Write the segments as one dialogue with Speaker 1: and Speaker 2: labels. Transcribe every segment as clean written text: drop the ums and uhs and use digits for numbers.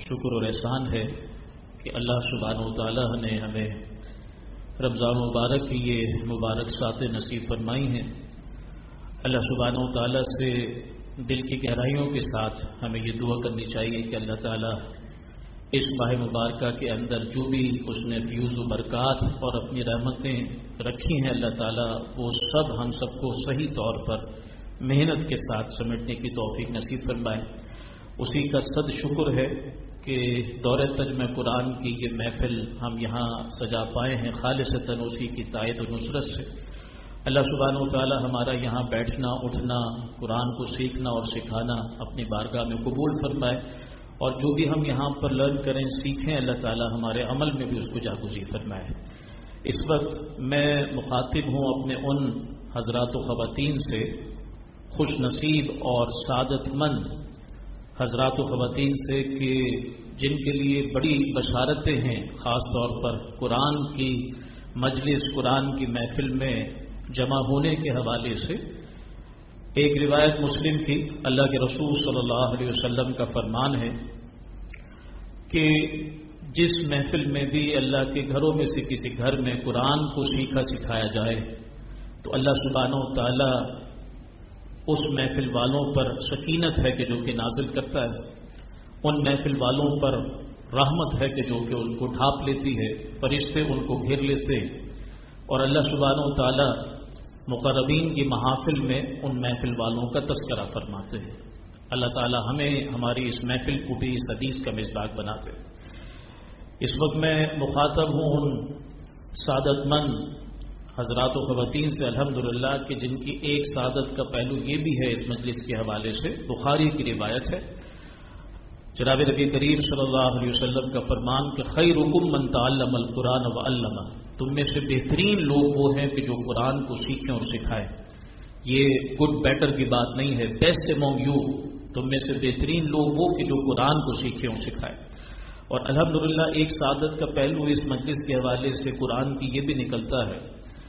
Speaker 1: شکر اور احسان ہے کہ اللہ سبحانہ و تعالیٰ نے ہمیں رمضان مبارک کی یہ مبارک ساتیں نصیب فرمائی ہیں۔ اللہ سبحانہ و تعالیٰ سے دل کی گہرائیوں کے ساتھ ہمیں یہ دعا کرنی چاہیے کہ اللہ تعالیٰ اس ماہ مبارکہ کے اندر جو بھی اس نے فیوز و برکات اور اپنی رحمتیں رکھی ہیں، اللہ تعالیٰ وہ سب ہم سب کو صحیح طور پر محنت کے ساتھ سمیٹنے کی توفیق نصیب فرمائے۔ اسی کا صد شکر ہے کہ دورہ ترجمہ قرآن کی یہ محفل ہم یہاں سجا پائے ہیں خالصتاً اسی کی تائید و نصرت سے۔ اللہ سبحانہ و تعالی ہمارا یہاں بیٹھنا اٹھنا، قرآن کو سیکھنا اور سکھانا اپنی بارگاہ میں قبول فرمائے، اور جو بھی ہم یہاں پر لرن کریں سیکھیں، اللہ تعالی ہمارے عمل میں بھی اس کو جاگزی فرمائے۔ اس وقت میں مخاطب ہوں اپنے ان حضرات و خواتین سے، خوش نصیب اور سعادت مند حضرات و خواتین سے کہ جن کے لیے بڑی بشارتیں ہیں، خاص طور پر قرآن کی مجلس، قرآن کی محفل میں جمع ہونے کے حوالے سے۔ ایک روایت مسلم کی، اللہ کے رسول صلی اللہ علیہ وسلم کا فرمان ہے کہ جس محفل میں بھی اللہ کے گھروں میں سے کسی گھر میں قرآن کو سیکھا سکھایا جائے تو اللہ سبحانہ و تعالی اس محفل والوں پر سکینت ہے کہ جو کہ نازل کرتا ہے، ان محفل والوں پر رحمت ہے کہ جو کہ ان کو ڈھانپ لیتی ہے، فرشتے ان کو گھیر لیتے ہیں، اور اللہ سبحانہ و تعالی مقربین کی محافل میں ان محفل والوں کا تذکرہ فرماتے ہیں۔ اللہ تعالی ہمیں ہماری اس محفل کو بھی اس حدیث کا مصداق بناتے ہیں۔ اس وقت میں مخاطب ہوں ان سعادت مند حضرات و خواتین سے الحمدللہ کہ جن کی ایک سعادت کا پہلو یہ بھی ہے اس مجلس کے حوالے سے، بخاری کی روایت ہے، جناب نبی کریم صلی اللہ علیہ وسلم کا فرمان کہ خیرکم من تعلم القرآن وعلمہ، تم میں سے بہترین لوگ وہ ہیں کہ جو قرآن کو سیکھیں اور سکھائیں۔ یہ گڈ بیٹر کی بات نہیں ہے، بیسٹ امونگ یو، تم میں سے بہترین لوگ وہ کہ جو قرآن کو سیکھیں اور سکھائیں۔ اور الحمدللہ ایک سعادت کا پہلو اس مجلس کے حوالے سے قرآن کی یہ بھی نکلتا ہے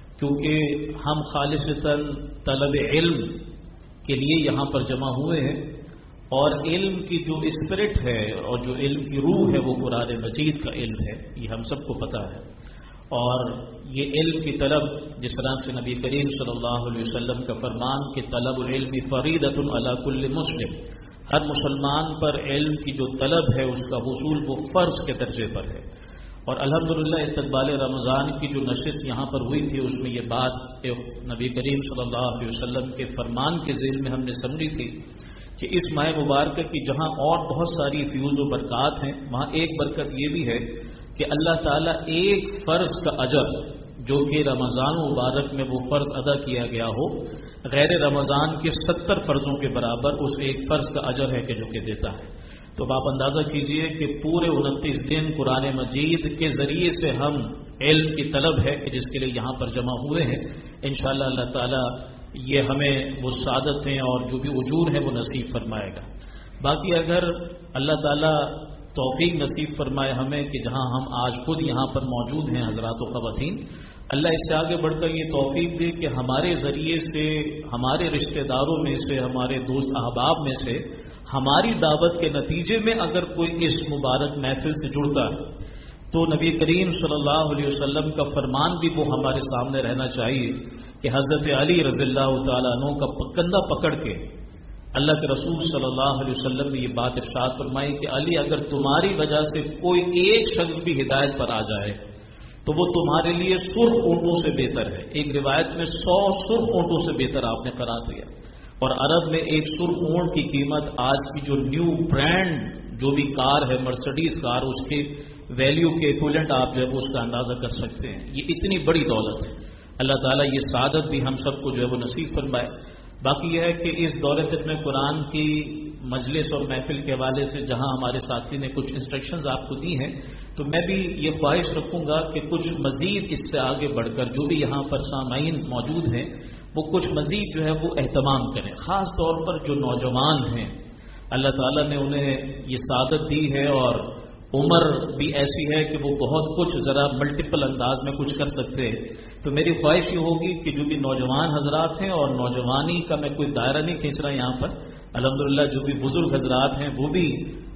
Speaker 1: کیونکہ ہم خالصتاً طلب علم کے لیے یہاں پر جمع ہوئے ہیں، اور علم کی جو اسپرٹ ہے اور جو علم کی روح ہے وہ قرآن مجید کا علم ہے، یہ ہم سب کو پتہ ہے۔ اور یہ علم کی طلب، جس طرح سے نبی کریم صلی اللہ علیہ وسلم کا فرمان کہ طلب العلم فریضۃ علی کل مسلم، ہر مسلمان پر علم کی جو طلب ہے اس کا حصول وہ فرض کے درجے پر ہے۔ اور الحمدللہ استقبال رمضان کی جو نشست یہاں پر ہوئی تھی اس میں یہ بات نبی کریم صلی اللہ علیہ وسلم کے فرمان کے ذیل میں ہم نے سمجھی تھی کہ اس ماہ مبارکہ کی جہاں اور بہت ساری فیوز و برکات ہیں، وہاں ایک برکت یہ بھی ہے کہ اللہ تعالیٰ ایک فرض کا اجر جو کہ رمضان مبارک میں وہ فرض ادا کیا گیا ہو، غیر رمضان کے 70 فرضوں کے برابر اس ایک فرض کا اجر ہے کہ جو کہ دیتا ہے۔ تو آپ اندازہ کیجئے کہ پورے 29 دن قرآن مجید کے ذریعے سے ہم علم کی طلب ہے کہ جس کے لیے یہاں پر جمع ہوئے ہیں، انشاءاللہ اللہ تعالیٰ یہ ہمیں وہ سعادتیں اور جو بھی اجور ہیں وہ نصیب فرمائے گا۔ باقی اگر اللہ تعالیٰ توفیق نصیب فرمائے ہمیں کہ جہاں ہم آج خود یہاں پر موجود ہیں حضرات و خواتین، اللہ اس سے آگے بڑھ کر یہ توفیق دے کہ ہمارے ذریعے سے، ہمارے رشتہ داروں میں سے، ہمارے دوست احباب میں سے ہماری دعوت کے نتیجے میں اگر کوئی اس مبارک محفل سے جڑتا ہے تو نبی کریم صلی اللہ علیہ وسلم کا فرمان بھی وہ ہمارے سامنے رہنا چاہیے کہ حضرت علی رضی اللہ تعالیٰ عنہ کا کندھا پکڑ کے اللہ کے رسول صلی اللہ علیہ وسلم نے یہ بات ارشاد فرمائی کہ علی اگر تمہاری وجہ سے کوئی ایک شخص بھی ہدایت پر آ جائے تو وہ تمہارے لیے سرخ اونٹوں سے بہتر ہے۔ ایک روایت میں 100 سرخ اونٹوں سے بہتر آپ نے قرار دیا، اور عرب میں ایک سرخ اونٹ کی قیمت آج کی جو نیو برانڈ جو بھی کار ہے، مرسڈیز کار، اس کے ویلیو کے ایکویلنٹ آپ جو ہے اس کا اندازہ کر سکتے ہیں۔ یہ اتنی بڑی دولت ہے، اللہ تعالیٰ یہ سعادت بھی ہم سب کو جو ہے وہ نصیب فرمائے۔ باقی یہ ہے کہ اس دورہ ختم قرآن کی مجلس اور محفل کے حوالے سے جہاں ہمارے ساتھی نے کچھ انسٹرکشنز آپ کو دی ہیں، تو میں بھی یہ خواہش رکھوں گا کہ کچھ مزید اس سے آگے بڑھ کر جو بھی یہاں پر سامعین موجود ہیں وہ کچھ مزید جو ہے وہ اہتمام کریں، خاص طور پر جو نوجوان ہیں، اللہ تعالیٰ نے انہیں یہ سعادت دی ہے اور عمر بھی ایسی ہے کہ وہ بہت کچھ ذرا ملٹیپل انداز میں کچھ کر سکتے ہیں۔ تو میری خواہش یہ ہوگی کہ جو بھی نوجوان حضرات ہیں، اور نوجوانی کا میں کوئی دائرہ نہیں کھینچ رہا یہاں پر، الحمدللہ جو بھی بزرگ حضرات ہیں وہ بھی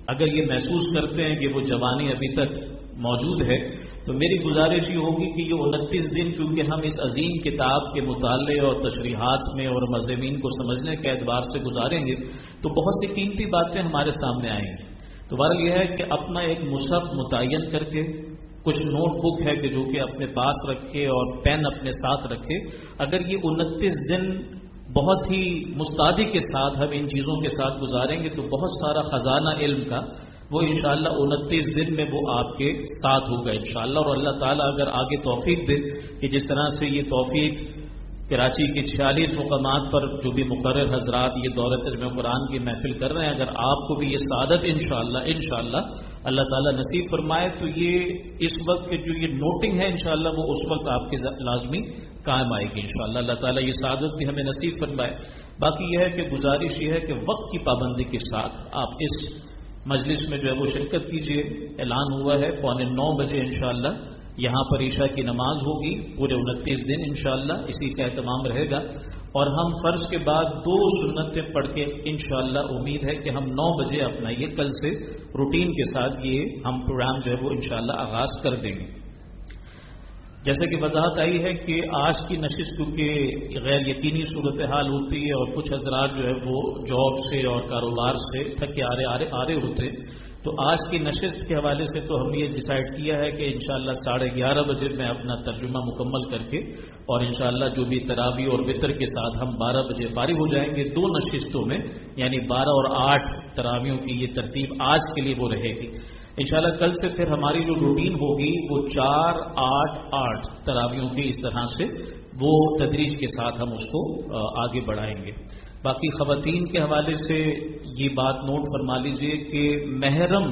Speaker 1: اگر یہ محسوس کرتے ہیں کہ وہ جوانی ابھی تک موجود ہے تو میری گزارش یہ ہوگی کہ یہ 29 دن کیونکہ ہم اس عظیم کتاب کے مطالعے اور تشریحات میں اور مضامین کو سمجھنے کے اعتبار سے گزاریں گے تو بہت سی قیمتی باتیں ہمارے سامنے آئیں گی. تو بہرحال یہ ہے کہ اپنا ایک مصحف متعین کر کے کچھ نوٹ بک ہے کہ جو کہ اپنے پاس رکھے اور پین اپنے ساتھ رکھے. اگر یہ 29 دن بہت ہی مستعدی کے ساتھ ہم ان چیزوں کے ساتھ گزاریں گے تو بہت سارا خزانہ علم کا وہ انشاءاللہ 29 دن میں وہ آپ کے ساتھ ہوگا انشاءاللہ. اور اللہ تعالیٰ اگر آگے توفیق دے کہ جس طرح سے یہ توفیق کراچی کے 46 مقامات پر جو بھی مقرر حضرات یہ دورہ ترجمہ قرآن کی محفل کر رہے ہیں، اگر آپ کو بھی یہ سعادت انشاءاللہ اللہ تعالیٰ نصیب فرمائے تو یہ اس وقت کے جو یہ نوٹنگ ہے انشاءاللہ وہ اس وقت آپ کے لازمی قائم آئے گی انشاءاللہ. اللہ تعالیٰ یہ سعادت بھی ہمیں نصیب فرمائے. باقی یہ ہے کہ گزارش یہ ہے کہ وقت کی پابندی کے ساتھ آپ اس مجلس میں جو ہے وہ شرکت کیجیے. اعلان ہوا ہے 8:45 بجے انشاءاللہ یہاں پر عشاء کی نماز ہوگی پورے 29 دن انشاءاللہ اسی کا اہتمام رہے گا. اور ہم فرض کے بعد 2 سنتیں پڑھ کے انشاءاللہ امید ہے کہ ہم 9 بجے اپنا یہ کل سے روٹین کے ساتھ یہ ہم پروگرام جو ہے وہ انشاءاللہ آغاز کر دیں گے. جیسے کہ وضاحت آئی ہے کہ آج کی نشست کیونکہ غیر یقینی صورتحال ہوتی ہے اور کچھ حضرات جو ہے وہ جاب سے اور کاروبار سے تھکے آ رہے ہوتے، تو آج کی نشست کے حوالے سے تو ہم نے یہ ڈیسائیڈ کیا ہے کہ انشاءاللہ 11:30 بجے میں اپنا ترجمہ مکمل کر کے اور انشاءاللہ جو بھی تراویح اور وتر کے ساتھ ہم 12 بجے فارغ ہو جائیں گے. 2 نشستوں میں یعنی 12 اور 8 تراویحوں کی یہ ترتیب آج کے لیے وہ رہے گی انشاءاللہ. کل سے پھر ہماری جو روٹین ہوگی وہ 4-8-8 تراویحوں کی اس طرح سے وہ تدریج کے ساتھ ہم اس کو آگے بڑھائیں گے. باقی خواتین کے حوالے سے یہ بات نوٹ فرما لیجئے کہ محرم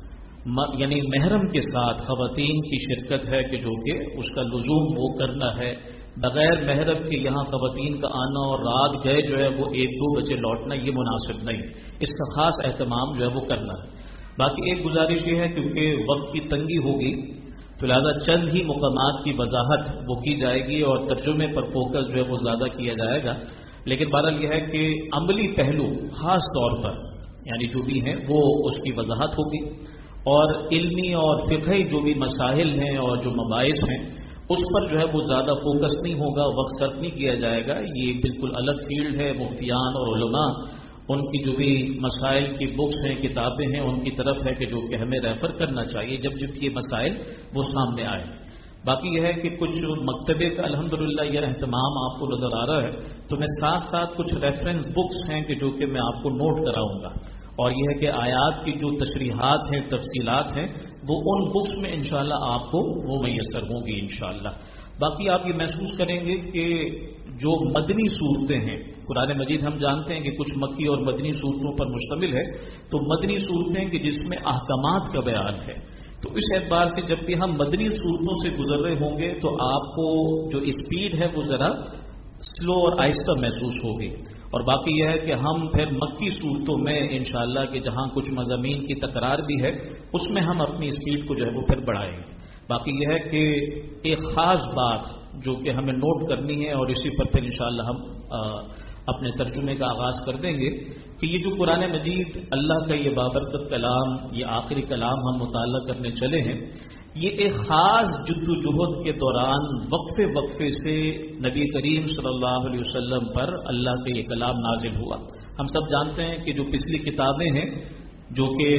Speaker 1: یعنی محرم کے ساتھ خواتین کی شرکت ہے کہ جو کہ اس کا لزوم وہ کرنا ہے. بغیر محرم کے یہاں خواتین کا آنا اور رات گئے جو ہے وہ 1-2 بجے لوٹنا یہ مناسب نہیں. اس کا خاص اہتمام جو ہے وہ کرنا ہے. باقی ایک گزارش یہ ہے کیونکہ وقت کی تنگی ہوگی تو لہذا چند ہی مقامات کی وضاحت وہ کی جائے گی اور ترجمے پر فوکس جو ہے وہ زیادہ کیا جائے گا. لیکن بہرحال یہ ہے کہ عملی پہلو خاص طور پر یعنی جو بھی ہیں وہ اس کی وضاحت ہوگی اور علمی اور فقہی جو بھی مسائل ہیں اور جو مباحث ہیں اس پر جو ہے وہ زیادہ فوکس نہیں ہوگا، وقت صرف نہیں کیا جائے گا. یہ بالکل الگ فیلڈ ہے. مفتیان اور علماء ان کی جو بھی مسائل کی بکس ہیں کتابیں ہیں ان کی طرف ہے کہ جو کہ ہمیں ریفر کرنا چاہیے جب یہ مسائل وہ سامنے آئے. باقی یہ ہے کہ کچھ مکتبے کا الحمدللہ یہ اہتمام آپ کو نظر آ رہا ہے تو میں ساتھ ساتھ کچھ ریفرنس بکس ہیں کہ جو کہ میں آپ کو نوٹ کراؤں گا. اور یہ ہے کہ آیات کی جو تشریحات ہیں تفصیلات ہیں وہ ان بکس میں انشاءاللہ آپ کو وہ میسر ہوں گی انشاءاللہ. باقی آپ یہ محسوس کریں گے کہ جو مدنی صورتیں ہیں قرآن مجید ہم جانتے ہیں کہ کچھ مکی اور مدنی صورتوں پر مشتمل ہے، تو مدنی صورتیں کہ جس میں احکامات کا بیان ہے تو اس اعتبار سے جب بھی ہم مدنی صورتوں سے گزر رہے ہوں گے تو آپ کو جو اسپیڈ ہے وہ ذرا سلو اور آہستہ محسوس ہوگی. اور باقی یہ ہے کہ ہم پھر مکی صورتوں میں انشاءاللہ کہ جہاں کچھ مضامین کی تکرار بھی ہے اس میں ہم اپنی اسپیڈ کو جو ہے وہ پھر بڑھائیں گے. باقی یہ ہے کہ ایک خاص بات جو کہ ہمیں نوٹ کرنی ہے اور اسی پر پھر انشاءاللہ ہم اپنے ترجمے کا آغاز کر دیں گے کہ یہ جو قرآن مجید اللہ کا یہ بابرکت کلام یہ آخری کلام ہم مطالعہ کرنے چلے ہیں یہ ایک خاص جد و جہد کے دوران وقفے سے نبی کریم صلی اللہ علیہ وسلم پر اللہ کا یہ کلام نازل ہوا. ہم سب جانتے ہیں کہ جو پچھلی کتابیں ہیں جو کہ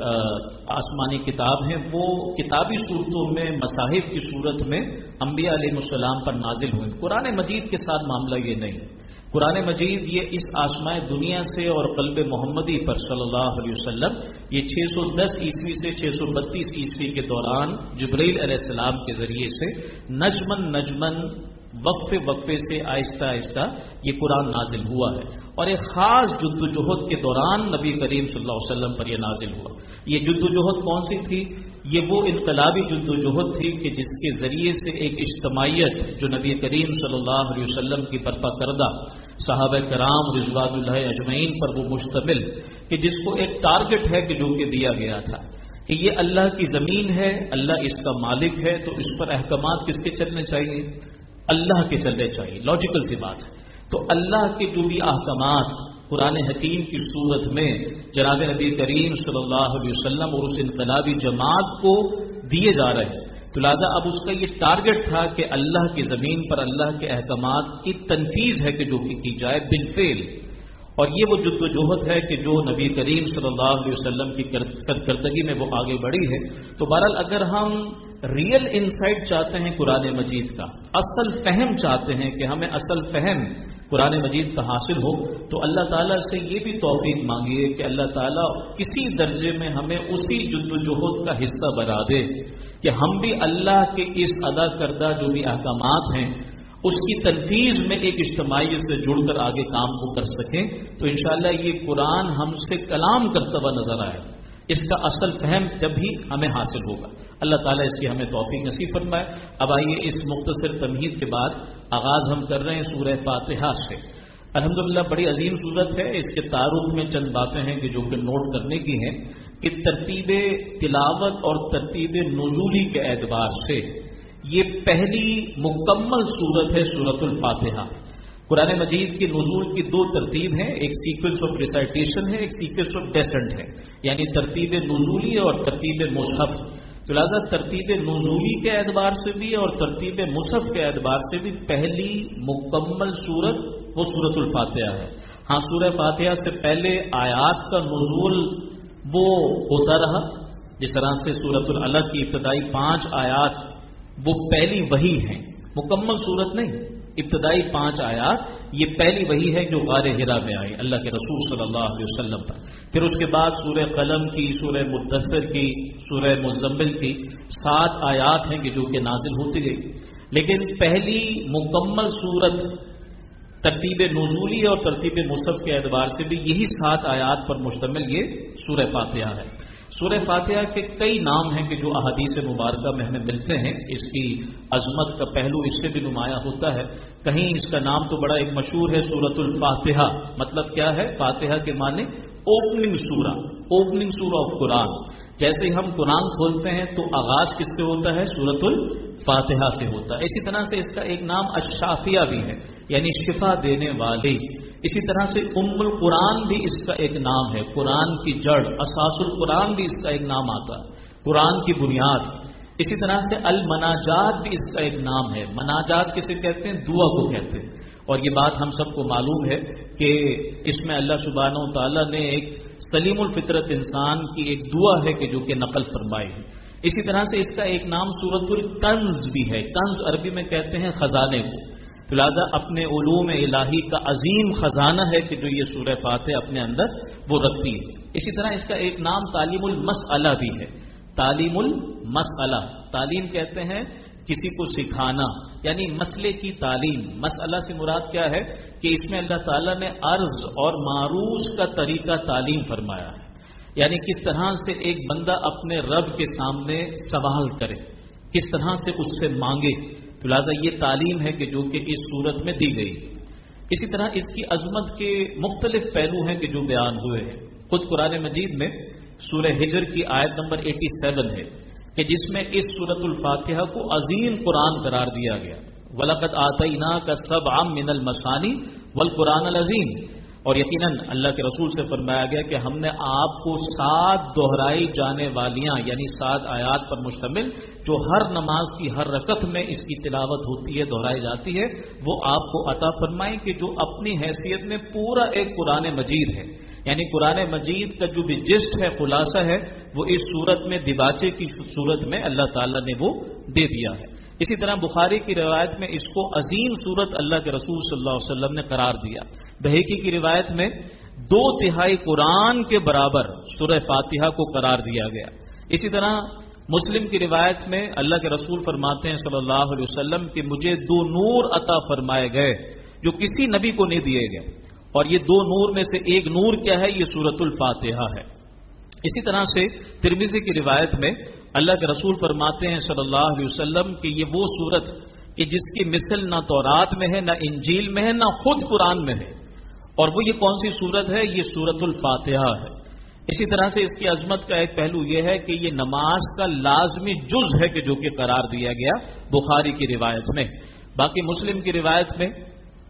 Speaker 1: آسمانی کتاب ہیں وہ کتابی صورتوں میں مصاحف کی صورت میں انبیاء علیہ السلام پر نازل ہوئے. قرآن مجید کے ساتھ معاملہ یہ نہیں. قرآن مجید یہ اس آسمائے دنیا سے اور قلب محمدی پر صلی اللہ علیہ وسلم یہ 610 عیسوی سے 632 عیسوی کے دوران جبرائیل علیہ السلام کے ذریعے سے نجمن وقفے سے آہستہ آہستہ یہ قرآن نازل ہوا ہے. اور ایک خاص جد و جہد کے دوران نبی کریم صلی اللہ علیہ وسلم پر یہ نازل ہوا. یہ جد و جہد کون سی تھی؟ یہ وہ انقلابی جد و جہد تھی کہ جس کے ذریعے سے ایک اجتماعیت جو نبی کریم صلی اللہ علیہ وسلم کی برپا کردہ صحابہ کرام رضوان اللہ اجمعین پر وہ مشتمل کہ جس کو ایک ٹارگٹ ہے کہ جو کہ دیا گیا تھا کہ یہ اللہ کی زمین ہے، اللہ اس کا مالک ہے، تو اس پر احکامات کس کے چلنے چاہیے؟ اللہ کے چلنے چاہیے. لاجیکل سی بات ہے. تو اللہ کے جو بھی احکامات قرآن حکیم کی صورت میں جناب نبی کریم صلی اللہ علیہ وسلم اور اس انقلابی جماعت کو دیے جا رہے ہیں. تو لہٰذا اب اس کا یہ ٹارگٹ تھا کہ اللہ کی زمین پر اللہ کے احکامات کی تنفیذ ہے کہ جو کی جائے بالفعل. اور یہ وہ جد و جہد ہے کہ جو نبی کریم صلی اللہ علیہ وسلم کی سرکردگی میں وہ آگے بڑھی ہے. تو بہرحال اگر ہم ریئل انسائٹ چاہتے ہیں قرآن مجید کا، اصل فہم چاہتے ہیں کہ ہمیں اصل فہم قرآن مجید کا حاصل ہو، تو اللہ تعالیٰ سے یہ بھی توفیق مانگیے کہ اللہ تعالیٰ کسی درجے میں ہمیں اسی جد و جہد کا حصہ بنا دے کہ ہم بھی اللہ کے اس ادا کردہ جو بھی احکامات ہیں اس کی تنفیذ میں ایک اجتماعیت سے جڑ کر آگے کام کو کر سکیں. تو انشاءاللہ یہ قرآن ہم سے کلام کرتا ہوا نظر آئے. اس کا اصل فہم جب بھی ہمیں حاصل ہوگا. اللہ تعالیٰ اس کی ہمیں توفیق نصیب فرمائے. اب آئیے اس مختصر تمہید کے بعد آغاز ہم کر رہے ہیں سورہ فاتحہ سے. الحمدللہ بڑی عظیم صورت ہے. اس کے تعارف میں چند باتیں ہیں کہ جو کہ نوٹ کرنے کی ہیں کہ ترتیب تلاوت اور ترتیب نزولی کے اعتبار سے یہ پہلی مکمل صورت ہے سورۃ الفاتحہ. قرآن مجید کی نزول کی دو ترتیب ہیں، ایک سیکوینس آف ریسائٹیشن ہے، ایک سیکوینس آف ڈیسنٹ ہے، یعنی ترتیب نزولی اور ترتیب مصحف. تو لہٰذا ترتیب نزولی کے اعتبار سے بھی اور ترتیب مصحف کے اعتبار سے بھی پہلی مکمل صورت وہ سورۃ الفاتحہ ہے. ہاں سورہ فاتحہ سے پہلے آیات کا نزول وہ ہوتا رہا، جس طرح سے سورۃ العلق کی ابتدائی 5 آیات وہ پہلی وحی ہیں، مکمل صورت نہیں. ابتدائی 5 آیات یہ پہلی وحی ہے جو غار حرا میں آئی اللہ کے رسول صلی اللہ علیہ وسلم پر. پھر اس کے بعد سورہ قلم کی، سورہ مدثر کی، سورہ مزمل کی 7 آیات ہیں کہ جو کہ نازل ہوتی گئی. لیکن پہلی مکمل صورت ترتیب نزولی اور ترتیب مصحف کے اعتبار سے بھی یہی 7 آیات پر مشتمل یہ سورہ فاتحہ ہے. سورہ فاتحہ کے کئی نام ہیں کہ جو احادیث مبارکہ میں ہمیں ملتے ہیں. اس کی عظمت کا پہلو اس سے بھی نمایاں ہوتا ہے. کہیں اس کا نام تو بڑا ایک مشہور ہے سورۃ الفاتحہ. مطلب کیا ہے؟ فاتحہ کے معنی اوپننگ سورہ، اوپننگ سورہ آف قرآن. جیسے ہی ہم قرآن کھولتے ہیں تو آغاز کس سے ہوتا ہے؟ سورۃ الفاتحہ سے ہوتا ہے. اسی طرح سے اس کا ایک نام الشافیہ بھی ہے، یعنی شفا دینے والی. اسی طرح سے ام القرآن بھی اس کا ایک نام ہے، قرآن کی جڑ. اساس القرآن بھی اس کا ایک نام آتا ہے، قرآن کی بنیاد. اسی طرح سے المناجات بھی اس کا ایک نام ہے. مناجات کسے کہتے ہیں؟ دعا کو کہتے ہیں. اور یہ بات ہم سب کو معلوم ہے کہ اس میں اللہ سبحانہ و تعالیٰ نے ایک سلیم الفطرت انسان کی ایک دعا ہے کہ جو کہ نقل فرمائی ہے. اسی طرح سے اس کا ایک نام سورۃ الکنز بھی ہے. کنز عربی میں کہتے ہیں خزانے کو. تو لہٰذا اپنے علوم الہی کا عظیم خزانہ ہے کہ جو یہ سورہ فاتحہ اپنے اندر وہ رکھتی ہے. اسی طرح اس کا ایک نام تعلیم المسئلہ بھی ہے. تعلیم المسئلہ، تعلیم کہتے ہیں کسی کو سکھانا، یعنی مسئلے کی تعلیم. مسئلہ سے مراد کیا ہے کہ اس میں اللہ تعالیٰ نے عرض اور معروض کا طریقہ تعلیم فرمایا ہے. یعنی کس طرح سے ایک بندہ اپنے رب کے سامنے سوال کرے، کس طرح سے اس سے مانگے. تو لہٰذا یہ تعلیم ہے کہ جو کہ اس صورت میں دی گئی. اسی طرح اس کی عظمت کے مختلف پہلو ہیں کہ جو بیان ہوئے ہیں. خود قرآن مجید میں سورہ ہجر کی آیت نمبر 87 ہے کہ جس میں اس سورۃ الفاتحہ کو عظیم قرآن قرار دیا گیا. وَلَقَدْ آتَيْنَاكَ سَبْعًا مِنَ الْمَثَانِي وَالْقُرْآنَ الْعَظِيمِ. اور یقیناً اللہ کے رسول سے فرمایا گیا کہ ہم نے آپ کو 7 دہرائی جانے والیاں یعنی 7 آیات پر مشتمل جو ہر نماز کی ہر رکعت میں اس کی تلاوت ہوتی ہے، دہرائی جاتی ہے، وہ آپ کو عطا فرمائیں کہ جو اپنی حیثیت میں پورا ایک قرآن مجید ہے. یعنی قرآن مجید کا جو بھی جسٹ ہے، خلاصہ ہے، وہ اس صورت میں دیباچے کی صورت میں اللہ تعالیٰ نے وہ دے دیا ہے. اسی طرح بخاری کی روایت میں اس کو عظیم صورت اللہ کے رسول صلی اللہ علیہ وسلم نے قرار دیا. بہیقی کی روایت میں 2/3 قرآن کے برابر سورہ فاتحہ کو قرار دیا گیا. اسی طرح مسلم کی روایت میں اللہ کے رسول فرماتے ہیں صلی اللہ علیہ وسلم کہ مجھے 2 نور عطا فرمائے گئے جو کسی نبی کو نہیں دیے گئے، اور یہ 2 نور میں سے ایک نور کیا ہے؟ یہ سورۃ الفاتحہ ہے. اسی طرح سے ترمذی کی روایت میں اللہ کے رسول فرماتے ہیں صلی اللہ علیہ وسلم کہ یہ وہ سورت کہ جس کی مثل نہ تورات میں ہے، نہ انجیل میں ہے، نہ خود قرآن میں ہے. اور وہ یہ کون سی سورت ہے؟ یہ سورۃ الفاتحہ ہے. اسی طرح سے اس کی عظمت کا ایک پہلو یہ ہے کہ یہ نماز کا لازمی جز ہے کہ جو کہ قرار دیا گیا بخاری کی روایت میں. باقی مسلم کی روایت میں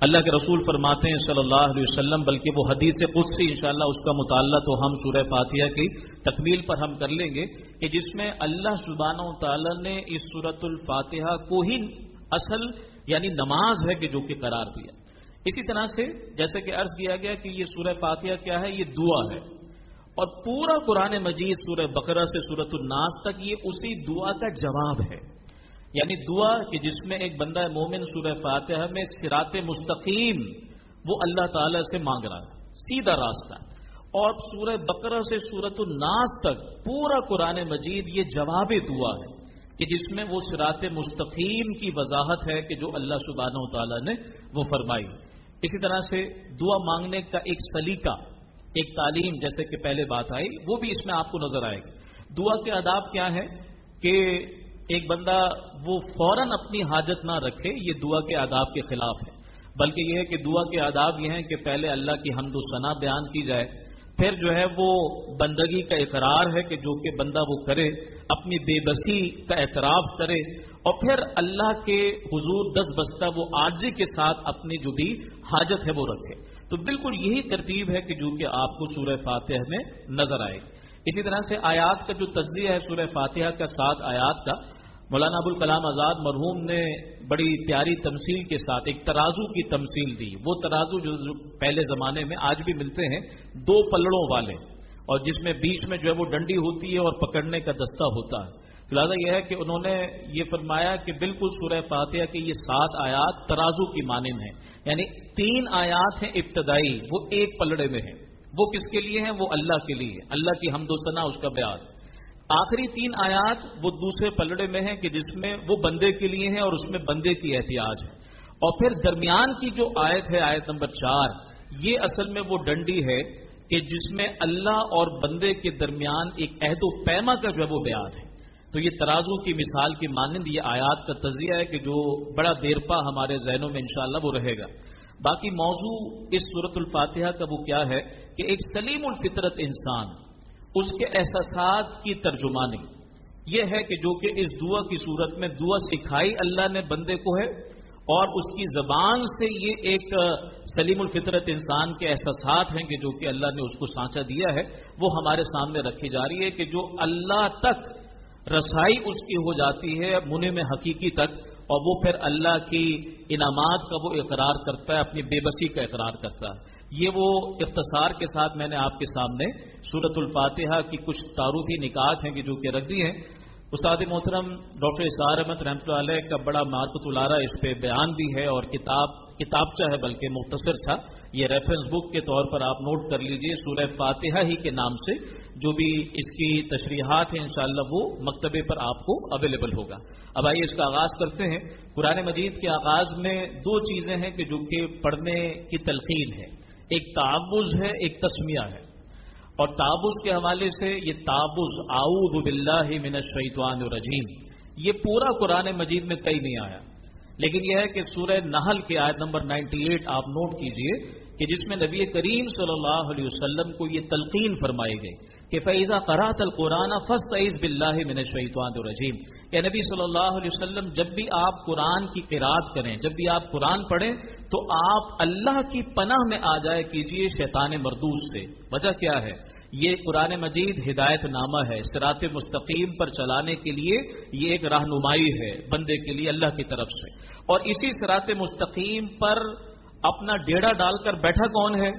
Speaker 1: اللہ کے رسول فرماتے ہیں صلی اللہ علیہ وسلم، بلکہ وہ حدیث قدسی انشاءاللہ اس کا مطالعہ تو ہم سورہ فاتحہ کی تکمیل پر ہم کر لیں گے، کہ جس میں اللہ سبحانہ و تعالی نے اس سورۃ الفاتحہ کو ہی اصل یعنی نماز ہے کہ جو کہ قرار دیا۔ اسی طرح سے جیسے کہ عرض کیا گیا کہ یہ سورہ فاتحہ کیا ہے، یہ دعا ہے، اور پورا قرآن مجید سورہ بقرہ سے سورۃ الناس تک یہ اسی دعا کا جواب ہے، یعنی دعا کہ جس میں ایک بندہ مومن سورہ فاتحہ میں صراط مستقیم وہ اللہ تعالی سے مانگ رہا ہے، سیدھا راستہ، اور سورہ بقرہ سے سورۃ الناس تک پورا قرآن مجید یہ جواب دعا ہے کہ جس میں وہ صراط مستقیم کی وضاحت ہے کہ جو اللہ سبحانہ و تعالی نے وہ فرمائی۔ اسی طرح سے دعا مانگنے کا ایک سلیقہ، ایک تعلیم جیسے کہ پہلے بات آئی، وہ بھی اس میں آپ کو نظر آئے گی۔ دعا کے آداب کیا ہے کہ ایک بندہ وہ فوراً اپنی حاجت نہ رکھے، یہ دعا کے آداب کے خلاف ہے، بلکہ یہ ہے کہ دعا کے آداب یہ ہیں کہ پہلے اللہ کی حمد و ثنا بیان کی جائے، پھر جو ہے وہ بندگی کا اقرار ہے کہ جو کہ بندہ وہ کرے، اپنی بے بسی کا اعتراف کرے، اور پھر اللہ کے حضور دس بستہ وہ عاجزی کے ساتھ اپنی جو بھی حاجت ہے وہ رکھے۔ تو بالکل یہی ترتیب ہے کہ جو کہ آپ کو سورہ فاتحہ میں نظر آئے گی۔ اسی طرح سے آیات کا جو تجزیہ ہے سورہ فاتحہ کا 7 آیات کا، مولانا ابوالکلام آزاد مرحوم نے بڑی پیاری تمثیل کے ساتھ ایک ترازو کی تمثیل دی۔ وہ ترازو جو پہلے زمانے میں آج بھی ملتے ہیں، 2 پلڑوں والے، اور جس میں بیچ میں جو ہے وہ ڈنڈی ہوتی ہے اور پکڑنے کا دستہ ہوتا ہے۔ لہٰذا یہ ہے کہ انہوں نے یہ فرمایا کہ بالکل سورہ فاتحہ کی یہ 7 آیات ترازو کی مانند ہیں، یعنی 3 آیات ہیں ابتدائی، وہ ایک پلڑے میں ہیں، وہ کس کے لیے ہیں؟ وہ اللہ کے لیے، اللہ کی حمد و ثنا اس کا بیان۔ آخری 3 آیات وہ دوسرے پلڑے میں ہیں کہ جس میں وہ بندے کے لیے ہیں اور اس میں بندے کی احتیاج ہے، اور پھر درمیان کی جو آیت ہے آیت نمبر 4، یہ اصل میں وہ ڈنڈی ہے کہ جس میں اللہ اور بندے کے درمیان ایک عہد و پیما کا جو ہے وہ بیان ہے۔ تو یہ ترازو کی مثال کی مانند یہ آیات کا تجزیہ ہے کہ جو بڑا دیرپا ہمارے ذہنوں میں انشاءاللہ وہ رہے گا۔ باقی موضوع اس سورۃ الفاتحہ کا وہ کیا ہے کہ ایک سلیم الفطرت انسان، اس کے احساسات کی ترجمانی یہ ہے کہ جو کہ اس دعا کی صورت میں دعا سکھائی اللہ نے بندے کو ہے، اور اس کی زبان سے یہ ایک سلیم الفطرت انسان کے احساسات ہیں کہ جو کہ اللہ نے اس کو سانچا دیا ہے، وہ ہمارے سامنے رکھی جا رہی ہے کہ جو اللہ تک رسائی اس کی ہو جاتی ہے منعم حقیقی تک، اور وہ پھر اللہ کی انعامات کا وہ اقرار کرتا ہے، اپنی بے بسی کا اقرار کرتا ہے۔ یہ وہ اختصار کے ساتھ میں نے آپ کے سامنے سورۃ الفاتحہ کی کچھ تعارفی نکات ہیں کہ جو کہ رکھ دی ہیں۔ استاد محترم ڈاکٹر اسرار احمد رحمۃ اللہ علیہ کا بڑا معرفت الارا اس پہ بیان بھی ہے، اور کتابچہ ہے، بلکہ مختصر تھا، یہ ریفرنس بک کے طور پر آپ نوٹ کر لیجئے، سورہ فاتحہ ہی کے نام سے جو بھی اس کی تشریحات ہیں انشاءاللہ وہ مکتبے پر آپ کو اویلیبل ہوگا۔ اب آئیے اس کا آغاز کرتے ہیں۔ قرآن مجید کے آغاز میں 2 چیزیں ہیں کہ جو کہ پڑھنے کی تلقین ہے، ایک تعوذ ہے، ایک تسمیہ ہے، اور تعوذ کے حوالے سے یہ تعوذ اعوذ باللہ من الشیطان الرجیم یہ پورا قرآن مجید میں کہیں نہیں آیا، لیکن یہ ہے کہ سورہ نحل کی آیت نمبر 98 آپ نوٹ کیجئے کہ جس میں نبی کریم صلی اللہ علیہ وسلم کو یہ تلقین فرمائی گئی کہ فَإِذَا قَرَأْتَ الْقُرْآنَ فَاسْتَعِذْ بِاللَّهِ مِنَ الشَّيْطَانِ الرَّجِيمِ کہ نبی صلی اللہ علیہ وسلم جب بھی آپ قرآن کی قرات کریں، جب بھی آپ قرآن پڑھیں تو آپ اللہ کی پناہ میں آ جائے کیجئے شیطان مردود سے۔ وجہ کیا ہے؟ یہ قرآن مجید ہدایت نامہ ہے، صراط مستقیم پر چلانے کے لیے یہ ایک رہنمائی ہے بندے کے لیے اللہ کی طرف سے، اور اسی صراط مستقیم پر اپنا ڈیڑا ڈال کر بیٹھا کون ہے؟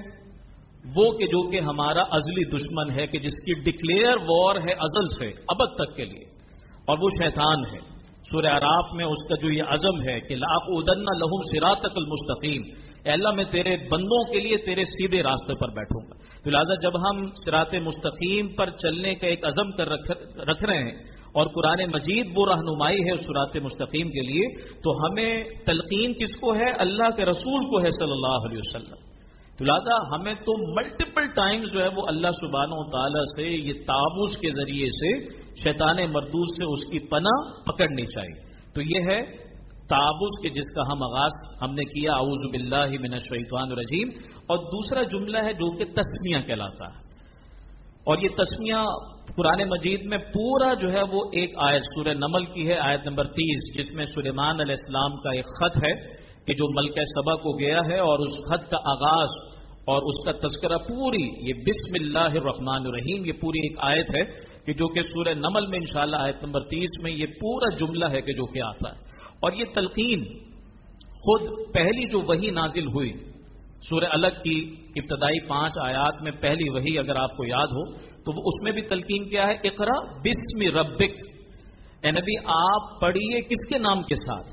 Speaker 1: وہ کہ جو کہ ہمارا ازلی دشمن ہے، کہ جس کی ڈکلیئر وار ہے ازل سے ابد تک کے لیے، اور وہ شیطان ہے۔ سورہ اعراف میں اس کا جو یہ عزم ہے کہ لَأَقْعُدَنَّ لَهُمْ صِرَاطَكَ الْمُسْتَقِيمَ، اے اللہ میں تیرے بندوں کے لیے تیرے سیدھے راستے پر بیٹھوں گا۔ تو لہٰذا جب ہم صراط مستقیم پر چلنے کا ایک عزم کر رکھ رہے ہیں اور قرآن مجید وہ رہنمائی ہے صراط مستقیم کے لیے، تو ہمیں تلقین کس کو ہے؟ اللہ کے رسول کو ہے صلی اللہ علیہ وسلم۔ تو لہٰذا ہمیں تو ملٹیپل ٹائمز جو ہے وہ اللہ سبحانہ و تعالیٰ سے یہ تعوذ کے ذریعے سے شیطان مردود سے اس کی پناہ پکڑنی چاہیے۔ تو یہ ہے تعوذ کے جس کا ہم آغاز ہم نے کیا اعوذ باللہ من الشیطان الرجیم، اور دوسرا جملہ ہے جو کہ تسمیہ کہلاتا ہے، اور یہ تسمیہ قرآن مجید میں پورا جو ہے وہ ایک آیت سورہ نمل کی ہے، آیت نمبر 30، جس میں سلیمان علیہ السلام کا ایک خط ہے کہ جو ملکہ سبا کو گیا ہے اور اس خط کا آغاز اور اس کا تذکرہ پوری یہ بسم اللہ الرحمن الرحیم، یہ پوری ایک آیت ہے کہ جو کہ سورہ نمل میں انشاءاللہ آیت نمبر 30 میں یہ پورا جملہ ہے کہ جو کہ آتا ہے۔ اور یہ تلقین خود پہلی جو وحی نازل ہوئی سورہ الگ کی ابتدائی 5 آیات میں پہلی وحی اگر آپ کو یاد ہو تو اس میں بھی تلقین کیا ہے، اقرا بسم ربک، اے نبی آپ پڑھیے کس کے نام کے ساتھ؟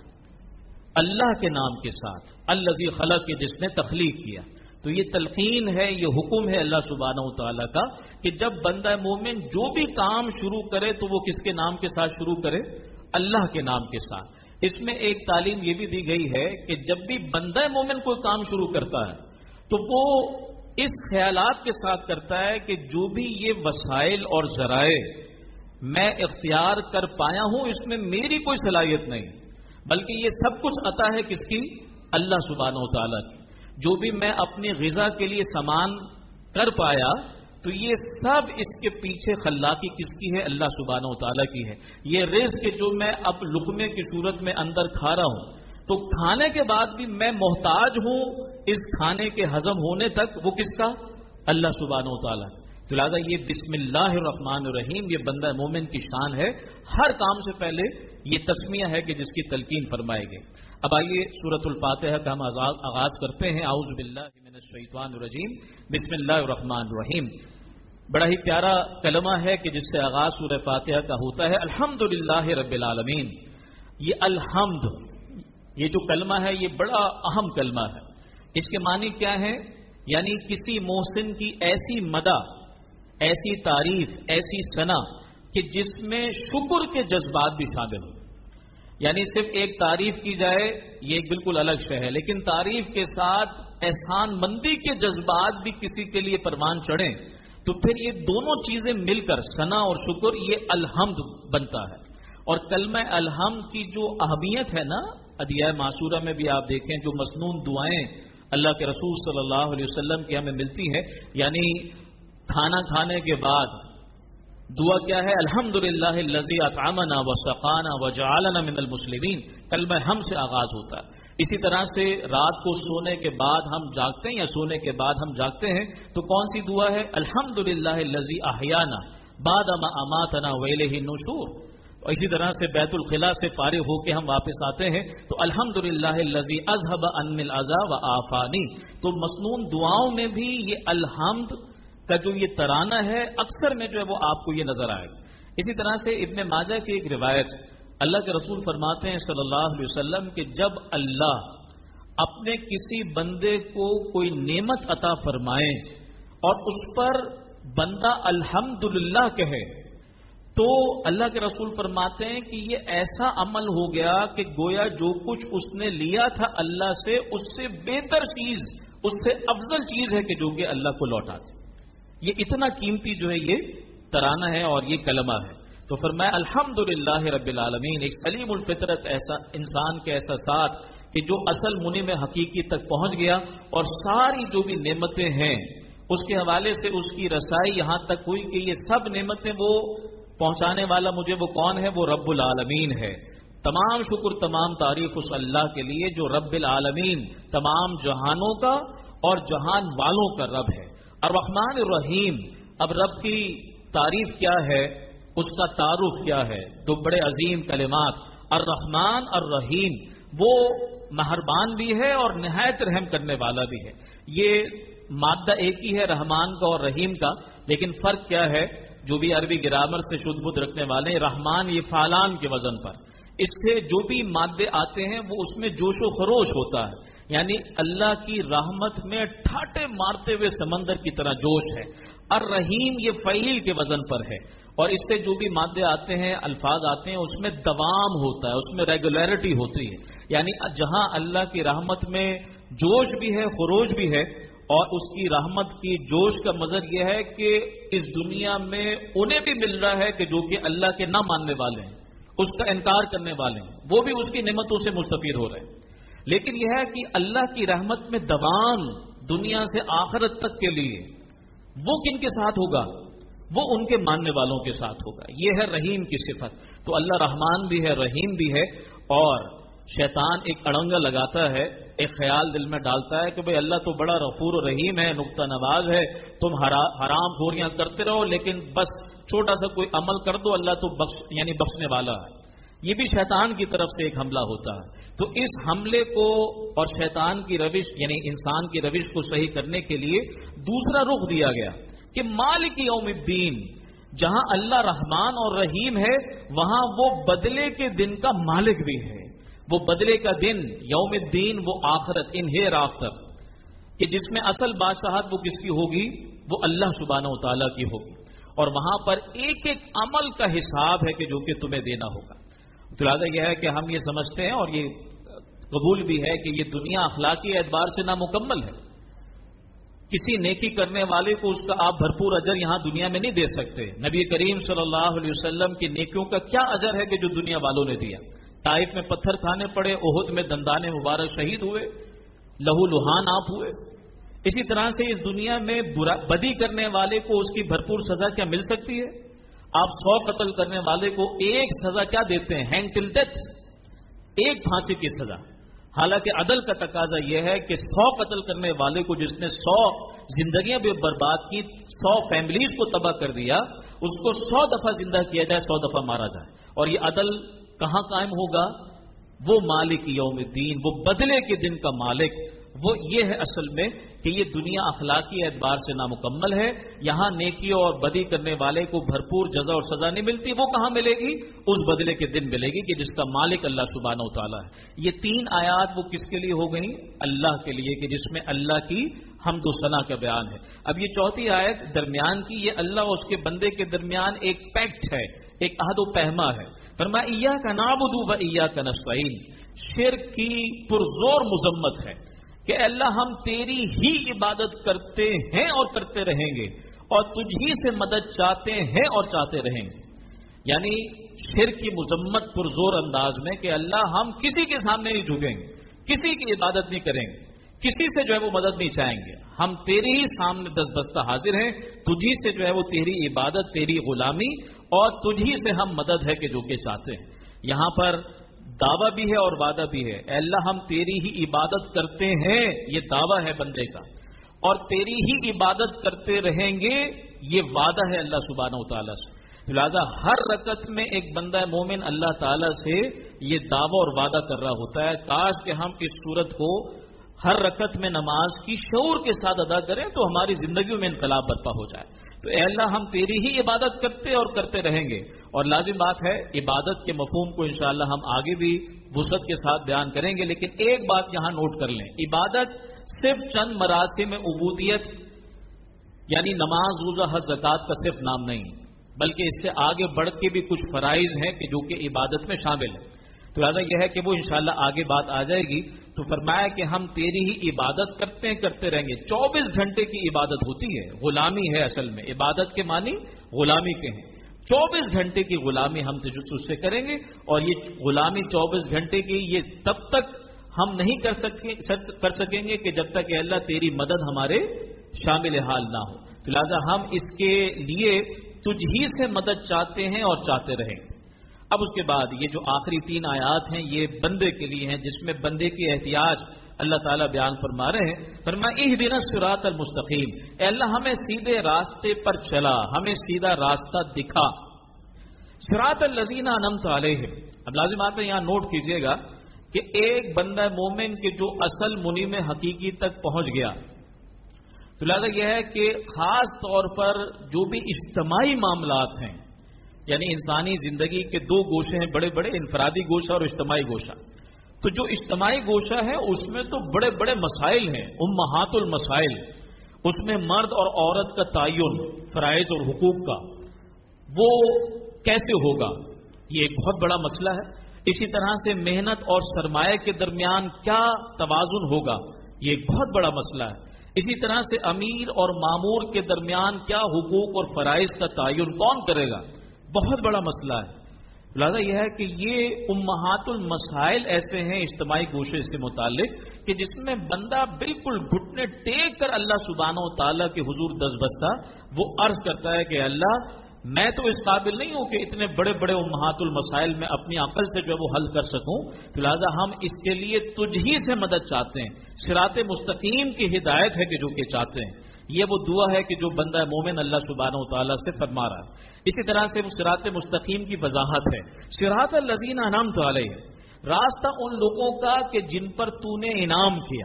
Speaker 1: اللہ کے نام کے ساتھ، الذی خلق، کہ جس نے تخلیق کیا۔ تو یہ تلقین ہے، یہ حکم ہے اللہ سبحانہ وتعالی کا کہ جب بندہ مومن جو بھی کام شروع کرے تو وہ کس کے نام کے ساتھ شروع کرے؟ اللہ کے نام کے ساتھ۔ اس میں ایک تعلیم یہ بھی دی گئی ہے کہ جب بھی بندہ مومن کوئی کام شروع کرتا ہے تو وہ اس خیالات کے ساتھ کرتا ہے کہ جو بھی یہ وسائل اور ذرائع میں اختیار کر پایا ہوں اس میں میری کوئی صلاحیت نہیں، بلکہ یہ سب کچھ عطا ہے کس کی؟ اللہ سبحانہ وتعالی کی۔ جو بھی میں اپنی غذا کے لیے سامان کر پایا تو یہ سب اس کے پیچھے خلاقی کس کی ہے؟ اللہ سبحانہ وتعالی کی ہے۔ یہ رزق جو میں اب لقمے کی صورت میں اندر کھا رہا ہوں تو کھانے کے بعد بھی میں محتاج ہوں اس کھانے کے ہضم ہونے تک، وہ کس کا؟ اللہ سبحانہ وتعالی۔ تو لہٰذا یہ بسم اللہ الرحمن الرحیم یہ بندہ مومن کی شان ہے، ہر کام سے پہلے یہ تسمیہ ہے کہ جس کی تلقین فرمائے گی۔ اب آئیے سورۃ الفاتحہ کا ہم آغاز کرتے ہیں۔ اعوذ باللہ من الشیطان الرجیم، بسم اللہ الرحمن الرحیم۔ بڑا ہی پیارا کلمہ ہے کہ جس سے آغاز سورہ فاتحہ کا ہوتا ہے، الحمدللہ رب العالمین۔ یہ الحمد، یہ جو کلمہ ہے یہ بڑا اہم کلمہ ہے۔ اس کے معنی کیا ہے؟ یعنی کسی محسن کی ایسی مدح، ایسی تعریف، ایسی ثنا کہ جس میں شکر کے جذبات بھی شامل ہوں۔ یعنی صرف ایک تعریف کی جائے یہ ایک بالکل الگ شے ہے، لیکن تعریف کے ساتھ احسان مندی کے جذبات بھی کسی کے لیے پروان چڑھیں تو پھر یہ دونوں چیزیں مل کر ثنا اور شکر یہ الحمد بنتا ہے۔ اور کلمہ الحمد کی جو اہمیت ہے نا، ادعیہ معصورہ میں بھی آپ دیکھیں جو مسنون دعائیں اللہ کے رسول صلی اللہ علیہ وسلم کی ہمیں ملتی ہیں، یعنی کھانا کھانے کے بعد دعا کیا ہے؟ الحمدللہ الذی اطعمنا وسقانا وجعلنا من المسلمین، کلمہ ہم سے آغاز ہوتا ہے۔ اسی طرح سے رات کو سونے کے بعد ہم جاگتے ہیں یا سونے کے بعد ہم جاگتے ہیں تو کون سی دعا ہے؟ الحمدللہ الذی احیانا بعد ما اماتنا والیہ النشور۔ اور اسی طرح سے بیت الخلا سے فارغ ہو کے ہم واپس آتے ہیں تو الحمدللہ الذی اذهب عني الاذى وعافانی۔ تو مسنون دعاؤں میں بھی یہ الحمد کا جو یہ ترانہ ہے اکثر میں جو ہے وہ آپ کو یہ نظر آئے گا۔ اسی طرح سے ابن ماجہ کی ایک روایت، اللہ کے رسول فرماتے ہیں صلی اللہ علیہ وسلم کہ جب اللہ اپنے کسی بندے کو کوئی نعمت عطا فرمائے اور اس پر بندہ الحمدللہ کہے تو اللہ کے رسول فرماتے ہیں کہ یہ ایسا عمل ہو گیا کہ گویا جو کچھ اس نے لیا تھا اللہ سے اس سے بہتر چیز، اس سے افضل چیز ہے کہ جو کہ اللہ کو لوٹا دے۔ یہ اتنا قیمتی جو ہے یہ ترانہ ہے اور یہ کلمہ ہے۔ تو فرمایا الحمدللہ رب العالمین، ایک سلیم الفطرت ایسا انسان کے احساسات کہ جو اصل منی میں حقیقی تک پہنچ گیا اور ساری جو بھی نعمتیں ہیں اس کے حوالے سے اس کی رسائی یہاں تک ہوئی کہ یہ سب نعمتیں وہ پہنچانے والا مجھے وہ کون ہے؟ وہ رب العالمین ہے۔ تمام شکر تمام تعریف اس اللہ کے لیے جو رب العالمین، تمام جہانوں کا اور جہان والوں کا رب ہے۔ الرحمن الرحیم، اب رب کی تعریف کیا ہے، اس کا تعارف کیا ہے؟ دو بڑے عظیم کلمات، الرحمن الرحیم، وہ مہربان بھی ہے اور نہایت رحم کرنے والا بھی ہے۔ یہ مادہ ایک ہی ہے رحمان کا اور رحیم کا، لیکن فرق کیا ہے؟ جو بھی عربی گرامر سے شدھ بدھ رکھنے والے، رحمان یہ فعلان کے وزن پر، اس سے جو بھی مادے آتے ہیں وہ اس میں جوش و خروش ہوتا ہے، یعنی اللہ کی رحمت میں ٹھاٹے مارتے ہوئے سمندر کی طرح جوش ہے۔ الرحیم یہ فعیل کے وزن پر ہے اور اس سے جو بھی مادے آتے ہیں، الفاظ آتے ہیں، اس میں دوام ہوتا ہے، اس میں ریگولیرٹی ہوتی ہے، یعنی جہاں اللہ کی رحمت میں جوش بھی ہے، خروش بھی ہے، اور اس کی رحمت کی جوش کا مظہر یہ ہے کہ اس دنیا میں انہیں بھی مل رہا ہے کہ جو کہ اللہ کے نہ ماننے والے ہیں، اس کا انکار کرنے والے ہیں، وہ بھی اس کی نعمتوں سے مستفید ہو رہے ہیں۔ لیکن یہ ہے کہ اللہ کی رحمت میں دوام دنیا سے آخرت تک کے لیے وہ کن کے ساتھ ہوگا؟ وہ ان کے ماننے والوں کے ساتھ ہوگا۔ یہ ہے رحیم کی صفت۔ تو اللہ رحمان بھی ہے، رحیم بھی ہے، اور شیطان ایک اڑنگا لگاتا ہے، ایک خیال دل میں ڈالتا ہے کہ بھئی اللہ تو بڑا غفور و رحیم ہے، نکتہ نواز ہے، تم حرام خوریاں کرتے رہو لیکن بس چھوٹا سا کوئی عمل کر دو، اللہ تو بخشنے والا ہے۔ یہ بھی شیطان کی طرف سے ایک حملہ ہوتا ہے۔ تو اس حملے کو اور شیطان کی روش یعنی انسان کی روش کو صحیح کرنے کے لیے دوسرا رخ دیا گیا کہ مالک یوم الدین، جہاں اللہ رحمان اور رحیم ہے وہاں وہ بدلے کے دن کا مالک بھی ہے۔ وہ بدلے کا دن یوم الدین، وہ آخرت، ان ہیر آخر، کہ جس میں اصل بادشاہت وہ کس کی ہوگی؟ وہ اللہ سبحانہ و تعالیٰ کی ہوگی، اور وہاں پر ایک ایک عمل کا حساب ہے کہ جو کہ تمہیں دینا ہوگا۔ تو لہٰذا یہ ہے کہ ہم یہ سمجھتے ہیں اور یہ قبول بھی ہے کہ یہ دنیا اخلاقی اعتبار سے نامکمل ہے۔ کسی نیکی کرنے والے کو اس کا آپ بھرپور اجر یہاں دنیا میں نہیں دے سکتے۔ نبی کریم صلی اللہ علیہ وسلم کی نیکیوں کا کیا اجر ہے کہ جو دنیا والوں نے دیا؟ طائف میں پتھر کھانے پڑے، احد میں دندان مبارک شہید ہوئے، لہو لہان آپ ہوئے۔ اسی طرح سے اس دنیا میں بدی کرنے والے کو اس کی بھرپور سزا کیا مل سکتی ہے؟ آپ 100 قتل کرنے والے کو ایک سزا کیا دیتے ہیں؟ ہینگ ٹل ڈیتھ، ایک پھانسی کی سزا۔ حالانکہ عدل کا تقاضا یہ ہے کہ 100 قتل کرنے والے کو جس نے 100 زندگیاں بھی برباد کی، 100 فیملیز کو تباہ کر دیا، اس کو 100 دفعہ زندہ کیا جائے، 100 دفعہ مارا جائے۔ اور یہ عدل کہاں قائم ہوگا؟ وہ مالک یوم الدین، وہ بدلے کے دن کا مالک، وہ یہ ہے اصل میں کہ یہ دنیا اخلاقی اعتبار سے نامکمل ہے۔ یہاں نیکی اور بدی کرنے والے کو بھرپور جزا اور سزا نہیں ملتی، وہ کہاں ملے گی؟ اس بدلے کے دن ملے گی کہ جس کا مالک اللہ سبحانہ و تعالیٰ ہے۔ یہ 3 آیات وہ کس کے لیے ہو گئی؟ اللہ کے لیے، کہ جس میں اللہ کی حمد و ثنا کا بیان ہے۔ اب یہ 4تھی آیت درمیان کی، یہ اللہ اور اس کے بندے کے درمیان ایک پیکٹ ہے، ایک عہد و پیما ہے۔ فرمایا ایاک نعبد و ایاک نستعین، شرک کی پرزور مذمت ہے کہ اللہ ہم تیری ہی عبادت کرتے ہیں اور کرتے رہیں گے، اور تجھ ہی سے مدد چاہتے ہیں اور چاہتے رہیں گے۔ یعنی شرک کی مذمت پرزور انداز میں کہ اللہ ہم کسی کے سامنے نہیں جھکیں گے، کسی کی عبادت نہیں کریں گے، کسی سے جو ہے وہ مدد نہیں چاہیں گے، ہم تیری ہی سامنے دستبستہ حاضر ہیں، تجھی سے جو ہے وہ تیری عبادت، تیری غلامی، اور تجھی سے ہم مدد ہے کہ جو کہ چاہتے ہیں۔ یہاں پر دعویٰ بھی ہے اور وعدہ بھی ہے، اے اللہ ہم تیری ہی عبادت کرتے ہیں، یہ دعویٰ ہے بندے کا، اور تیری ہی عبادت کرتے رہیں گے، یہ وعدہ ہے اللہ سبحانہ و تعالیٰ سے۔ لہٰذا ہر رکعت میں ایک بندہ مومن اللہ تعالیٰ سے یہ دعویٰ اور وعدہ کر رہا ہوتا ہے، کاش کہ ہم اس صورت کو ہر رکعت میں نماز کی شعور کے ساتھ ادا کریں تو ہماری زندگیوں میں انقلاب برپا ہو جائے۔ تو اے اللہ ہم تیری ہی عبادت کرتے اور کرتے رہیں گے۔ اور لازم بات ہے عبادت کے مفہوم کو انشاءاللہ ہم آگے بھی وسعت کے ساتھ بیان کریں گے، لیکن ایک بات یہاں نوٹ کر لیں، عبادت صرف چند مراسم عبودیت یعنی نماز، روزہ، حج، زکوٰۃ کا صرف نام نہیں، بلکہ اس سے آگے بڑھ کے بھی کچھ فرائض ہیں کہ جو کہ عبادت میں شامل ہیں۔ تو لہٰذا یہ ہے کہ وہ انشاءاللہ آگے بات آ جائے گی۔ تو فرمایا کہ ہم تیری ہی عبادت کرتے رہیں گے۔ 24 گھنٹے کی عبادت ہوتی ہے، غلامی ہے اصل میں، عبادت کے معنی غلامی کے ہیں۔ 24 گھنٹے کی غلامی ہم تجھ سے کریں گے، اور یہ غلامی 24 گھنٹے کی یہ تب تک ہم نہیں کر سکیں گے کہ جب تک کہ اللہ تیری مدد ہمارے شامل حال نہ ہو۔ تو لہٰذا ہم اس کے لیے تجھ ہی سے مدد چاہتے ہیں اور چاہتے رہیں گے۔ اب اس کے بعد یہ جو آخری 3 آیات ہیں یہ بندے کے لیے ہیں، جس میں بندے کی احتیاج اللہ تعالیٰ بیان فرما رہے ہیں۔ فرمایا اہدنا الصراط المستقیم، اے اللہ ہمیں سیدھے راستے پر چلا، ہمیں سیدھا راستہ دکھا۔ صراط الذین انعمت علیہم، اب لازم بات ہے یہاں نوٹ کیجئے گا کہ ایک بندہ مومن کے جو اصل منیم حقیقی تک پہنچ گیا، تو لہذا یہ ہے کہ خاص طور پر جو بھی اجتماعی معاملات ہیں، یعنی انسانی زندگی کے 2 گوشے ہیں بڑے بڑے، انفرادی گوشہ اور اجتماعی گوشہ۔ تو جو اجتماعی گوشہ ہے اس میں تو بڑے بڑے مسائل ہیں، امہات المسائل، اس میں مرد اور عورت کا تعین، فرائض اور حقوق کا، وہ کیسے ہوگا، یہ ایک بہت بڑا مسئلہ ہے۔ اسی طرح سے محنت اور سرمایہ کے درمیان کیا توازن ہوگا، یہ ایک بہت بڑا مسئلہ ہے۔ اسی طرح سے امیر اور مامور کے درمیان کیا حقوق اور فرائض کا تعین کون کرے گا، بہت بڑا مسئلہ ہے۔ لہذا یہ ہے کہ یہ امہات المسائل ایسے ہیں اجتماعی گوشے سے متعلق کہ جس میں بندہ بالکل گھٹنے ٹیک کر اللہ سبحانہ و تعالیٰ کے حضور دستبستہ وہ عرض کرتا ہے کہ اللہ میں تو اس قابل نہیں ہوں کہ اتنے بڑے بڑے امہات المسائل میں اپنی عقل سے جو ہے وہ حل کر سکوں، تو لہٰذا ہم اس کے لیے تجھ ہی سے مدد چاہتے ہیں، صراط مستقیم کی ہدایت ہے کہ جو کہ چاہتے ہیں۔ یہ وہ دعا ہے کہ جو بندہ مومن اللہ سبحانہ و تعالیٰ سے فرما رہا ہے۔ اسی طرح سے وہ صراط مستقیم کی وضاحت ہے، صراط الذین انعمت علیہم، راستہ ان لوگوں کا کہ جن پر تو نے انعام کیا۔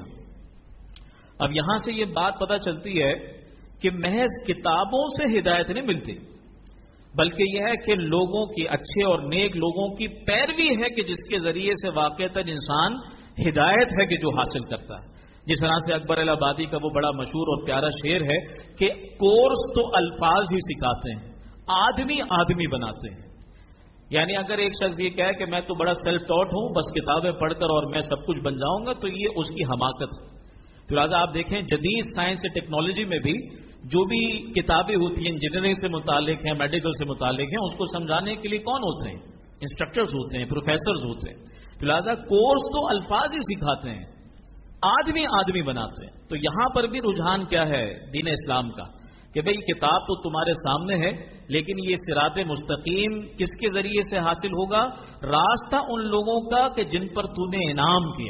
Speaker 1: اب یہاں سے یہ بات پتہ چلتی ہے کہ محض کتابوں سے ہدایت نہیں ملتی، بلکہ یہ ہے کہ لوگوں کی، اچھے اور نیک لوگوں کی پیروی ہے کہ جس کے ذریعے سے واقعتاً انسان ہدایت ہے کہ جو حاصل کرتا ہے۔ جس طرح سے اکبر الہ آبادی کا وہ بڑا مشہور اور پیارا شعر ہے کہ کورس تو الفاظ ہی سکھاتے ہیں، آدمی آدمی بناتے ہیں۔ یعنی اگر ایک شخص یہ کہے کہ میں تو بڑا سیلف ٹاٹ ہوں، بس کتابیں پڑھ کر اور میں سب کچھ بن جاؤں گا، تو یہ اس کی حماقت ہے۔ تو لہٰذا آپ دیکھیں جدید سائنس اور ٹیکنالوجی میں بھی جو بھی کتابیں ہوتی ہیں انجینئرنگ سے متعلق ہیں، میڈیکل سے متعلق ہیں، اس کو سمجھانے کے لیے کون ہوتے ہیں؟ انسٹرکٹرز ہوتے ہیں، پروفیسرز ہوتے ہیں۔ تو لہٰذا کورس تو الفاظ ہی سکھاتے ہیں، آدمی آدمی بناتے ہیں۔ تو یہاں پر بھی رجحان کیا ہے دین اسلام کا کہ بھئی کتاب تو تمہارے سامنے ہے، لیکن یہ صراط مستقیم کس کے ذریعے سے حاصل ہوگا؟ راستہ ان لوگوں کا کہ جن پر تو نے انعام کیا۔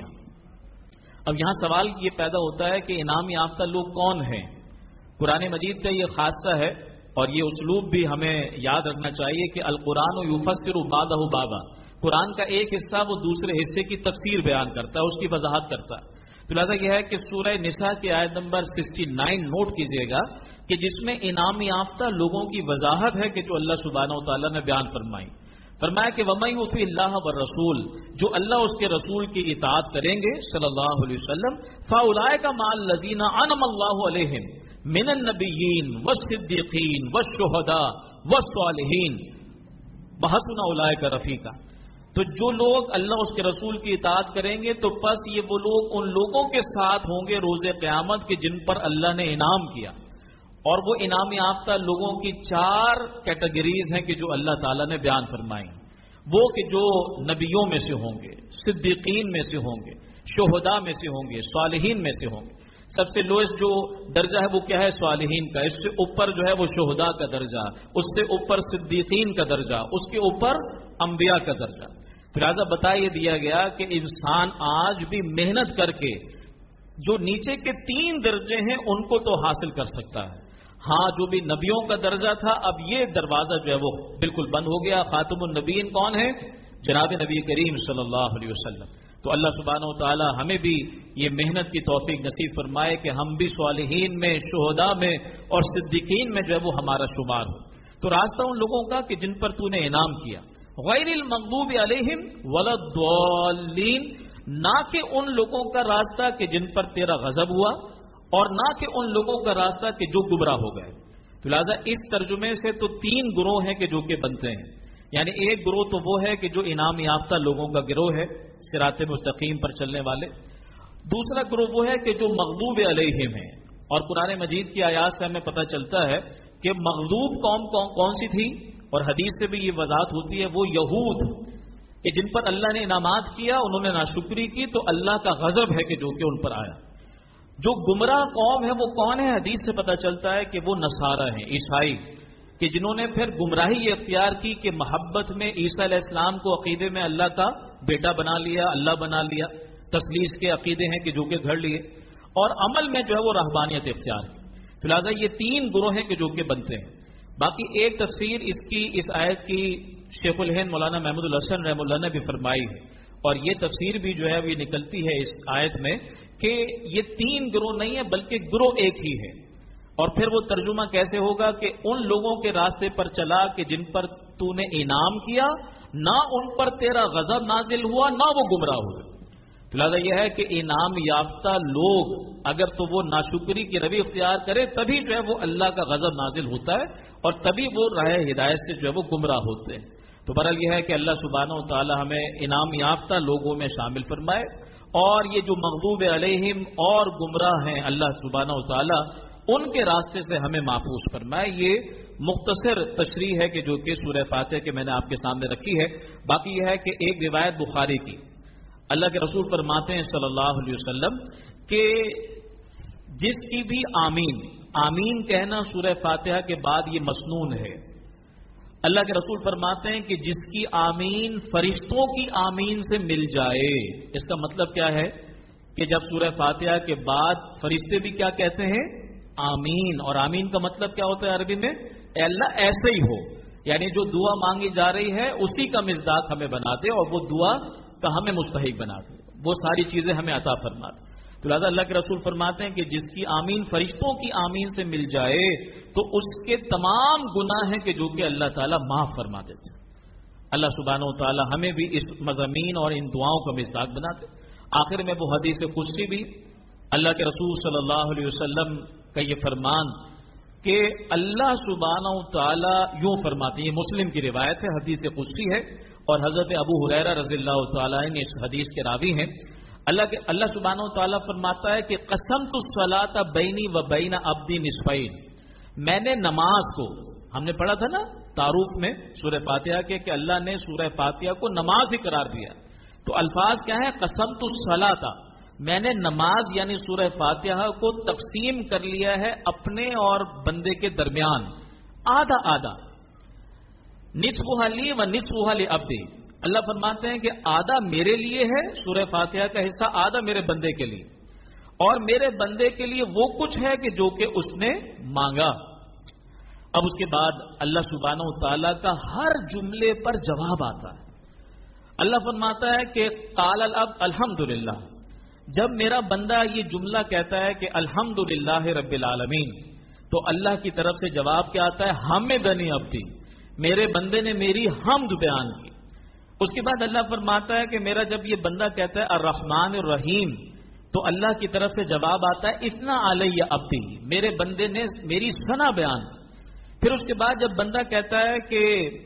Speaker 1: اب یہاں سوال یہ پیدا ہوتا ہے کہ انعام یافتہ لوگ کون ہیں؟ قرآن مجید کا یہ خاصہ ہے، اور یہ اسلوب بھی ہمیں یاد رکھنا چاہیے کہ القرآن یفسر بعضہ بعضا، قرآن کا ایک حصہ وہ دوسرے حصے کی تفسیر بیان کرتا ہے، اس کی وضاحت کرتا ہے۔ تو لہٰذا یہ ہے کہ سورہ نساء کی آیت نمبر 69 نوٹ کیجئے گا کہ جس میں انعام یافتہ لوگوں کی وضاحت ہے کہ جو اللہ سبحانہ و تعالیٰ نے بیان فرمائی۔ فرمایا کہ وَمَن يُطِعِ اللَّهَ وَالرَّسُولَ، جو اللہ اس کے رسول کی اطاعت کریں گے صلی اللہ علیہ وسلم، فَأُولَٰئِكَ مَعَ الَّذِينَ أَنْعَمَ اللَّهُ عَلَيْهِم مِّنَ النَّبِيِّينَ وَالصِّدِّيقِينَ وَالشُّهَدَاءِ وَالصَّالِحِينَ وَحَسُنَ أُولَٰئِكَ رَفِيقًا۔ تو جو لوگ اللہ اس کے رسول کی اطاعت کریں گے تو پس یہ وہ لوگ ان لوگوں کے ساتھ ہوں گے روز قیامت کے جن پر اللہ نے انعام کیا۔ اور وہ انعام یافتہ لوگوں کی 4 کیٹیگریز ہیں کہ جو اللہ تعالیٰ نے بیان فرمائی۔ وہ کہ جو نبیوں میں سے ہوں گے، صدیقین میں سے ہوں گے، شہداء میں سے ہوں گے، صالحین میں سے ہوں گے۔ سب سے لوئسٹ جو درجہ ہے وہ کیا ہے؟ صالحین کا۔ اس سے اوپر جو ہے وہ شہداء کا درجہ، اس سے اوپر صدیقین کا درجہ، اس کے اوپر انبیاء کا درجہ۔ لہٰذا بتا یہ دیا گیا کہ انسان آج بھی محنت کر کے جو نیچے کے 3 درجے ہیں ان کو تو حاصل کر سکتا ہے۔ ہاں جو بھی نبیوں کا درجہ تھا اب یہ دروازہ جو ہے وہ بالکل بند ہو گیا۔ خاتم النبیین کون ہے؟ جناب نبی کریم صلی اللہ علیہ وسلم۔ تو اللہ سبحانہ و تعالی ہمیں بھی یہ محنت کی توفیق نصیب فرمائے کہ ہم بھی صالحین میں، شہداء میں اور صدیقین میں جو ہے وہ ہمارا شمار ہو۔ تو راستہ ان لوگوں کا کہ جن پر تو نے انعام کیا، غیر المغضوب علیہم ولا الضالین، نہ کہ ان لوگوں کا راستہ کہ جن پر تیرا غضب ہوا، اور نہ کہ ان لوگوں کا راستہ کہ جو گمراہ ہو گئے۔ تو لہذا اس ترجمے سے تو 3 گروہ ہیں کہ جو کہ بنتے ہیں۔ یعنی ایک گروہ تو وہ ہے کہ جو انعام یافتہ لوگوں کا گروہ ہے، صراط مستقیم پر چلنے والے۔ دوسرا گروہ وہ ہے کہ جو مغضوب علیہم ہیں، اور قرآن مجید کی آیات سے ہمیں پتہ چلتا ہے کہ مغضوب قوم کون سی تھی، اور حدیث سے بھی یہ وضاحت ہوتی ہے، وہ یہود کہ جن پر اللہ نے انعامات کیا، انہوں نے ناشکری کی تو اللہ کا غضب ہے کہ جو کہ ان پر آیا۔ جو گمراہ قوم ہے وہ کون ہے؟ حدیث سے پتہ چلتا ہے کہ وہ نصارہ ہیں، عیسائی، کہ جنہوں نے پھر گمراہی یہ اختیار کی کہ محبت میں عیسیٰ علیہ السلام کو عقیدے میں اللہ کا بیٹا بنا لیا، اللہ بنا لیا، تثلیث کے عقیدے ہیں کہ جو کہ گھڑ لیے، اور عمل میں جو ہے وہ رہبانیت اختیار کی۔ تو لہٰذا یہ 3 گروہ ہیں کہ جو کہ بنتے ہیں۔ باقی ایک تفسیر اس آیت کی شیخ الہند مولانا محمود الحسن رحمہ اللہ نے بھی فرمائی ہے، اور یہ تفسیر بھی جو ہے وہ نکلتی ہے اس آیت میں کہ یہ 3 گروہ نہیں ہے بلکہ گروہ ایک ہی ہے۔ اور پھر وہ ترجمہ کیسے ہوگا کہ ان لوگوں کے راستے پر چلا کہ جن پر تو نے انعام کیا، نہ ان پر تیرا غضب نازل ہوا، نہ وہ گمراہ ہوئے۔ تو لہٰذا یہ ہے کہ انعام یافتہ لوگ اگر تو وہ ناشکری کی روی اختیار کرے تبھی جو ہے وہ اللہ کا غضب نازل ہوتا ہے، اور تبھی وہ راہ ہدایت سے جو ہے وہ گمراہ ہوتے ہیں۔ تو بہرحال یہ ہے کہ اللہ سبحانہ و تعالی ہمیں انعام یافتہ لوگوں میں شامل فرمائے، اور یہ جو مغضوب علیہم اور گمراہ ہیں اللہ سبحانہ و تعالی ان کے راستے سے ہمیں محفوظ فرمائے۔ یہ مختصر تشریح ہے کہ جو کہ سورہ فاتحہ کے میں نے آپ کے سامنے رکھی ہے۔ باقی یہ ہے کہ ایک روایت بخاری کی، اللہ کے رسول فرماتے ہیں صلی اللہ علیہ وسلم کہ جس کی بھی آمین کہنا سورہ فاتحہ کے بعد یہ مسنون ہے، اللہ کے رسول فرماتے ہیں کہ جس کی آمین فرشتوں کی آمین سے مل جائے. اس کا مطلب کیا ہے کہ جب سورہ فاتحہ کے بعد فرشتے بھی کیا کہتے ہیں؟ آمین. اور آمین کا مطلب کیا ہوتا ہے عربی میں؟ اے اللہ ایسے ہی ہو، یعنی جو دعا مانگی جا رہی ہے اسی کا مصداق ہمیں بنا دے اور وہ دعا کا ہمیں مستحق بنا دے، وہ ساری چیزیں ہمیں عطا فرما دے. تو لہذا اللہ کے رسول فرماتے ہیں کہ جس کی آمین فرشتوں کی آمین سے مل جائے تو اس کے تمام گناہ ہیں کہ جو کہ اللہ تعالیٰ معاف فرما دیتے. اللہ سبحانہ و تعالیٰ ہمیں بھی اس مضامین اور ان دعاؤں کا مصداق بناتے. آخر میں وہ حدیث قدسی بھی اللہ کے رسول صلی اللہ علیہ وسلم کا یہ فرمان کہ اللہ سبحانہ و تعالیٰ یوں فرماتے ہیں، یہ مسلم کی روایت ہے، حدیث قدسی ہے اور حضرت ابو ہریرہ رضی اللہ تعالیٰ عنہ اس حدیث کے راوی ہیں. اللہ سبحانہ و تعالیٰ فرماتا ہے کہ قسمت الصلاۃ بینی و بین عبدی نصفین. میں نے نماز کو، ہم نے پڑھا تھا نا تعارف میں سورہ فاتحہ کے کہ اللہ نے سورہ فاتحہ کو نماز ہی قرار دیا. تو الفاظ کیا ہے؟ قسمت الصلاۃ، میں نے نماز یعنی سورہ فاتحہ کو تقسیم کر لیا ہے اپنے اور بندے کے درمیان، آدھا آدھا، نصفھا لی و نصفھا لعبدی. اللہ فرماتے ہیں کہ آدھا میرے لیے ہے سورہ فاتحہ کا حصہ، آدھا میرے بندے کے لیے، اور میرے بندے کے لیے وہ کچھ ہے کہ جو کہ اس نے مانگا. اب اس کے بعد اللہ سبحانہ و تعالیٰ کا ہر جملے پر جواب آتا ہے. اللہ فرماتا ہے کہ قال العبد الحمدللہ. جب میرا بندہ یہ جملہ کہتا ہے کہ الحمدللہ رب العالمین، تو اللہ کی طرف سے جواب کیا آتا ہے؟ حمدنی عبدی، میرے بندے نے میری حمد بیان کی. اس کے بعد اللہ فرماتا ہے کہ میرا جب یہ بندہ کہتا ہے الرحمن الرحیم، تو اللہ کی طرف سے جواب آتا ہے اثنا علیہ عبدی، میرے بندے نے میری ثنا بیان کی. پھر اس کے بعد جب بندہ کہتا ہے کہ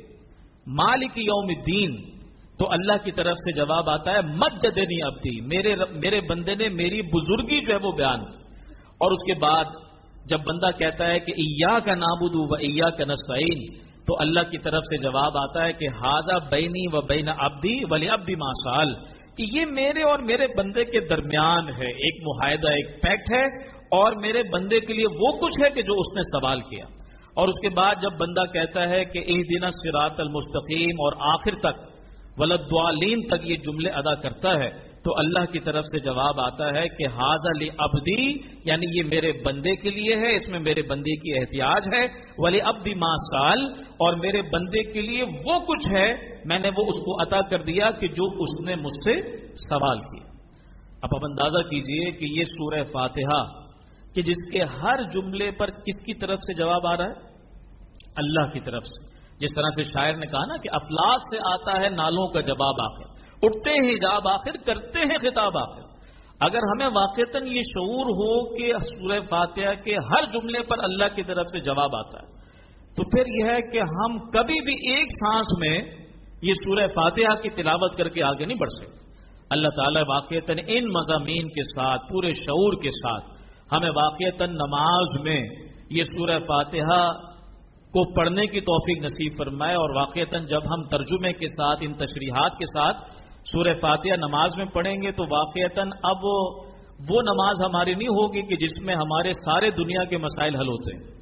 Speaker 1: مالک یوم الدین، تو اللہ کی طرف سے جواب آتا ہے مجدنی عبدی، میرے بندے نے میری بزرگی جو ہے وہ بیان کی. اور اس کے بعد جب بندہ کہتا ہے کہ ایاک نعبد و ایاک نستعین، تو اللہ کی طرف سے جواب آتا ہے کہ ھذا بینی و بین عبدی ولعبدی ما سأل، کہ یہ میرے اور میرے بندے کے درمیان ہے، ایک معاہدہ، ایک پیکٹ ہے، اور میرے بندے کے لیے وہ کچھ ہے کہ جو اس نے سوال کیا. اور اس کے بعد جب بندہ کہتا ہے کہ اہدنا الصراط المستقیم اور آخر تک ولضالین تک یہ جملے ادا کرتا ہے، تو اللہ کی طرف سے جواب آتا ہے کہ ھذا لعبدی، یعنی یہ میرے بندے کے لیے ہے، اس میں میرے بندے کی احتیاج ہے. ولعبدی ما سأل، اور میرے بندے کے لیے وہ کچھ ہے، میں نے وہ اس کو عطا کر دیا کہ جو اس نے مجھ سے سوال کیا. اب آپ اندازہ کیجئے کہ یہ سورہ فاتحہ کہ جس کے ہر جملے پر کس کی طرف سے جواب آ رہا ہے؟ اللہ کی طرف سے. جس طرح سے شاعر نے کہا نا کہ افلاک سے آتا ہے نالوں کا جواب آخر، اٹھتے ہیں حجاب آخر، کرتے ہیں خطاب آخر. اگر ہمیں واقعتاً یہ شعور ہو کہ سورہ فاتحہ کے ہر جملے پر اللہ کی طرف سے جواب آتا ہے، تو پھر یہ ہے کہ ہم کبھی بھی ایک سانس میں یہ سورہ فاتحہ کی تلاوت کر کے آگے نہیں بڑھ سکتے. اللہ تعالیٰ واقعتاً ان مضامین کے ساتھ پورے شعور کے ساتھ ہمیں واقعتاً نماز میں یہ سورہ فاتحہ کو پڑھنے کی توفیق نصیب فرمائے، اور واقعتاً جب ہم ترجمے کے ساتھ ان تشریحات کے ساتھ سورہ فاتحہ نماز میں پڑھیں گے تو واقعتاً اب وہ نماز ہماری نہیں ہوگی کہ جس میں ہمارے سارے دنیا کے مسائل حل ہوتے ہیں.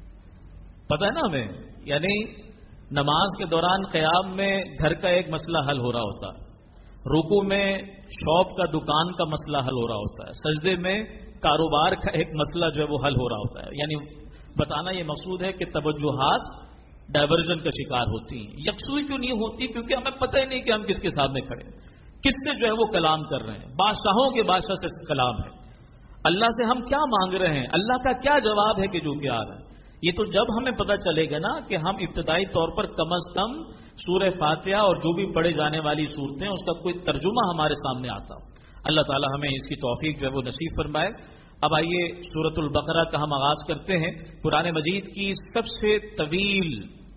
Speaker 1: پتہ ہے نا ہمیں، یعنی نماز کے دوران قیام میں گھر کا ایک مسئلہ حل ہو رہا ہوتا ہے، رکوع میں شاپ کا دکان کا مسئلہ حل ہو رہا ہوتا ہے، سجدے میں کاروبار کا ایک مسئلہ جو ہے وہ حل ہو رہا ہوتا ہے. یعنی بتانا یہ مقصود ہے کہ توجہات ڈائیورژن کا شکار ہوتی ہیں. یکسوئی کیوں نہیں ہوتی؟ کیونکہ ہمیں پتہ ہی نہیں کہ ہم کس کے سامنے کھڑے، کس سے جو ہے وہ کلام کر رہے ہیں. بادشاہوں کے بادشاہ سے کلام ہے، اللہ سے ہم کیا مانگ رہے ہیں، اللہ کا کیا جواب ہے کہ جو کہ آ رہا ہے. یہ تو جب ہمیں پتہ چلے گا نا کہ ہم ابتدائی طور پر کم از کم سورہ فاتحہ اور جو بھی پڑھے جانے والی صورتیں اس کا کوئی ترجمہ ہمارے سامنے آتا ہو. اللہ تعالی ہمیں اس کی توفیق جو ہے وہ نصیب فرمائے. اب آئیے سورۃ البقرہ کا ہم آغاز کرتے ہیں. قرآن مجید کی سب سے طویل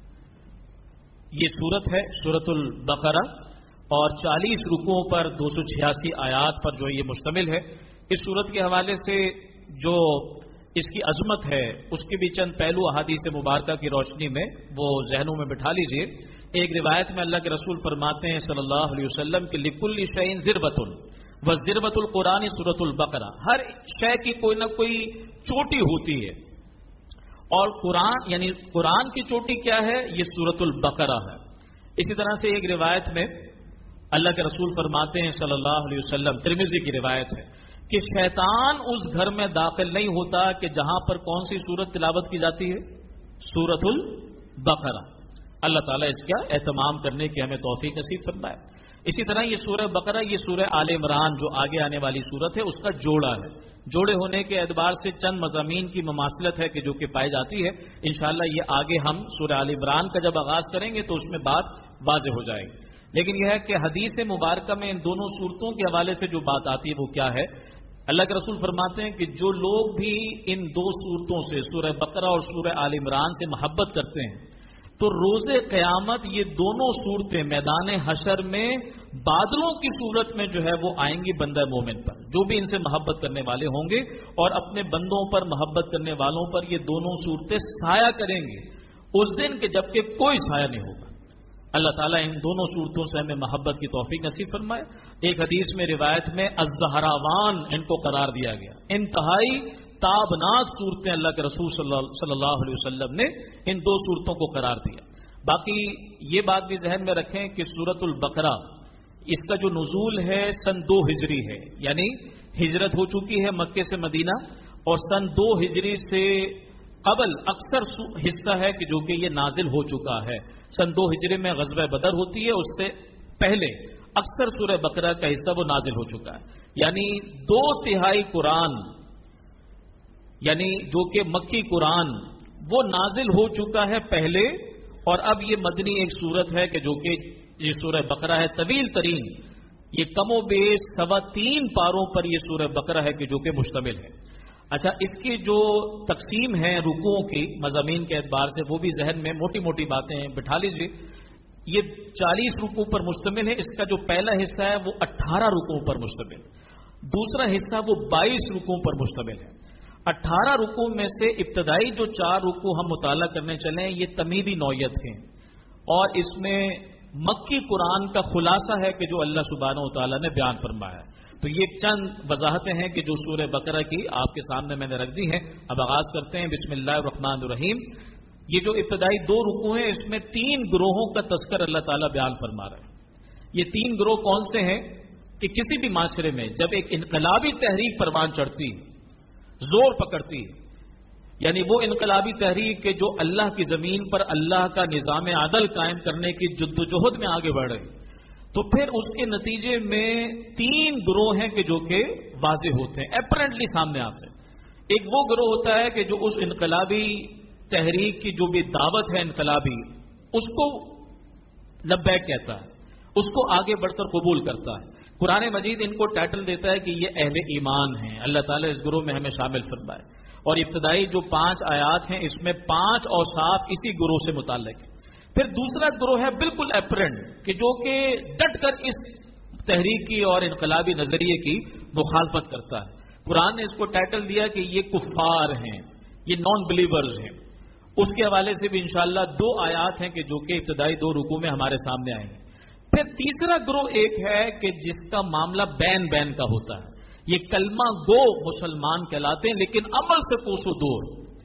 Speaker 1: یہ سورت ہے سورۃ البقرہ، اور 40 رکوعوں پر 286 آیات پر جو یہ مشتمل ہے. اس سورت کے حوالے سے جو اس کی عظمت ہے اس کے بھی چند پہلو احادیث مبارکہ کی روشنی میں وہ ذہنوں میں بٹھا لیجئے. ایک روایت میں اللہ کے رسول فرماتے ہیں صلی اللہ علیہ وسلم کہ لکل شیء ذربۃ وذربۃ القرآن سورۃ البقرہ، ہر شے کی کوئی نہ کوئی چوٹی ہوتی ہے اور قرآن یعنی قرآن کی چوٹی کیا ہے؟ یہ سورۃ البقرہ ہے۔ اسی طرح سے ایک روایت میں اللہ کے رسول فرماتے ہیں صلی اللہ علیہ وسلم، ترمذی کی روایت ہے کہ شیطان اس گھر میں داخل نہیں ہوتا کہ جہاں پر کون سی سورت تلاوت کی جاتی ہے؟ سورۃ البقرہ۔ اللہ تعالیٰ اس کا اہتمام کرنے کی ہمیں توفیق نصیب فرمائے۔ اسی طرح یہ سورہ بقرہ، یہ سورہ آل عمران جو آگے آنے والی سورت ہے، اس کا جوڑا ہے۔ جوڑے ہونے کے اعتبار سے چند مضامین کی مماثلت ہے کہ جو کہ پائی جاتی ہے۔ انشاءاللہ یہ آگے ہم سورہ آل عمران کا جب آغاز کریں گے تو اس میں بات واضح ہو جائے گی۔ لیکن یہ ہے کہ حدیث مبارکہ میں ان دونوں صورتوں کے حوالے سے جو بات آتی ہے وہ کیا ہے؟ اللہ کے رسول فرماتے ہیں کہ جو لوگ بھی ان دو صورتوں سے، سورہ بقرہ اور سورہ آل عمران سے محبت کرتے ہیں تو روز قیامت یہ دونوں صورتیں میدان حشر میں بادلوں کی صورت میں جو ہے وہ آئیں گی بندہ مومن پر، جو بھی ان سے محبت کرنے والے ہوں گے، اور اپنے بندوں پر محبت کرنے والوں پر یہ دونوں صورتیں سایہ کریں گے اس دن کہ جبکہ کوئی سایہ نہیں ہوگا۔ اللہ تعالیٰ ان دونوں صورتوں سے ہمیں محبت کی توفیق نصیب فرمائے۔ ایک حدیث میں روایت میں الزہراوان ان کو قرار دیا گیا، انتہائی تابناک صورتیں اللہ کے رسول صلی اللہ علیہ وسلم نے ان دو صورتوں کو قرار دیا۔ باقی یہ بات بھی ذہن میں رکھیں کہ سورۃ البقرہ اس کا جو نزول ہے سن 2 ہجری ہے، یعنی ہجرت ہو چکی ہے مکے سے مدینہ، اور سن 2 ہجری سے قبل اکثر حصہ ہے کہ جو کہ یہ نازل ہو چکا ہے۔ سن 2 ہجری میں غزوہ بدر ہوتی ہے، اس سے پہلے اکثر سورہ بقرہ کا حصہ وہ نازل ہو چکا ہے، یعنی 2/3 قرآن، یعنی جو کہ مکی قرآن وہ نازل ہو چکا ہے پہلے، اور اب یہ مدنی ایک سورت ہے کہ جو کہ یہ سورہ بقرہ ہے، طویل ترین، یہ کم و بیش 3.25 پاروں پر یہ سورہ بقرہ ہے کہ جو کہ مشتمل ہے۔ اچھا، اس کی جو تقسیم ہے رکوعوں کی مضامین کے اعتبار سے وہ بھی ذہن میں موٹی موٹی باتیں بٹھا لیجیے۔ یہ 40 رکوع پر مشتمل ہے، اس کا جو پہلا حصہ ہے وہ 18 رکوعوں پر مشتمل، دوسرا حصہ وہ 22 رکوعوں پر مشتمل ہے۔ 18 رکوع میں سے ابتدائی جو 4 رکوع ہم مطالعہ کرنے چلیں یہ تمیدی نوعیت ہیں، اور اس میں مکی قرآن کا خلاصہ ہے کہ جو اللہ سبحانہ و تعالیٰ نے بیان فرمایا ہے۔ تو یہ چند وضاحتیں ہیں کہ جو سورہ بقرہ کی آپ کے سامنے میں نے رکھ دی ہیں۔ اب آغاز کرتے ہیں۔ بسم اللہ الرحمن الرحیم۔ یہ جو ابتدائی 2 رکوع ہیں اس میں 3 گروہوں کا تذکر اللہ تعالیٰ بیان فرما رہا ہے۔ یہ 3 گروہ کون سے ہیں کہ کسی بھی معاشرے میں جب ایک انقلابی تحریک پروان چڑھتی، زور پکڑتی، یعنی وہ انقلابی تحریک کہ جو اللہ کی زمین پر اللہ کا نظام عدل قائم کرنے کی جدوجہد میں آگے بڑھ رہی، تو پھر اس کے نتیجے میں 3 گروہ ہیں کہ جو کہ واضح ہوتے ہیں، اپرنٹلی سامنے آتے ہیں۔ ایک وہ گروہ ہوتا ہے کہ جو اس انقلابی تحریک کی جو بھی دعوت ہے انقلابی، اس کو لبیک کہتا ہے، اس کو آگے بڑھ کر قبول کرتا ہے۔ قرآن مجید ان کو ٹائٹل دیتا ہے کہ یہ اہل ایمان ہیں۔ اللہ تعالیٰ اس گروہ میں ہمیں شامل فرمائے۔ اور ابتدائی جو 5 آیات ہیں اس میں 5 اوصاف اسی گروہ سے متعلق ہیں۔ پھر دوسرا گروہ ہے بالکل اپرنٹ کہ جو کہ ڈٹ کر اس تحریکی اور انقلابی نظریے کی مخالفت کرتا ہے۔ قرآن نے اس کو ٹائٹل دیا کہ یہ کفار ہیں، یہ نان بلیورز ہیں۔ اس کے حوالے سے بھی انشاءاللہ 2 آیات ہیں کہ جو کہ ابتدائی 2 رکوع میں ہمارے سامنے آئیں گے۔ پھر تیسرا گروہ ایک ہے کہ جس کا معاملہ بین کا ہوتا ہے، یہ کلمہ گو مسلمان کہلاتے ہیں لیکن عمل سے کوسوں دور،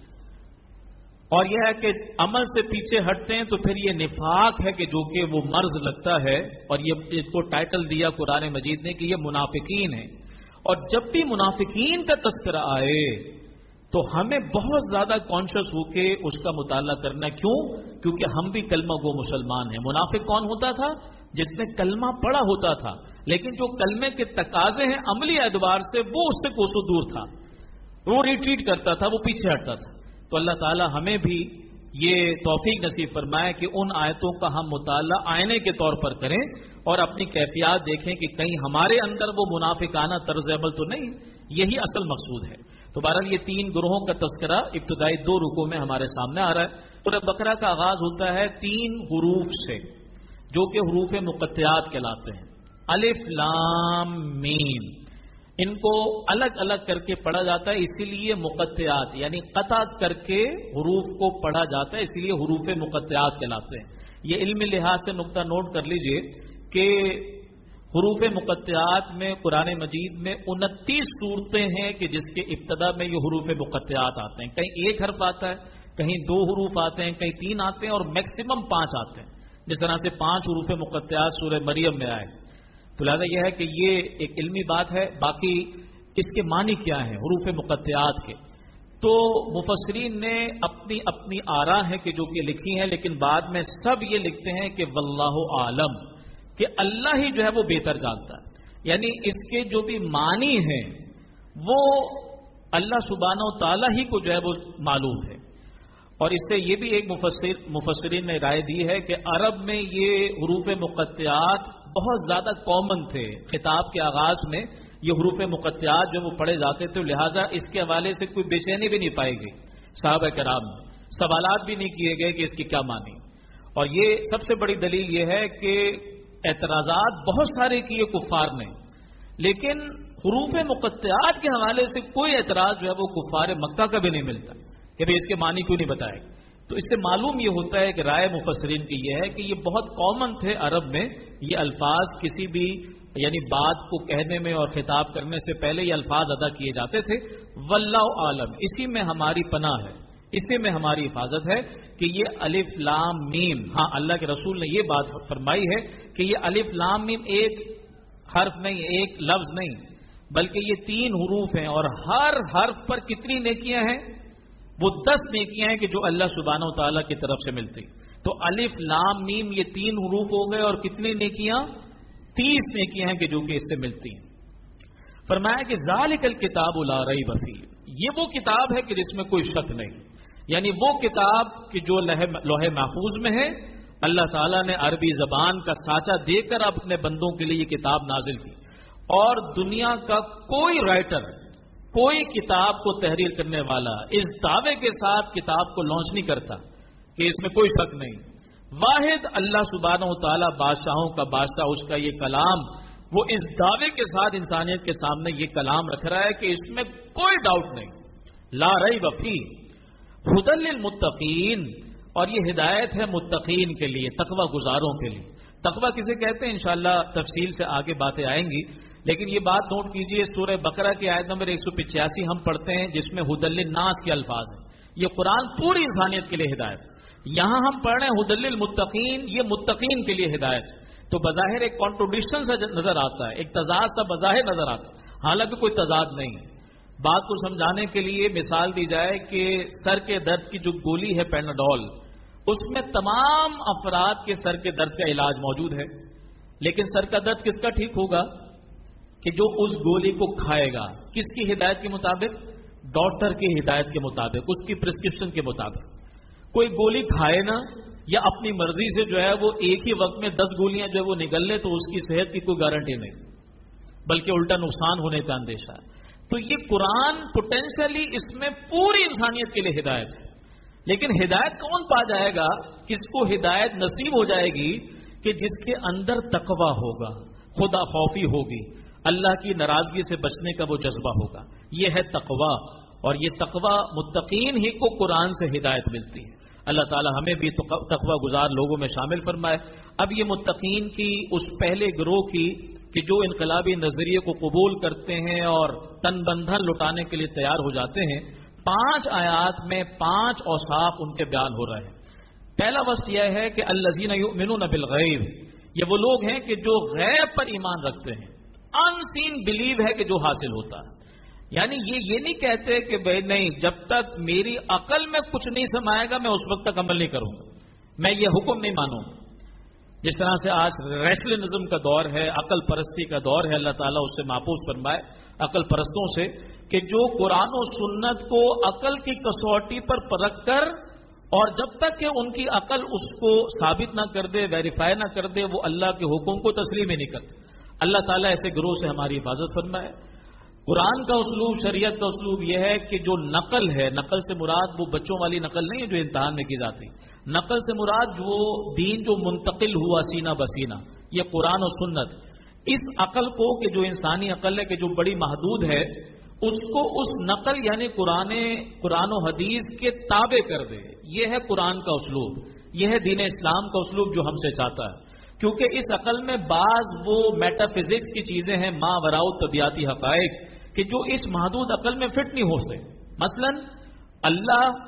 Speaker 1: اور یہ ہے کہ عمل سے پیچھے ہٹتے ہیں، تو پھر یہ نفاق ہے کہ جو کہ وہ مرض لگتا ہے، اور یہ اس کو ٹائٹل دیا قرآن مجید نے کہ یہ منافقین ہیں۔ اور جب بھی منافقین کا تذکرہ آئے تو ہمیں بہت زیادہ کانشیس ہو کے اس کا مطالعہ کرنا۔ کیوں؟ کیونکہ ہم بھی کلمہ گو مسلمان ہیں۔ منافق کون ہوتا تھا؟ جس نے کلمہ پڑھا ہوتا تھا لیکن جو کلمے کے تقاضے ہیں عملی اعتبار سے وہ اس سے کوسوں دور تھا، وہ ریٹریٹ کرتا تھا، وہ پیچھے ہٹتا تھا۔ تو اللہ تعالی ہمیں بھی یہ توفیق نصیب فرمائے کہ ان آیتوں کا ہم مطالعہ آئینے کے طور پر کریں اور اپنی کیفیات دیکھیں کہ کہیں ہمارے اندر وہ منافقانہ طرز عمل تو نہیں۔ یہی اصل مقصود ہے۔ تو بہرحال یہ 3 گروہوں کا تذکرہ ابتدائی 2 رکوع میں ہمارے سامنے آ رہا ہے۔ سورہ بقرہ کا آغاز ہوتا ہے 3 حروف سے جو کہ حروف مقطعات کہلاتے ہیں، الف لام میم۔ ان کو الگ الگ کر کے پڑھا جاتا ہے، اسی لیے مقطعات یعنی قطع کر کے حروف کو پڑھا جاتا ہے، اسی لیے حروف مقطعات کہلاتے ہیں۔ یہ علمی لحاظ سے نقطہ نوٹ کر لیجئے کہ حروف مقطعات میں قرآن مجید میں 29 صورتیں ہیں کہ جس کے ابتدا میں یہ حروف مقطعات آتے ہیں۔ کہیں ایک حرف آتا ہے، کہیں 2 حروف آتے ہیں، کہیں 3 آتے ہیں اور میکسیمم 5 آتے ہیں، جس طرح سے 5 حروف مقطعات سورہ مریم میں آئے. تو لہذا یہ ہے کہ یہ ایک علمی بات ہے. باقی اس کے معنی کیا ہیں حروف مقطعات کے، تو مفسرین نے اپنی اپنی آراء ہیں کہ جو کہ لکھی ہیں، لیکن بعد میں سب یہ لکھتے ہیں کہ واللہ عالم، کہ اللہ ہی جو ہے وہ بہتر جانتا ہے. یعنی اس کے جو بھی معنی ہیں وہ اللہ سبحانہ و تعالیٰ ہی کو جو ہے وہ معلوم ہے. اور اس سے یہ بھی ایک مفسرین نے رائے دی ہے کہ عرب میں یہ حروف مقطعات بہت زیادہ کامن تھے. خطاب کے آغاز میں یہ حروف مقطعات جو وہ پڑھے جاتے تھے، لہٰذا اس کے حوالے سے کوئی بے چینی بھی نہیں پائی گئی. صحابہ کرام میں سوالات بھی نہیں کیے گئے کہ اس کی کیا معنی. اور یہ سب سے بڑی دلیل یہ ہے کہ اعتراضات بہت سارے کیے کفار نے، لیکن حروف مقطعات کے حوالے سے کوئی اعتراض جو ہے وہ کفار مکہ کا بھی نہیں ملتا کہ بھئی اس کے معنی کیوں نہیں بتائے. تو اس سے معلوم یہ ہوتا ہے کہ رائے مفسرین کی یہ ہے کہ یہ بہت کامن تھے عرب میں یہ الفاظ، کسی بھی یعنی بات کو کہنے میں اور خطاب کرنے سے پہلے یہ الفاظ ادا کیے جاتے تھے. واللہ عالم، اسی میں ہماری پناہ ہے، اسی میں ہماری حفاظت ہے کہ یہ الف لام میم، ہاں اللہ کے رسول نے یہ بات فرمائی ہے کہ یہ الف لام میم ایک حرف نہیں، ایک لفظ نہیں، بلکہ یہ 3 حروف ہیں، اور ہر حرف پر کتنی نیکیاں ہیں؟ وہ 10 نیکیاں ہیں کہ جو اللہ سبحانہ و تعالیٰ کی طرف سے ملتی. تو الف لام میم یہ 3 حروف ہو گئے، اور کتنی نیکیاں؟ 30 نیکیاں ہیں کہ جو کہ اس سے ملتی ہیں. فرمایا کہ ذالک الکتاب لا ریب فیہ، یہ وہ کتاب ہے کہ جس میں کوئی شک نہیں. یعنی وہ کتاب کہ جو لوح محفوظ میں ہے، اللہ تعالیٰ نے عربی زبان کا سانچہ دے کر اپنے بندوں کے لیے یہ کتاب نازل کی. اور دنیا کا کوئی رائٹر، کوئی کتاب کو تحریر کرنے والا اس دعوے کے ساتھ کتاب کو لانچ نہیں کرتا کہ اس میں کوئی شک نہیں. واحد اللہ سبحانہ و تعالیٰ بادشاہوں کا بادشاہ، اس کا یہ کلام، وہ اس دعوے کے ساتھ انسانیت کے سامنے یہ کلام رکھ رہا ہے کہ اس میں کوئی ڈاؤٹ نہیں. لا ریب فیہ ھدی للمتقین، اور یہ ہدایت ہے متقین کے لیے، تقوی گزاروں کے لیے. تقوی کسے کہتے ہیں انشاءاللہ تفصیل سے آگے باتیں آئیں گی، لیکن یہ بات نوٹ کیجئے، سورہ بقرہ کی آیت نمبر 185 ہم پڑھتے ہیں جس میں ھدی للناس کے الفاظ ہیں. یہ قرآن پوری انسانیت کے لیے ہدایت. یہاں ہم پڑھ رہے ہیں ھدی للمتقین، یہ متقین کے لیے ہدایت. تو بظاہر ایک کانٹروڈکشن سا نظر آتا ہے، ایک تضاد سا بظاہر نظر آتا ہے، حالانکہ کوئی تضاد نہیں ہے. بات کو سمجھانے کے لیے مثال دی جائے کہ سر کے درد کی جو گولی ہے پیناڈول، اس میں تمام افراد کے سر کے درد کا علاج موجود ہے، لیکن سر کا درد کس کا ٹھیک ہوگا؟ کہ جو اس گولی کو کھائے گا. کس کی ہدایت کے مطابق؟ ڈاکٹر کی ہدایت کے مطابق، اس کی پرسکرپشن کے مطابق. کوئی گولی کھائے نا، یا اپنی مرضی سے جو ہے وہ ایک ہی وقت میں 10 گولیاں جو ہے وہ نگل لے، تو اس کی صحت کی کوئی گارنٹی نہیں، بلکہ الٹا نقصان ہونے کا اندیشہ ہے. تو یہ قرآن پوٹینشلی اس میں پوری انسانیت کے لیے ہدایت ہے. لیکن ہدایت کون پا جائے گا؟ کس کو ہدایت نصیب ہو جائے گی؟ کہ جس کے اندر تقوی ہوگا، خدا خوفی ہوگی، اللہ کی ناراضگی سے بچنے کا وہ جذبہ ہوگا. یہ ہے تقوی، اور یہ تقوی متقین ہی کو قرآن سے ہدایت ملتی ہے. اللہ تعالی ہمیں بھی تقوی گزار لوگوں میں شامل فرمائے. اب یہ متقین کی اس پہلے گروہ کی کہ جو انقلابی نظریے کو قبول کرتے ہیں اور تن بندھن لٹانے کے لیے تیار ہو جاتے ہیں، 5 آیات میں 5 اوصاف ان کے بیان ہو رہے ہیں. پہلا وصف یہ ہے کہ الذین یؤمنون بالغیب، یہ وہ لوگ ہیں کہ جو غیب پر ایمان رکھتے ہیں. ان سین بلیو ہے کہ جو حاصل ہوتا ہے. یعنی یہ نہیں کہتے کہ بھائی نہیں، جب تک میری عقل میں کچھ نہیں سمائے گا میں اس وقت تک عمل نہیں کروں گا، میں یہ حکم نہیں مانوں. جس طرح سے آج ریشنلزم کا دور ہے، عقل پرستی کا دور ہے، اللہ تعالیٰ اس سے محفوظ فرمائے عقل پرستوں سے، کہ جو قرآن و سنت کو عقل کی کسوٹی پر پرکھ کر، اور جب تک کہ ان کی عقل اس کو ثابت نہ کر دے، ویریفائی نہ کر دے، وہ اللہ کے حکم کو تسلیم ہی نہیں کرتے. اللہ تعالیٰ ایسے گروہ سے ہماری حفاظت فرمائے. قرآن کا اسلوب، شریعت کا اسلوب یہ ہے کہ جو نقل ہے، نقل سے مراد وہ بچوں والی نقل نہیں ہے جو امتحان میں کی جاتی. نقل سے مراد جو دین جو منتقل ہوا سینہ بسینہ، یہ قرآن و سنت. اس عقل کو کہ جو انسانی عقل ہے کہ جو بڑی محدود ہے، اس کو اس نقل یعنی قرآن و حدیث کے تابع کر دے. یہ ہے قرآن کا اسلوب، یہ ہے دین اسلام کا اسلوب جو ہم سے چاہتا ہے. کیونکہ اس عقل میں بعض وہ میٹا فزکس کی چیزیں ہیں، ما وراء طبیعتی حقائق، کہ جو اس محدود عقل میں فٹ نہیں ہوتے. مثلا اللہ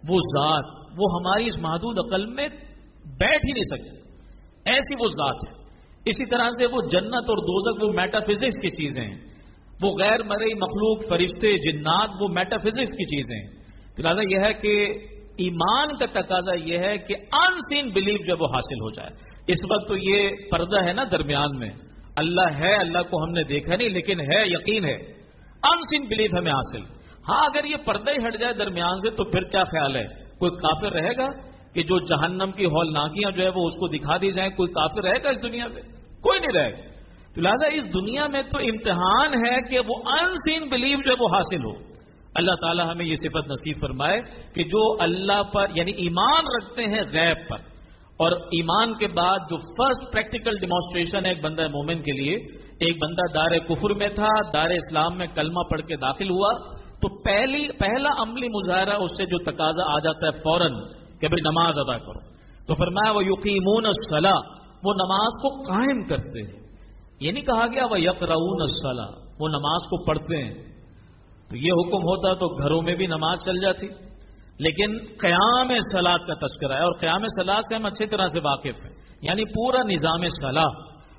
Speaker 1: وہ ذات وہ ہماری اس محدود عقل میں بیٹھ ہی نہیں سکتی، ایسی وہ ذات ہے. اسی طرح سے وہ جنت اور دوزخ وہ میٹا فزکس کی چیزیں ہیں، وہ غیر مرئی مخلوق فرشتے جنات وہ میٹا فزکس کی چیزیں ہیں. لہٰذا یہ ہے کہ ایمان کا تقاضا یہ ہے کہ ان سین بلیف جو وہ حاصل ہو جائے. اس وقت تو یہ پردہ ہے نا درمیان میں، اللہ ہے، اللہ کو ہم نے دیکھا نہیں لیکن ہے، یقین ہے، ان سین بلیف ہمیں حاصل. ہاں اگر یہ پردہ ہی ہٹ جائے درمیان سے تو پھر کیا خیال ہے؟ کوئی کافر رہے گا کہ جو جہنم کی ہولناکیاں جو ہے وہ اس کو دکھا دی جائیں؟ کوئی کافر رہے گا اس دنیا میں؟ کوئی نہیں رہے گا. تو لہٰذا اس دنیا میں تو امتحان ہے کہ وہ ان سین بلیف جو ہے وہ حاصل ہو. اللہ تعالی ہمیں یہ صفت نصیب فرمائے کہ جو اللہ پر یعنی ایمان رکھتے ہیں غیب پر، اور ایمان کے بعد جو فرسٹ پریکٹیکل ڈیمانسٹریشن ہے ایک بندہ مومن کے لیے، ایک بندہ دار کفر میں تھا، دار اسلام میں کلمہ پڑھ کے داخل ہوا تو پہلا عملی مظاہرہ اس سے جو تقاضا آ جاتا ہے فوراً کہ بھائی نماز ادا کرو. تو فرمایا وہ یقیمون الصلاۃ، وہ نماز کو قائم کرتے ہیں. یہ نہیں کہا گیا وہ یقرؤون الصلاۃ، وہ نماز کو پڑھتے ہیں. تو یہ حکم ہوتا تو گھروں میں بھی نماز چل جاتی، لیکن قیام صلاۃ کا تذکرہ ہے، اور قیام صلاۃ سے ہم اچھی طرح سے واقف ہیں. یعنی پورا نظام صلاح،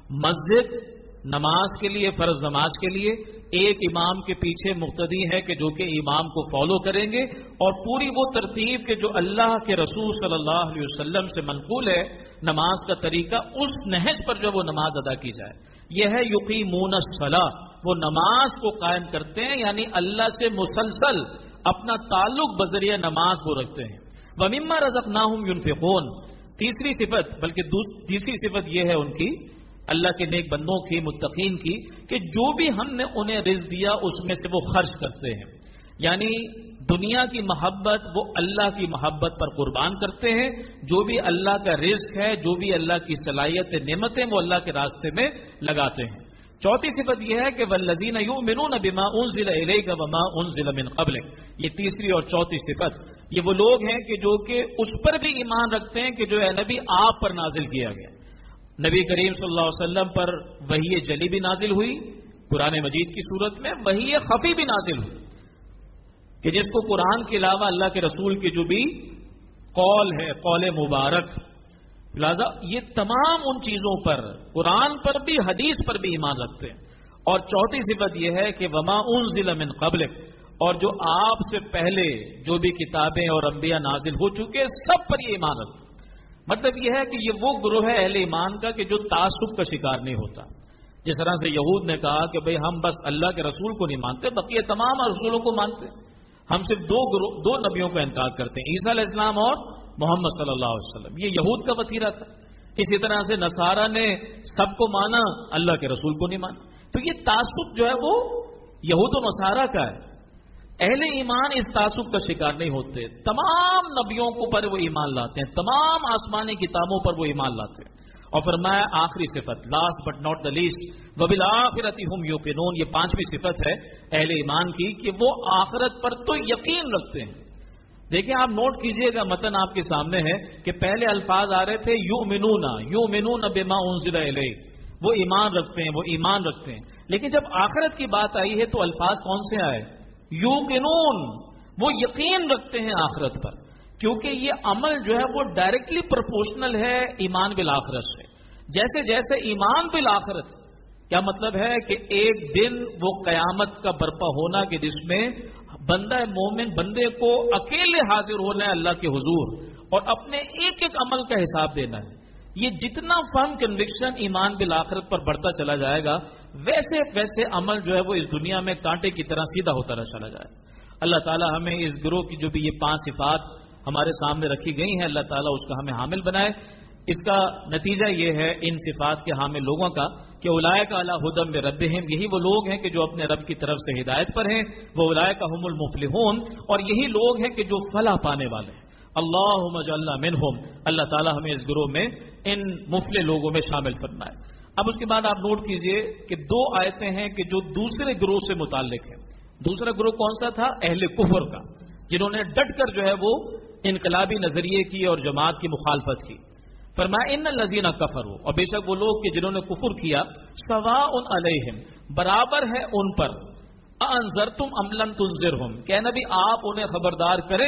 Speaker 1: مسجد نماز کے لیے، فرض نماز کے لیے ایک امام کے پیچھے مقتدی ہے کہ جو کہ امام کو فالو کریں گے، اور پوری وہ ترتیب کہ جو اللہ کے رسول صلی اللہ علیہ وسلم سے منقول ہے نماز کا طریقہ، اس نہج پر جو وہ نماز ادا کی جائے. یہ ہے یقیمون الصلاۃ، وہ نماز کو قائم کرتے ہیں، یعنی اللہ سے مسلسل اپنا تعلق بذریعہ نماز کو رکھتے ہیں. وَمِمَّا رَزَقْنَاهُمْ يُنْفِقُونَ، تیسری صفت، بلکہ تیسری صفت یہ ہے ان کی، اللہ کے نیک بندوں کی، متقین کی، کہ جو بھی ہم نے انہیں رزق دیا اس میں سے وہ خرچ کرتے ہیں. یعنی دنیا کی محبت وہ اللہ کی محبت پر قربان کرتے ہیں. جو بھی اللہ کا رزق ہے، جو بھی اللہ کی صلاحیت نعمتیں وہ اللہ کے راستے میں لگاتے ہیں. چوتھی صفت یہ ہے کہ والذین یؤمنون بما انزل الیک وما انزل من قبلک، یہ تیسری اور چوتھی صفت. یہ وہ لوگ ہیں کہ جو کہ اس پر بھی ایمان رکھتے ہیں کہ جو ہے نبی آپ پر نازل کیا گیا. نبی کریم صلی اللہ علیہ وسلم پر وحی جلی بھی نازل ہوئی قرآن مجید کی صورت میں، وحی خفی بھی نازل ہوئی کہ جس کو قرآن کے علاوہ اللہ کے رسول کی جو بھی قول ہے، قول مبارک. لہذا یہ تمام ان چیزوں پر، قرآن پر بھی حدیث پر بھی ایمان رکھتے ہیں. اور چوتھی صفت یہ ہے کہ وما انزل من قبلک، اور جو آپ سے پہلے جو بھی کتابیں اور انبیاء نازل ہو چکے سب پر یہ ایمان رکھتے. مطلب یہ ہے کہ یہ وہ گروہ ہے اہل ایمان کا کہ جو تعصب کا شکار نہیں ہوتا. جس طرح سے یہود نے کہا کہ بھئی ہم بس اللہ کے رسول کو نہیں مانتے، بقیہ تمام رسولوں کو مانتے، ہم صرف دو نبیوں کا انکار کرتے ہیں، عیسیٰ علیہ السلام اور محمد صلی اللہ علیہ وسلم. یہ یہود کا وتیرہ تھا. اسی طرح سے نصارہ نے سب کو مانا، اللہ کے رسول کو نہیں مانا. تو یہ تعصب جو ہے وہ یہود و نصارہ کا ہے. اہل ایمان اس تعصب کا شکار نہیں ہوتے، تمام نبیوں کو پر وہ ایمان لاتے ہیں، تمام آسمانی کتابوں پر وہ ایمان لاتے ہیں. اور فرمایا آخری صفت، last but not the least, وبالآخرۃ ھم یوقنون، یہ پانچویں صفت ہے اہل ایمان کی کہ وہ آخرت پر تو یقین رکھتے ہیں. دیکھیں آپ نوٹ کیجئے گا، متن آپ کے سامنے ہے کہ پہلے الفاظ آ رہے تھے یؤمنون بما انزل الیک، وہ ایمان رکھتے ہیں، وہ ایمان رکھتے ہیں. لیکن جب آخرت کی بات آئی ہے تو الفاظ کون سے آئے؟ یوقنون، وہ یقین رکھتے ہیں آخرت پر، کیونکہ یہ عمل جو ہے وہ ڈائریکٹلی پروپورشنل ہے ایمان بالآخرت سے. جیسے جیسے ایمان بالآخرت، کیا مطلب ہے کہ ایک دن وہ قیامت کا برپا ہونا کہ جس میں بندہ مومن بندے کو اکیلے حاضر ہونا ہے اللہ کے حضور اور اپنے ایک ایک عمل کا حساب دینا ہے. یہ جتنا فرم کنوکشن ایمان بالآخرت پر بڑھتا چلا جائے گا ویسے ویسے عمل جو ہے وہ اس دنیا میں کانٹے کی طرح سیدھا ہوتا چلا جائے. اللہ تعالی ہمیں اس گروہ کی جو بھی یہ 5 صفات ہمارے سامنے رکھی گئی ہیں اللہ تعالیٰ اس کا ہمیں حامل بنائے. اس کا نتیجہ یہ ہے ان صفات کے حامل لوگوں کا کہ اولئک علی ھدی من ربہم، یہی وہ لوگ ہیں کہ جو اپنے رب کی طرف سے ہدایت پر ہیں. وہ اولئک ھم المفلحون، اور یہی لوگ ہیں کہ جو فلاح پانے والے ہیں. اللہم اجعلنا منہم، اللہ تعالیٰ ہمیں اس گروہ میں ان مفلح لوگوں میں شامل فرمائے. اب اس کے بعد آپ نوٹ کیجئے کہ 2 آیتیں ہیں کہ جو دوسرے گروہ سے متعلق ہیں. دوسرا گروہ کون سا تھا؟ اہل کفر کا، جنہوں نے ڈٹ کر جو ہے وہ انقلابی نظریے کی اور جماعت کی مخالفت کی. فرمایا ان الذین کفروا، اور بے شک وہ لوگ کہ جنہوں نے کفر کیا، سواء علیہم، برابر ہے ان پر، انذرتم ام لم تنذرہم، کہ نبی آپ انہیں خبردار کریں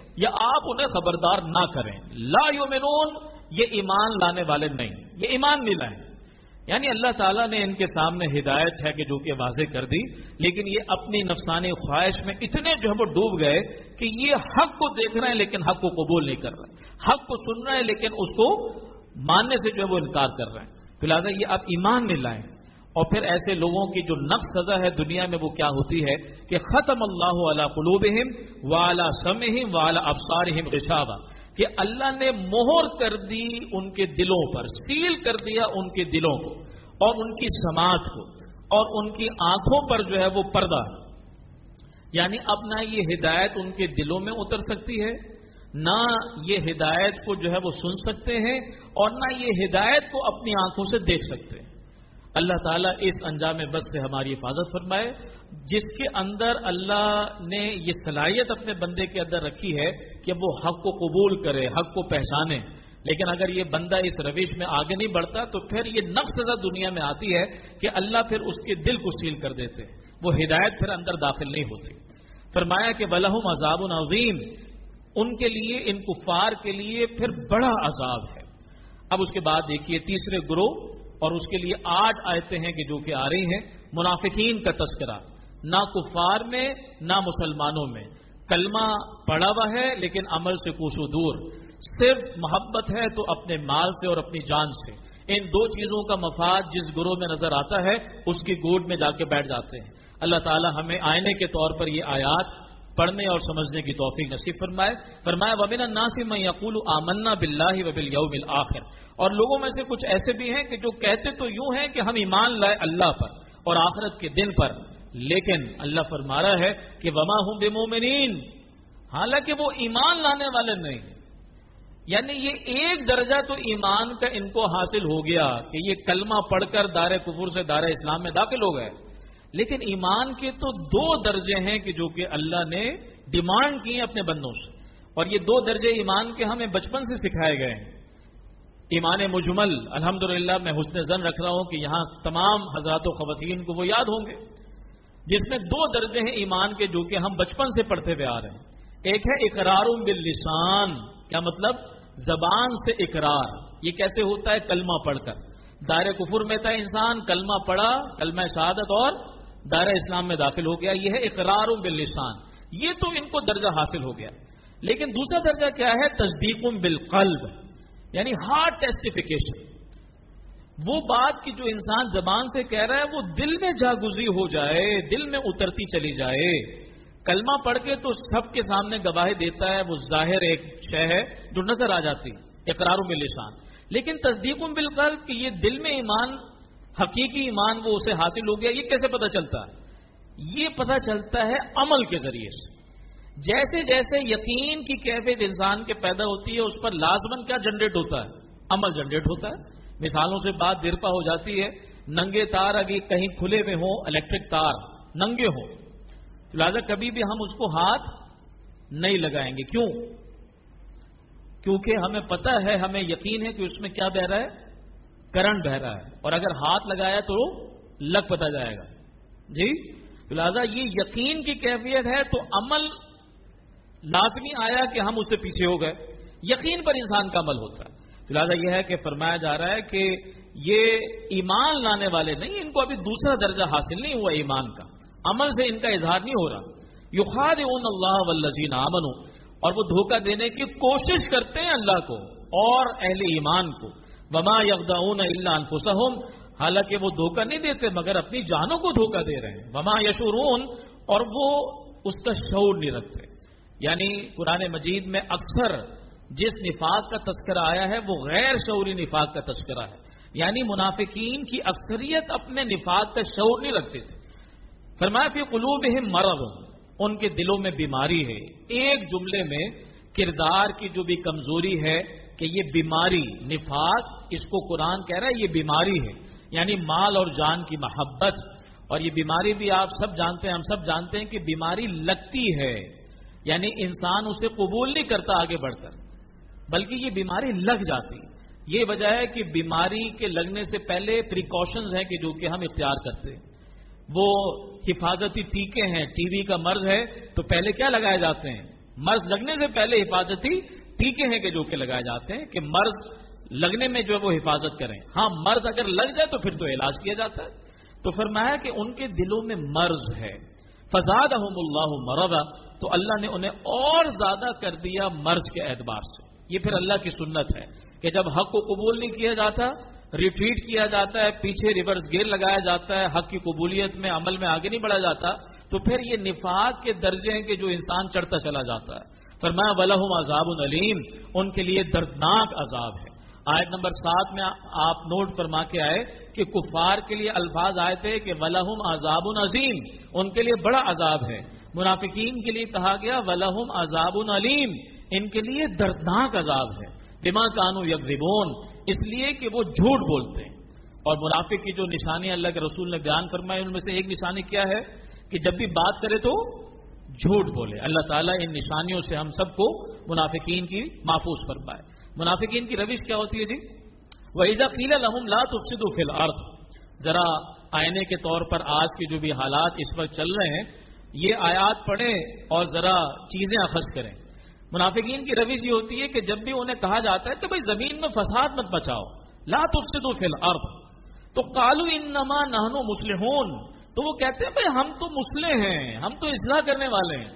Speaker 1: یا آپ انہیں خبردار نہ کریں. لا یؤمنون، یہ ایمان لانے والے نہیں، یہ ایمان نہیں لائیں. یعنی اللہ تعالیٰ نے ان کے سامنے ہدایت ہے کہ جو کہ واضح کر دی، لیکن یہ اپنی نفسانی خواہش میں اتنے جو ہے وہ ڈوب گئے کہ یہ حق کو دیکھ رہے ہیں لیکن حق کو قبول نہیں کر رہے، حق کو سن رہے ہیں لیکن اس کو ماننے سے جو ہے وہ انکار کر رہے ہیں. تو لہٰذا یہ آپ ایمان نہیں لائیں. اور پھر ایسے لوگوں کی جو نفس سزا ہے دنیا میں وہ کیا ہوتی ہے کہ ختم اللہ علی قلوبہم وعلی سمعہم وعلی ابصارہم غشاوہ، کہ اللہ نے مہر کر دی ان کے دلوں پر، سیل کر دیا ان کے دلوں کو اور ان کی سماعت کو اور ان کی آنکھوں پر جو ہے وہ پردہ. یعنی اب نہ یہ ہدایت ان کے دلوں میں اتر سکتی ہے، نہ یہ ہدایت کو جو ہے وہ سن سکتے ہیں، اور نہ یہ ہدایت کو اپنی آنکھوں سے دیکھ سکتے ہیں. اللہ تعالیٰ اس انجام بس سے ہماری حفاظت فرمائے. جس کے اندر اللہ نے یہ صلاحیت اپنے بندے کے اندر رکھی ہے کہ وہ حق کو قبول کرے، حق کو پہچانے، لیکن اگر یہ بندہ اس روش میں آگے نہیں بڑھتا تو پھر یہ نفس سزا دنیا میں آتی ہے کہ اللہ پھر اس کے دل کو سیل کر دیتے، وہ ہدایت پھر اندر داخل نہیں ہوتی. فرمایا کہ وَلَهُمْ عَذَابٌ عَظِيمٌ، ان کے لیے، ان کفار کے لیے پھر بڑا عذاب ہے. اب اس کے بعد دیکھیے تیسرے گروہ، اور اس کے لیے 8 آیتیں ہیں کہ جو کہ آ رہی ہیں. منافقین کا تذکرہ، نہ کفار میں نہ مسلمانوں میں، کلمہ پڑا ہوا ہے لیکن عمل سے کوسوں دور، صرف محبت ہے تو اپنے مال سے اور اپنی جان سے. ان 2 چیزوں کا مفاد جس گروہ میں نظر آتا ہے اس کی گود میں جا کے بیٹھ جاتے ہیں. اللہ تعالی ہمیں آئینے کے طور پر یہ آیات پڑھنے اور سمجھنے کی توفیق نصیب فرمائے. فرمایا وَمِنَ النَّاسِ مَن يَقُولُ آمَنَّا بِاللَّهِ وَبِالْيَوْمِ الْآخِرِ، اور لوگوں میں سے کچھ ایسے بھی ہیں کہ جو کہتے تو یوں ہیں کہ ہم ایمان لائے اللہ پر اور آخرت کے دن پر، لیکن اللہ فرما رہا ہے کہ وَمَا هُم بِمُؤْمِنِينَ، حالانکہ وہ ایمان لانے والے نہیں. یعنی یہ ایک درجہ تو ایمان کا ان کو حاصل ہو گیا کہ یہ کلمہ پڑھ کر دار کفر سے دار اسلام میں داخل ہو گئے، لیکن ایمان کے تو 2 درجے ہیں کہ جو کہ اللہ نے ڈیمانڈ کی ہیں اپنے بندوں سے، اور یہ 2 درجے ایمان کے ہمیں بچپن سے سکھائے گئے ہیں. ایمان مجمل، الحمدللہ میں حسن ظن رکھ رہا ہوں کہ یہاں تمام حضرات و خواتین کو وہ یاد ہوں گے، جس میں 2 درجے ہیں ایمان کے جو کہ ہم بچپن سے پڑھتے ہوئے آ رہے ہیں. ایک ہے اقرار باللسان، کیا مطلب؟ زبان سے اقرار. یہ کیسے ہوتا ہے؟ کلمہ پڑھ کر. دائرہ کفر میں تھا انسان، کلمہ پڑھا، کلمہ شہادت، اور دائرہ اسلام میں داخل ہو گیا. یہ ہے اقرار باللسان، یہ تو ان کو درجہ حاصل ہو گیا. لیکن دوسرا درجہ کیا ہے؟ تصدیق بالقلب، یعنی ہارٹ ٹیسٹیفیکیشن. وہ بات کی جو انسان زبان سے کہہ رہا ہے وہ دل میں جا گزری ہو جائے، دل میں اترتی چلی جائے. کلمہ پڑھ کے تو سب کے سامنے گواہی دیتا ہے، وہ ظاہر ایک شے ہے جو نظر آ جاتی، اقرار باللسان. لیکن تصدیق بالقلب کہ یہ دل میں ایمان، حقیقی ایمان وہ اسے حاصل ہو گیا، یہ کیسے پتہ چلتا ہے؟ یہ پتہ چلتا ہے عمل کے ذریعے سے. جیسے جیسے یقین کی کیفیت انسان کے پیدا ہوتی ہے اس پر لازماً کیا جنریٹ ہوتا ہے؟ عمل جنریٹ ہوتا ہے. مثالوں سے بات درپا ہو جاتی ہے. ننگے تار اگر کہیں کھلے ہوئے ہوں، الیکٹرک تار ننگے ہوں، تو لہٰذا کبھی بھی ہم اس کو ہاتھ نہیں لگائیں گے. کیوں؟ کیونکہ ہمیں پتہ ہے، ہمیں یقین ہے کہ اس میں کیا بہ رہا ہے؟ کرنٹ بہ رہا ہے، اور اگر ہاتھ لگایا تو لگ پتہ جائے گا. جی، تو لہٰذا یہ یقین کی کیفیت ہے. تو عمل لازمی آیا کہ ہم اس سے پیچھے ہو گئے. یقین پر انسان کا عمل ہوتا ہے. تو لہٰذا یہ ہے کہ فرمایا جا رہا ہے کہ یہ ایمان لانے والے نہیں، ان کو ابھی دوسرا درجہ حاصل نہیں ہوا ایمان کا، عمل سے ان کا اظہار نہیں ہو رہا. یخادعون اللہ والذین آمنوا، اور وہ دھوکہ دینے کی کوشش کرتے ہیں اللہ کو اور اہل ایمان کو. وما یخدعون الا انفسهم، حالانکہ وہ دھوکہ نہیں دیتے مگر اپنی جانوں کو دھوکہ دے رہے ہیں. وما یشعرون، اور وہ اس کا شعور نہیں رکھتے. یعنی قرآن مجید میں اکثر جس نفاق کا تذکرہ آیا ہے وہ غیر شعوری نفاق کا تذکرہ ہے. یعنی منافقین کی اکثریت اپنے نفاق کا شعور نہیں رکھتے تھے. فرمایا فی قلوبہم مرض، ان کے دلوں میں بیماری ہے. ایک جملے میں کردار کی جو بھی کمزوری ہے کہ یہ بیماری، نفاق، اس کو قرآن کہہ رہا ہے یہ بیماری ہے. یعنی مال اور جان کی محبت. اور یہ بیماری بھی آپ سب جانتے ہیں، ہم سب جانتے ہیں کہ بیماری لگتی ہے، یعنی انسان اسے قبول نہیں کرتا آگے بڑھ کر، بلکہ یہ بیماری لگ جاتی. یہ وجہ ہے کہ بیماری کے لگنے سے پہلے پریکاشنز ہیں کہ جو کہ ہم اختیار کرتے ہیں. وہ حفاظتی ٹیکے ہیں. ٹی وی کا مرض ہے تو پہلے کیا لگائے جاتے ہیں؟ مرض لگنے سے پہلے حفاظتی ٹیکے ہیں کہ جو کہ لگائے جاتے ہیں کہ مرض لگنے میں جو ہے وہ حفاظت کریں. ہاں مرض اگر لگ جائے تو پھر تو علاج کیا جاتا ہے. تو فرمایا کہ ان کے دلوں میں مرض ہے. فزادہم اللہ مرضا، تو اللہ نے انہیں اور زیادہ کر دیا مرض کے اعتبار سے. یہ پھر اللہ کی سنت ہے کہ جب حق کو قبول نہیں کیا جاتا، ریٹریٹ کیا جاتا ہے، پیچھے ریورس گیئر لگایا جاتا ہے، حق کی قبولیت میں عمل میں آگے نہیں بڑھا جاتا، تو پھر یہ نفاق کے درجے ہیں کہ جو انسان چڑھتا چلا جاتا ہے. فرمایا وَلَهُمْ عَذَابٌ علیم، ان کے لیے دردناک عذاب ہے. آیت نمبر 7 میں آپ نوٹ فرما کے آئے کہ کفار کے لیے الفاظ آئے تھے کہ وَلَهُمْ عَذَابٌ عظیم، ان کے لیے بڑا عذاب ہے. منافقین کے لیے کہا گیا وَلَهُمْ عَذَابٌ علیم، ان کے لیے دردناک عذاب ہے. بما کانوا یکذبون، اس لیے کہ وہ جھوٹ بولتے ہیں. اور منافق کی جو نشانی اللہ کے رسول نے بیان فرمائی ان میں سے ایک نشانی کیا ہے کہ جب بھی بات کرے تو جھوٹ بولے. اللہ تعالیٰ ان نشانیوں سے ہم سب کو منافقین کی محفوظ فرمائے. منافقین کی روش کیا ہوتی ہے جی؟ وَإِذَا قِيلَ لَهُمْ لَا تُفْسِدُوا فِي الْأَرْضِ، ذرا آئینے کے طور پر آج کے جو بھی حالات اس وقت چل رہے ہیں یہ آیات پڑھیں اور ذرا چیزیں اخذ کریں. منافقین کی روش یہ ہوتی ہے کہ جب بھی انہیں کہا جاتا ہے کہ بھئی زمین میں فساد مت بچاؤ، لا تفسدوا فی الارض، تو قالوا انما نحن مصلحون، تو وہ کہتے ہیں بھئی ہم تو مصلح ہیں، ہم تو اصلاح کرنے والے ہیں.